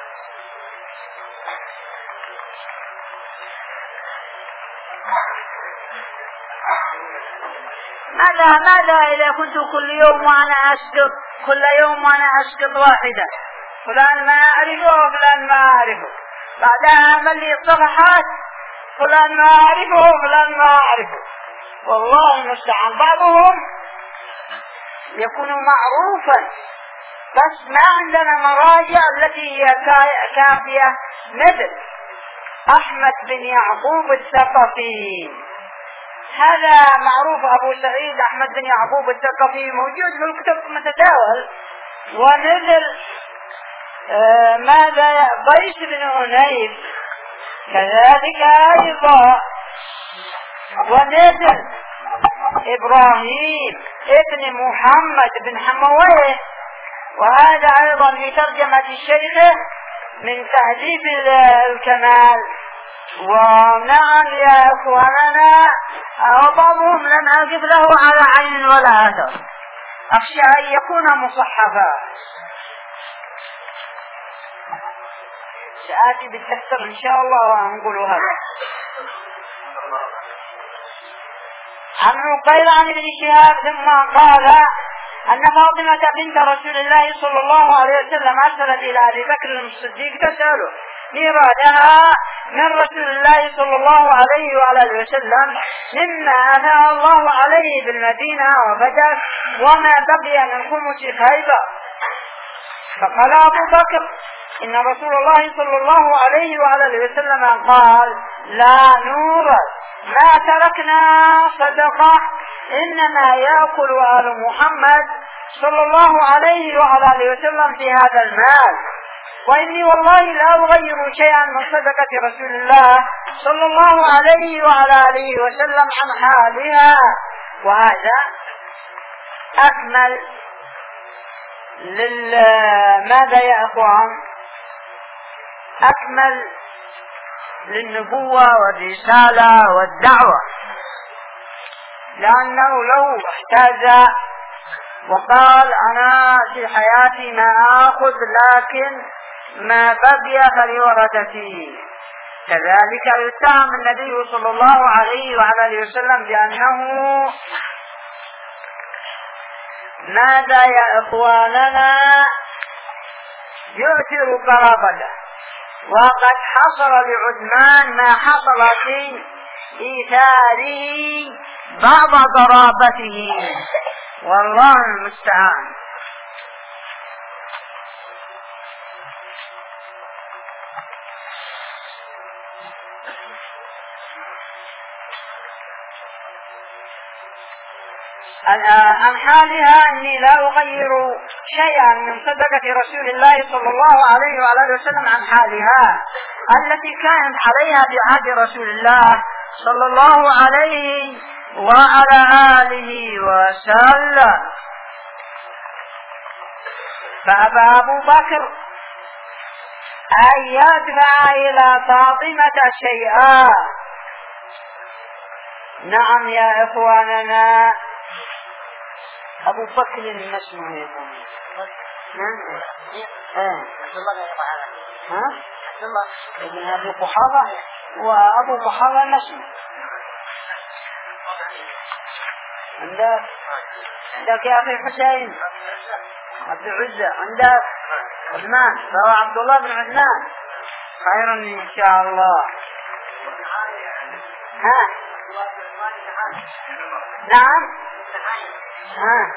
ماذا ماذا إذا كنت كل يوم وأنا أسقط، كل يوم وأنا أسقط واحدة، فلان ما أعرفه وفلان ما أعرفه، بعدها أعمل لي صفحات فلان ما أعرفه وفلان ما أعرفه، والله المستعان. بعضهم يكون معروفا بس ما عندنا مراجع التي هي كافية، مثل أحمد بن يعقوب الثقفي، هذا معروف. أبو سعيد أحمد بن يعقوب الثقفي موجود في الكتب متداول. ومثل آه ماذا قيس بن عنيف كذلك أيضا. ومثل إبراهيم ابن محمد بن حمويه، وهذا أيضا في ترجمة الشيخ من تهذيب الكمال. ونعم يا إخواننا، وبعضهم لم أقف له على عين ولا أثر، أخشى أن يكون مصحفا. سآتي بالدفتر إن شاء الله ونقول هذا. عن عقيل عن ابن شهاب ثم قال أن فاطمة بنت رسول الله صلى الله عليه وسلم أرسلت إلى أبي بكر الصديق تسأله ميراثها من رسول الله صلى الله عليه وعلى وسلم مما أفاء الله عليه بالمدينة وفتح، وما بقي من خمس خيبر. فقال أبو بكر: إن رسول الله صلى الله عليه وعلى وسلم قال: لا نورث ما تركنا صدقة، إنما يأكل آل محمد صلى الله عليه وعلى وسلم في هذا المال، وإني والله لا أغير شيئا من صدقة رسول الله صلى الله عليه وعلى آله وسلم عن حالها. وهذا أكمل لل ماذا يا أخوان؟ أكمل للنبوة والرسالة والدعوة، لأنه لو احتاج وقال أنا في حياتي ما آخذ لكن ما بقي فلورثتي، كذلك يتهم النبي صلى الله عليه وعلى وسلم بأنه ماذا يا إخواننا يؤثر قرابته، وقد حصل لعثمان ما حصل في إيثاره بعض قرابته، والله المستعان. عن حالها إني لا أغير شيئا من صدقة رسول الله صلى الله عليه وعلى وسلم عن حالها التي كانت عليها بعهد رسول الله صلى الله عليه وعلى آله وسلم. فأبى أبو بكر أن يدفع إلى فاطمة شيئا. نعم يا إخواننا. أبو بكر ما اسمه يقول ها ابن أبي قحافة، وأبو قحافة ما اسمه. عندك عندك يا أخي حسين عبد العزة، عندك عثمان فهو عبد الله بن عثمان. خيرا إن شاء الله. ها نعم ها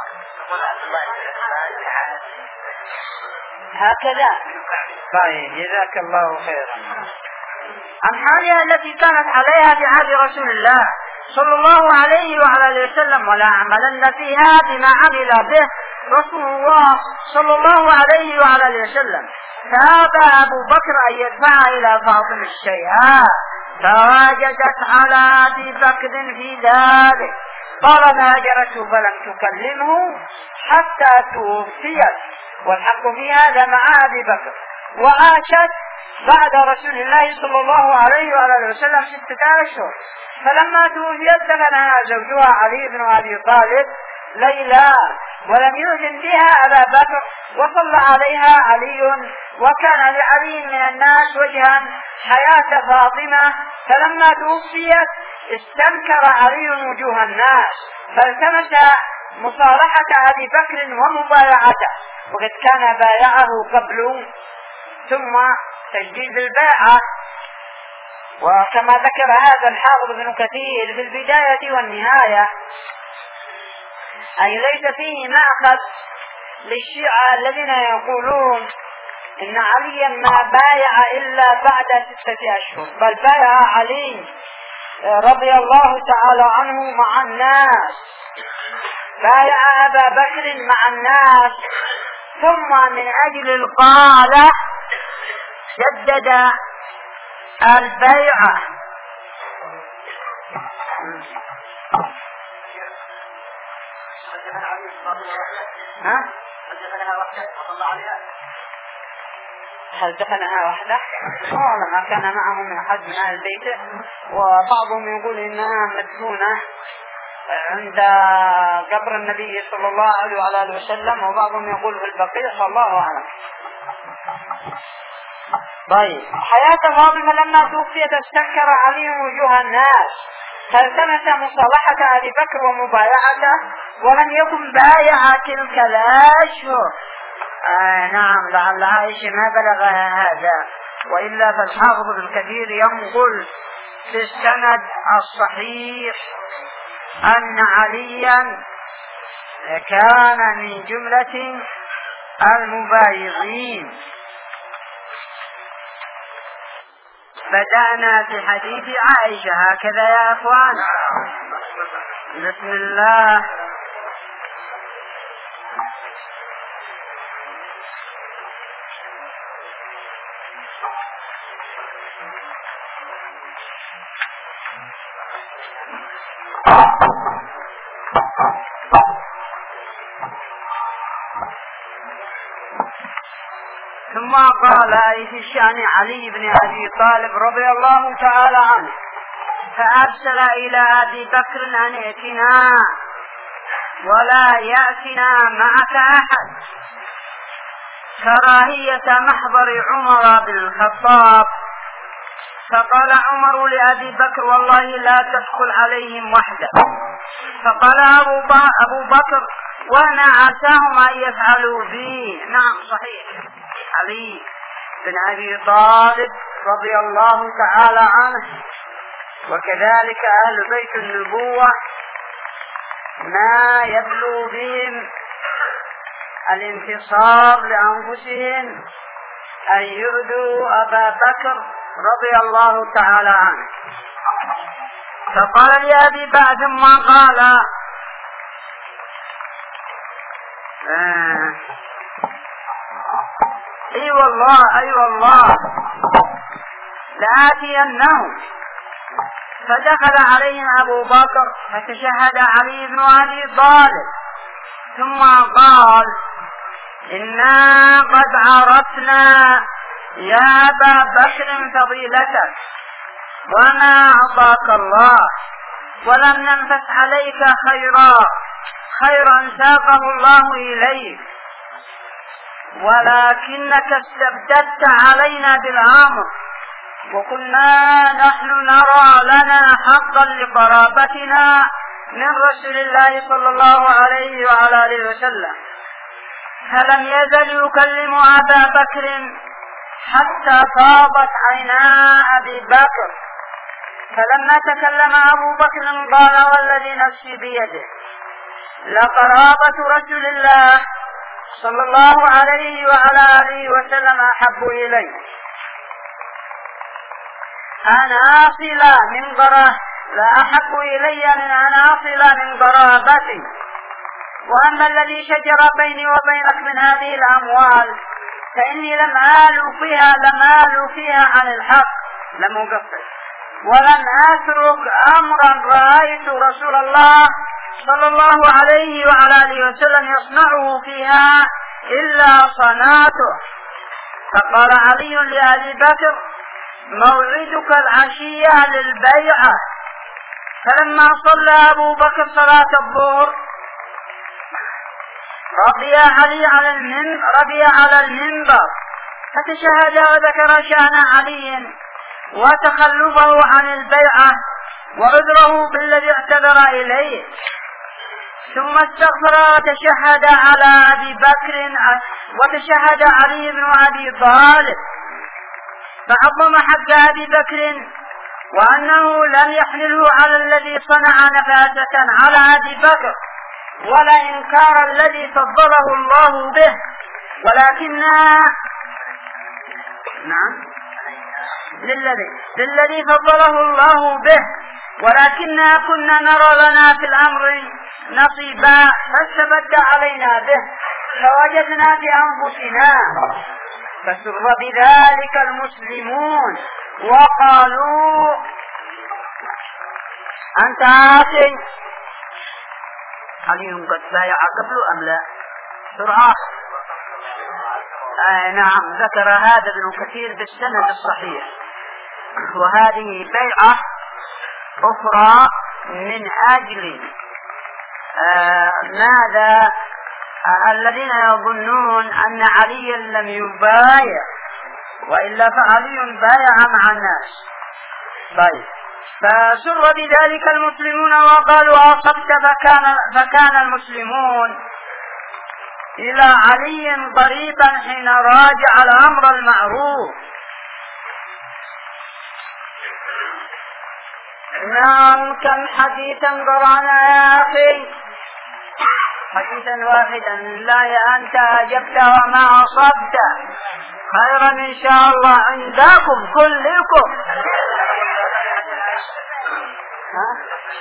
هكذا. طيب جزاك الله خيرا. عن حالها التي كانت عليها في عهد رسول الله صلى الله عليه وعلى اله وسلم، ولا عملن فيها بما عمل به رسول الله صلى الله عليه وعلى اله وسلم. فأبى أبو بكر أن يدفع إلى فاطمة شيئا، فواجدت على أبي بكر في ذلك، قال ما هجرته فلم تكلمه حتى توفيت، والحق في هذا مع أبي بكر. وعاشت بعد رسول الله صلى الله عليه وآله وسلم ستة أشهر، فلما توفيت دفنها زوجها علي بن أبي طالب ليلى، ولم يؤذن بها أبا بكر، وصلى عليها علي، وكان لعلي من الناس وجها حياة فاطمة، فلما توفيت استنكر علي وجوه الناس، فالتمس مصالحة أبي بكر ومبايعته، وقد كان بايعه قبل، ثم تجديد البيعة. وكما ذكر هذا الحافظ ابن كثير في البداية والنهاية، أي ليس فيه مأخذ للشيعة الذين يقولون إن عليا ما بايع إلا بعد ستة أشهر، بل بايع علي رضي الله تعالى عنه مع الناس، بايع أبا بكر مع الناس، ثم من أجل القالة جدد البيعة. ها؟ هل دفنها وحده؟ والله ما كان معه من أحد من أهل البيت، وبعضهم يقول إنها مدفونة عند قبر النبي صلى الله عليه وآله وسلم، وبعضهم يقول في البقيع، فالله أعلم. طيب، حياة فاطمة لما توفيت استنكر علي وجوه الناس، فالتمس مصالحة أبي بكر ومبايعته، ولم يكن بايع تلك الأشهر. آه نعم، لعل عائشة ما بلغها هذا، وإلا فالحافظ ابن كثير ينقل في السند الصحيح أن عليا كان من جملة المبايعين. بدأنا في حديث عائشة هكذا يا أخوان. بسم الله. ثم قال أي في الشأن علي بن أبي طالب رضي الله تعالى عنه، فأرسل إلى أبي بكر أن ائتنا ولا يأتنا معك أحد، كراهية محضر عمر بن الخطاب. فقال عمر لأبي بكر والله لا تدخل عليهم وحده. فقال أبو بكر وأنا عساهم أن يفعلوا بي. نعم صحيح، علي بن أبي طالب رضي الله تعالى عنه، وكذلك أهل بيت النبوة ما يبلو بهم الانتصار لأنفسهم أن يؤذوا أبا بكر رضي الله تعالى عنه. فقال لأبي بعد ما قال آه اي والله اي والله لآتينهم. فدخل عليهم أبو بكر فتشهد علي بن أبي طالب، ثم قال إنا قد عرفنا يا أبا بكر فضيلتك وما أعطاك الله ولم ننفس عليك خيرا خيرا ساقه الله إليك ولكنك استبددت علينا بالأمر وكنا نحن نرى لنا حقا لقرابتنا من رسول الله صلى الله عليه وعلى آله وسلم فلم يزل يكلم أبا بكر حتى فاضت عينا أبي بكر فلما تكلم أبو بكر قال والذي نفسي بيده لقرابة رسول الله صلى الله عليه وعلى آله وسلم أحب إلي أن أصل من قرابة لا أحب إلي من أن أصل من قرابتي وأما الذي شجر بيني وبينك من هذه الأموال فإني لم آل فيها لم آل فيها عن الحق لم أقصر ولن أترك أمرا رأيت رسول الله صلى الله عليه وعلى آله وسلم يصنعه فيها إلا صنعته. فقال علي لأبي بكر موعدك العشية للبيعة. فلما صلى أبو بكر صلاة الظهر رضي علي على المنبر رضي على المنبر فتشهد وذكر شأن علي وتخلفه عن البيعة وعذره بالذي اعتذر إليه ثم استغفر وتشهد على أبي بكر وتشهد علي بن أبي طالب فعظم حق أبي بكر وأنه لم يحمله على الذي صنع نفاسة على أبي بكر ولا إنكار الذي فضله الله به ولكننا نعم للذي للذي فضله الله به ولكننا كنا نرى لنا في الأمر نصيبا فاستبد علينا به فوجدنا في أنفسنا فسر بذلك المسلمون وقالوا أنت عاصي. علي قد بايع قبل أم لا؟ سرعة. آه نعم ذكر هذا ابن كثير بالسند الصحيح. وهذه بيعة أخرى من أجل آه ماذا آه الذين يظنون أن علي لم يبايع وإلا فعلي بايع مع الناس. طيب فسر بذلك المسلمون وقالوا أصبت فكان, فكان المسلمون إلى علي قريبا حين راجع الأمر المعروف. نعم كم حديثا قرأنا يا أخي حديثا واحدا لا أنت أجبت وما أصبت خيرا إن شاء الله عندكم كلكم. ها؟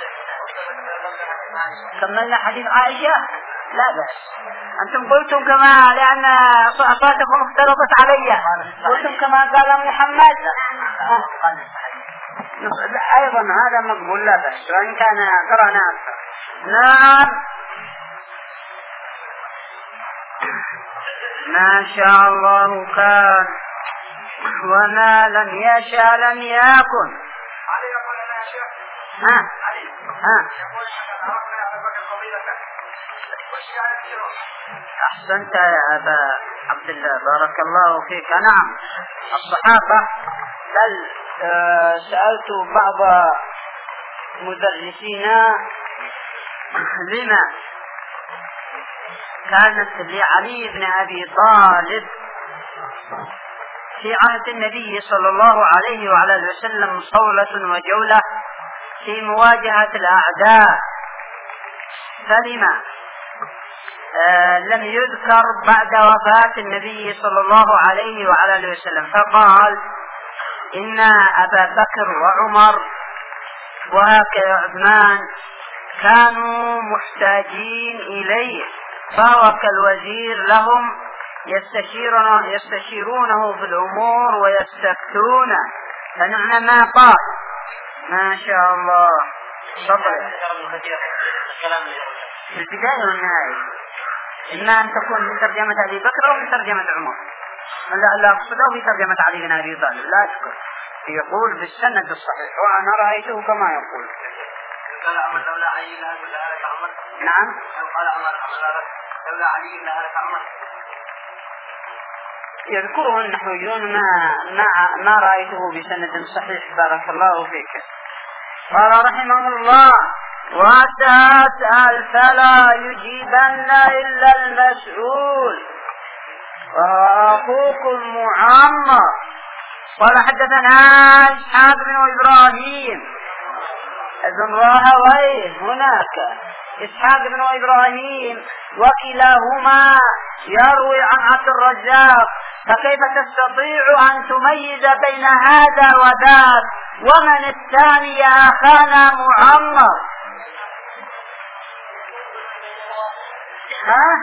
كملنا حديث عائشة لا بأس. أنتم قلتم كما لأن أصواتكم اختلطت علي قلتم كما قال محمد أيضا هذا مقبول لا بأس وإن كان قرأنا أكثر. نعم ما شاء الله كان وما لم يشاء لم يكن. ها ها أحسنت يا أبا عبد الله بارك الله فيك. نعم الصحابة بل آه سألت بعض مدرسينا لما كانت لعلي بن أبي طالب في عهد النبي صلى الله عليه وعلى آله وسلم صولة وجولة في مواجهة الأعداء فلما آه لم يذكر بعد وفاة النبي صلى الله عليه وعلى آله وسلم فقال إن أبا بكر وعمر وهكذا عثمان كانوا محتاجين إليه فهو كالوزير لهم يستشيرونه, يستشيرونه في الأمور ويستفتونه فنعم ما قال. ما شاء الله. صبر في البداية والنهاية إما أن تكون من ترجمة أبي بكر أو من ترجمة عمر لا لا أقصده في ترجمة علي بن أبي طالب، لا أذكر، يقول بالسند الصحيح وأنا رأيته كما يقول. قال عمر لولا علي لهلك عمر. نعم. قال عمر لولا علي لهلك عمر. يذكره النحويون ما ما ما رأيته بسند صحيح. بارك الله فيك. قال رحمه الله: وتسأل فلا يجيبن إلا المسؤول وأخوك المعمر. قال حدثنا إسحاق بن إبراهيم ابن راهويه هناك إسحاق بن إبراهيم وكلاهما يروي عن عبد الرزاق، فكيف تستطيع أن تميز بين هذا وذاك؟ ومن الثاني يا أخانا معمر؟ ها؟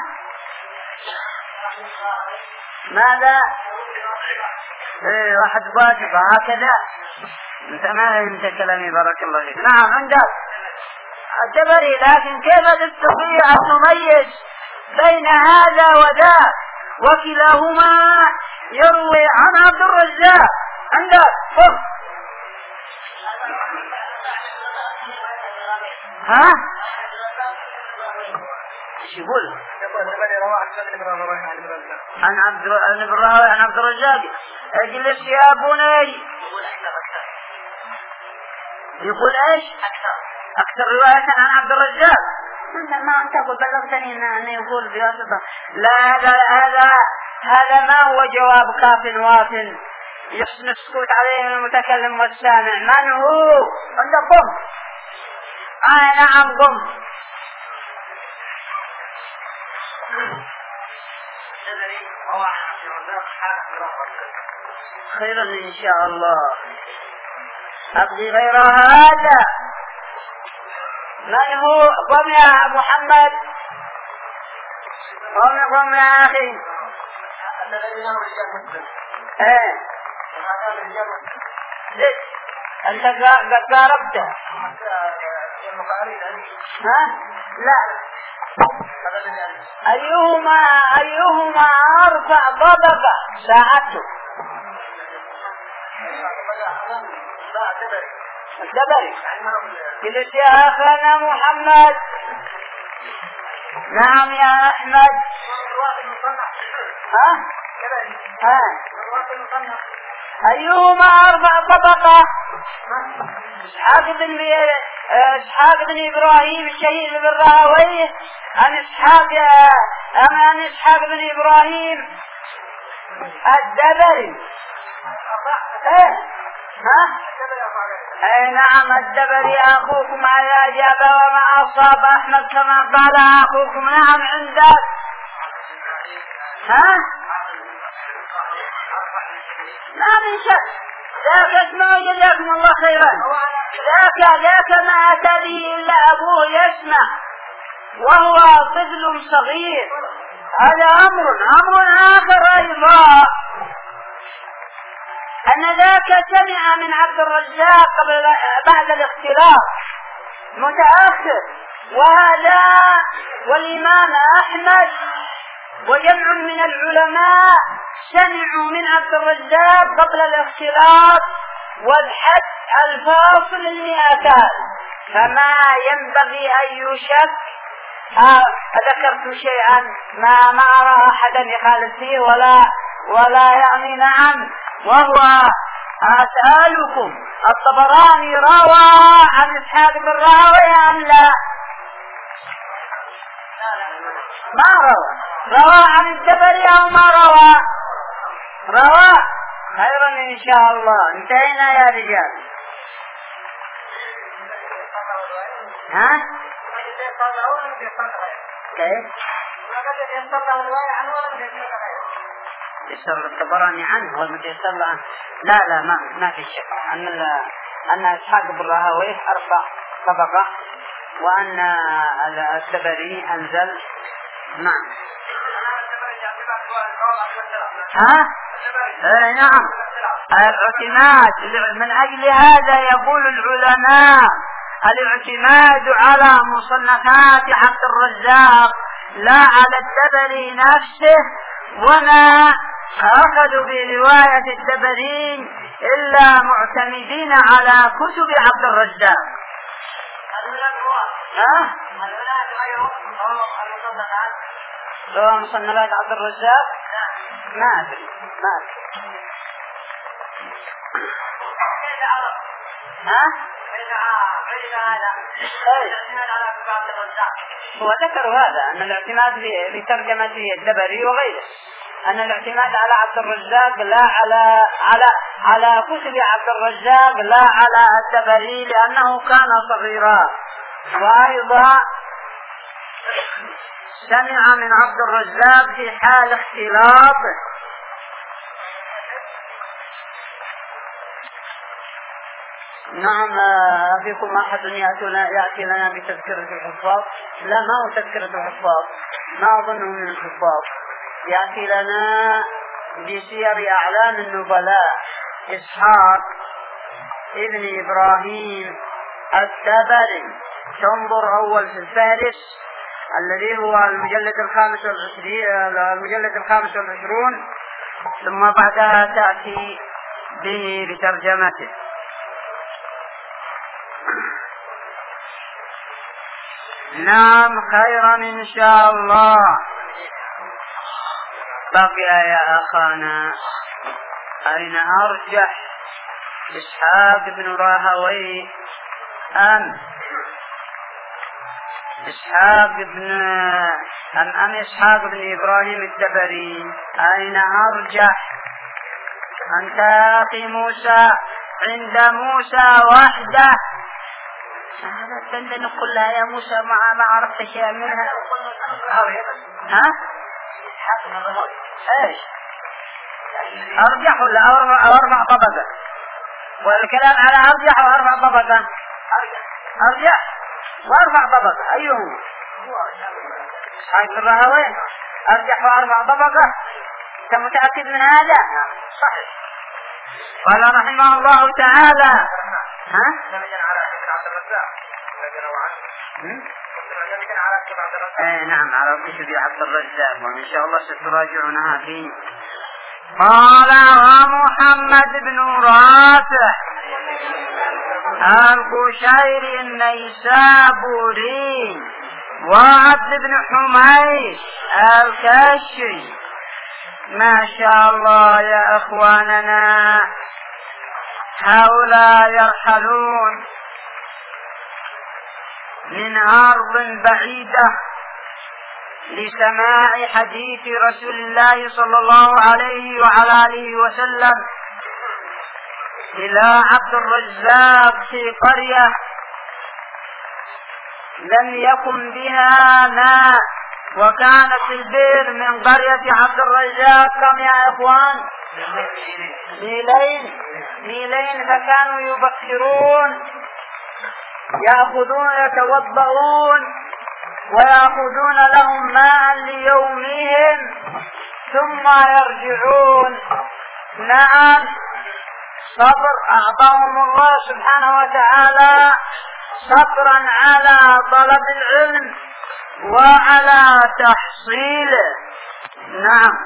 ماذا؟ ايه واحد واجب هكذا. انت ما فهمت كلامي. بارك الله فيك. نعم عندك الجبري، لكن كيف تستطيع أن تميز بين هذا وذاك وكلاهما يروي عن عبد الرزاق؟ عندك فر. ها؟ ايش يقول؟ عن عبد الراوي عن عبد الرزاق. اجلس يا بني. يقول ايش؟ اكثر رواية عن عبد الرزاق. انت ما انت قلت بلغتني انه يقول بواسطة. لا هذا هذا هذا ما هو جواب كاف واف يحسن السكوت عليه المتكلم والسامع. من هو؟ انت قم. آه نعم قم. خيرا إن شاء الله. أبغي غير هذا. من هو؟ قم يا محمد. قم قم يا أخي. إيه أنت قاربته. ها؟ لا. أيهما أيهما أرفع ضبطة ساعته؟ الدبري. قلت يا أخانا محمد. نعم يا أحمد. ها؟ ها؟ أيهما أرفع ضبطة؟ إسحاق بن إسحاق بن إبراهيم الشهيد بن راهويه عن إسحاق أم عن إسحاق بن إبراهيم الدبري. إيه ها؟ أي نعم الدبري أخوكم على أجاب وما أصاب أحمد كما قال أخوكم. نعم عندك. ها؟ ما من شك. ذاك اسمه جزاكم الله خيرا. ذاك ذاك ما أتى به إلا أبوه يسمع وهو طفل صغير. هذا أمر أمر آخر أيضا أن ذاك سمع من عبد الرزاق قبل بعد الاختلاف متأخر، وهذا والإمام أحمد وجمع من العلماء سمعوا من عبد الرزاق قبل الاختلاف والحد الفاصل المئتان، فما ينبغي أن يشك. ذكرت شيئا ما ما أرى أحدا يخالف فيه ولا ولا يعني نعم، وهو أسألكم الطبراني روى عن إسحاق بن راهويه أم لا؟ ما روى. روى عن الدبري أو ما روى؟ روى. خيرا إن شاء الله. انتهينا يا رجال. ها؟ كيف؟ يسر الطبراني عنه والمتيسر عنه. لا لا ما ما في شك أن أن إسحاق بن راهويه أرفع طبقة وأن الدبري أنزل. نعم. ها؟ اي نعم. الاعتماد من أجل هذا يقول العلماء الاعتماد على مصنفات عبد الرزاق لا على الدبري نفسه وما أخذوا برواية التبري إلا معتمدين على كتب عبد الرزاق. ها؟ لو مصنفات عبد الرزاق ما أدري ما أدري. ها؟ هو ذكر هذا أن الاعتماد في ترجمة الدبري وغيره أن الاعتماد على عبد الرزاق لا على على على كتب عبد الرزاق لا على الدبري لأنه كان صغيرا، وأيضا سمع من عبد الرزاق في حال اختلاطه. نعم. فيكم أحد يأتي لنا بتذكرة الحفاظ؟ لا، ما هو تذكرة الحفاظ، ما أظنه من الحفاظ. يأتي لنا بسير أعلام النبلاء إسحاق ابن إبراهيم التبري. تنظر أول في الفهرس الذي هو المجلد الخامس والعشرين المجلد الخامس والعشرون، ثم بعدها تأتي به بترجمته. نعم خيرا إن شاء الله. بقي يا أخانا أين أرجح إسحاق بن راهويه أم إسحاق بن أم أم إسحاق بن إبراهيم التبري؟ أين أرجح؟ أنت يا أخي موسى عند موسى وحده. هذا تندن كلها يا موسى ما ما عرفت شيء منها. ها؟ ايش؟ أرجح ولا أربع أربع طبقة؟ والكلام على أرجح وأربع طبقة. أرجح وأربع طبقة أيهما؟ حيث الراهويه أرجح وأربع طبقة. أنت متأكد من هذا؟ صحيح. قال رحمه الله تعالى ها؟ ايه نعم على كتب عبد الرزاق، وإن شاء الله ستراجعونها فيه. قال ومحمد بن رافع القشيري النيسابوري وعبد بن حميد الكشري. ما شاء الله يا أخواننا، هؤلاء يرحلون من أرض بعيدة لسماع حديث رسول الله صلى الله عليه وعلى آله وسلم إلى عبد الرزاق في قرية لم يكن بها ماء، وكانت البئر من قرية عبد الرزاق كم يا إخوان؟ ميلين ميلين فكانوا يبكرون يأخذون يتوضؤون ويأخذون لهم ماء ليومهم ثم يرجعون. نعم صبر أعطاهم الله سبحانه وتعالى صبرا على طلب العلم وعلى تحصيله. نعم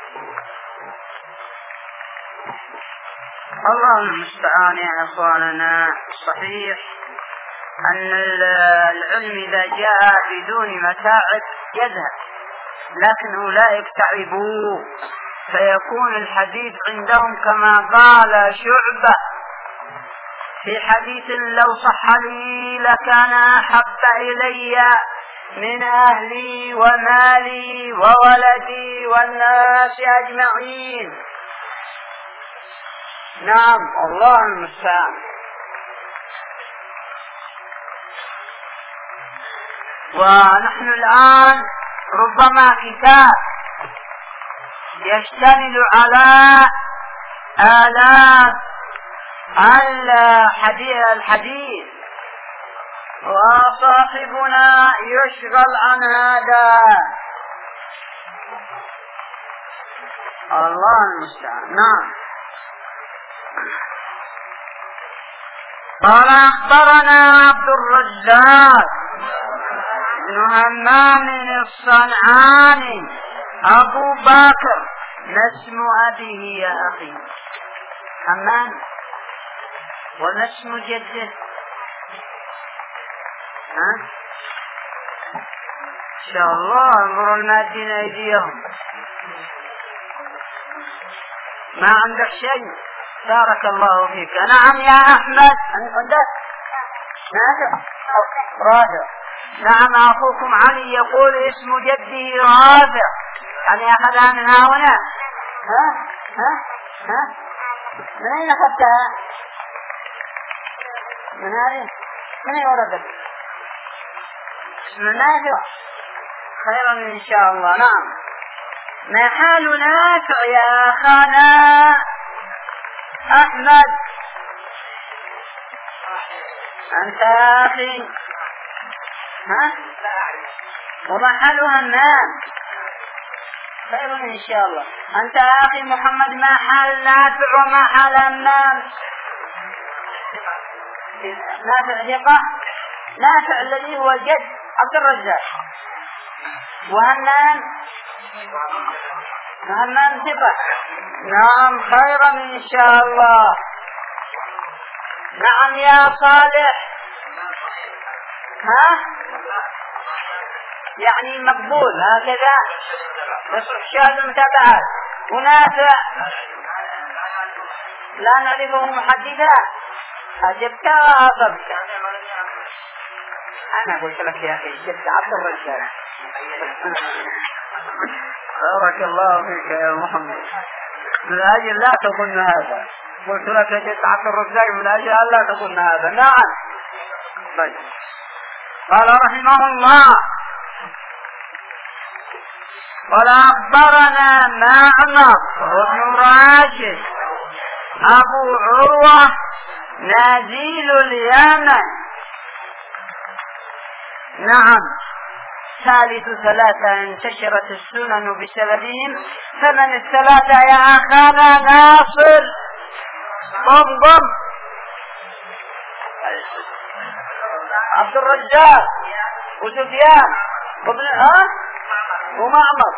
الله المستعان يا إخواننا. صحيح أن العلم إذا جاء بدون متاعب يذهب، لكن أولئك تعبوا فيكون الحديث عندهم كما قال شعبة في حديث لو صح لي لكان أحب إلي من أهلي ومالي وولدي والناس أجمعين. نعم الله المستعان. ونحن الآن ربما كتاب يشتمل على آلاف الحديث وصاحبنا يشغل عن هذا. الله المستعان. نعم قال أخبرنا عبد الرزاق بن همام الصنعاني أبو بكر ما اسم أبيه يا أخي حمام؟ وما اسم جده؟ ها؟ إن شاء الله انظروا المادين أيديهم. ما عندك شيء؟ بارك الله فيك. نعم يا أحمد. عندك؟ نافع؟ رافع. نعم أخوكم علي يقول اسم جده رافع. هل أخذها من هنا؟ ها؟ ها؟ ها؟ من أين أخذتها؟ من هذه؟ من أين وردت؟ اسم نافع. خيرا إن شاء الله. نعم. ما حال نافع يا أخانا أحمد؟ أنت يا أخي ها؟ وما حال همام؟ خير إن شاء الله. أنت يا أخي محمد ما حال نافع وما حال همام؟ نافع ثقة. نافع الذي هو الجد عبد الرزاق. وهمام همام ثقة. نعم خيرا إن شاء الله. نعم يا صالح. ها؟ يعني مقبول هكذا يصح شاذ المتابعات. ونافع لا نعرفه محدثا. أجبت وأصبت. أنا قلت لك يا أخي جبت عبد الرزاق. بارك الله فيك يا محمد. من أجل لا تقولن هذا. قلت لك جبت عبد الرزاق من أجل لا تقولن هذا. نعم. طيب. قال رحمه الله قال أخبرنا معمر وابن راشد أبو عروة نزيل اليمن. نعم. ثالث ثلاثة انتشرت السنن بسببهم. فمن الثلاثة يا أخانا ناصر؟ ضم ضم. عبد الرزاق وسفيان وابن ها ومعمر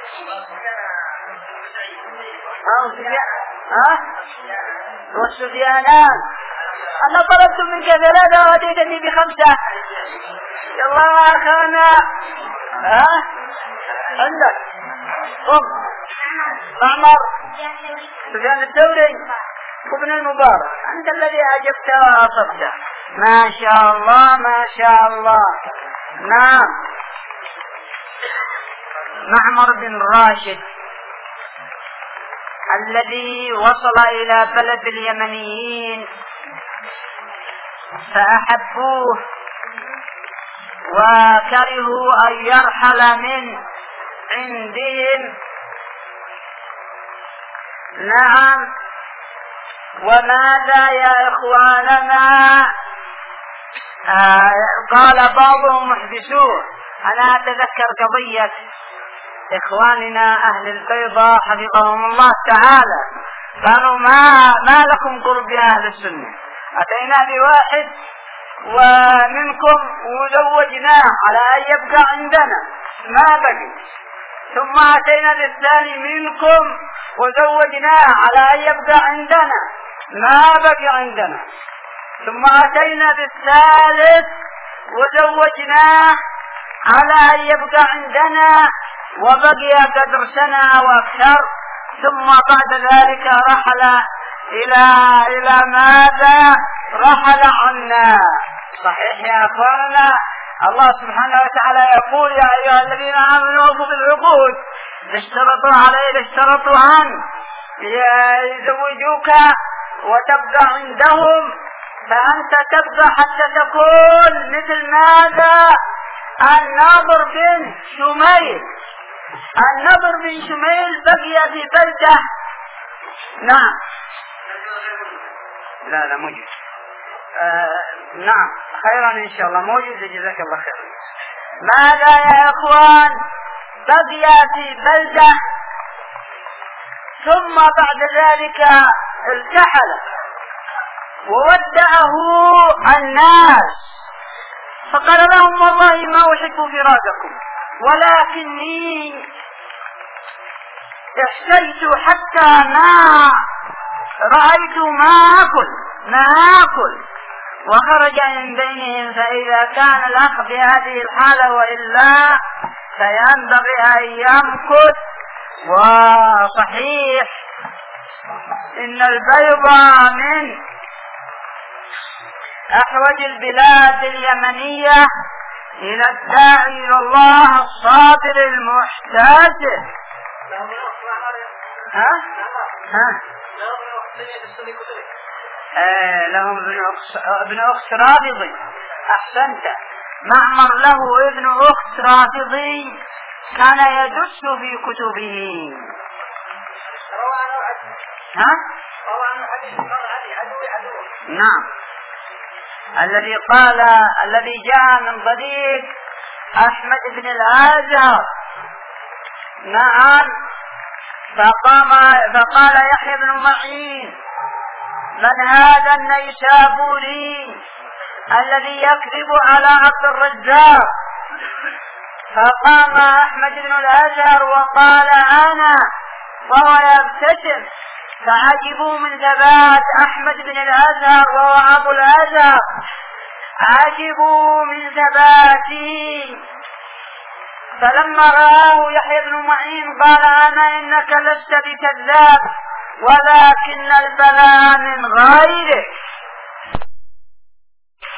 ها وسفيان ها والسفيانان. أنا طلبت منك ثلاثة وأتيتني بخمسة. يا الله يا أخانا ها عندك قم معمر سفيان الثوري وابن المبارك. أنت الذي أجبت وأصبت. ما شاء الله ما شاء الله. نعم. معمر بن راشد الذي وصل إلى بلد اليمنيين فأحبوه وكرهوا أن يرحل من عندهم. نعم. وماذا يا إخواننا؟ آه قال بعضهم محدثون. أنا أتذكر قضية إخواننا أهل البيضاء حفظهم الله تعالى قالوا ما, ما لكم قرب أهل السنة. أتينا بواحد ومنكم وزوجناه على أن يبقى عندنا ما بقي. ثم أتينا بالثاني منكم وزوجناه على أن يبقى عندنا ما بقي عندنا. ثم أتينا بالثالث وزوجناه على أن يبقى عندنا وبقي قدر سنة أو أكثر. ثم بعد ذلك رحل إلى إلى ماذا؟ رحل عنا. صحيح يا أخواننا. الله سبحانه وتعالى يقول يا أيها الذين آمنوا أوفوا بالعقود. إذا اشترطوا عليه إذا اشترطوا عنه يزوجوك وتبقى عندهم فأنت تبقى حتى تكون مثل ماذا؟ النضر بن شميل. النضر بن شميل بقي في بلدة. نعم. لا لا موجود. آه نعم خيرا إن شاء الله موجود. جزاك الله خير. ماذا يا إخوان؟ بقي في بلدة ثم بعد ذلك ارتحل وودعه الناس فقال لهم والله ما أحب فراقكم ولكني احتجت حتى ما رأيت ما أكل ما أكل وخرج من بينهم. فإذا كان الأخ بهذه الحالة وإلا فينبغي أن يمكث. وصحيح إن البيض من أحوج البلاد اليمنية إلى الداعي إلى الله الصابر المحتسب. ها؟ ها؟ آه لهم ابن أخت رافضي. أحسنت. معمر له ابن أخت رافضي كان يدس في كتبه. ها؟ نعم. الذي قال الذي جاء من طريق أحمد بن الأزهر. نعم. فقام فقال يحيى بن معين من هذا النيسابوري الذي يكذب على عبد الرزاق؟ فقام أحمد بن الأزهر وقال أنا، وهو يبتسم. فعجبوا من ثبات أحمد بن الأزهر وهو أبو الأزهر، عجبوا من ثباته. فلما رآه يحيى بن معين قال أنا إنك لست بكذاب ولكن البلاء من غيرك.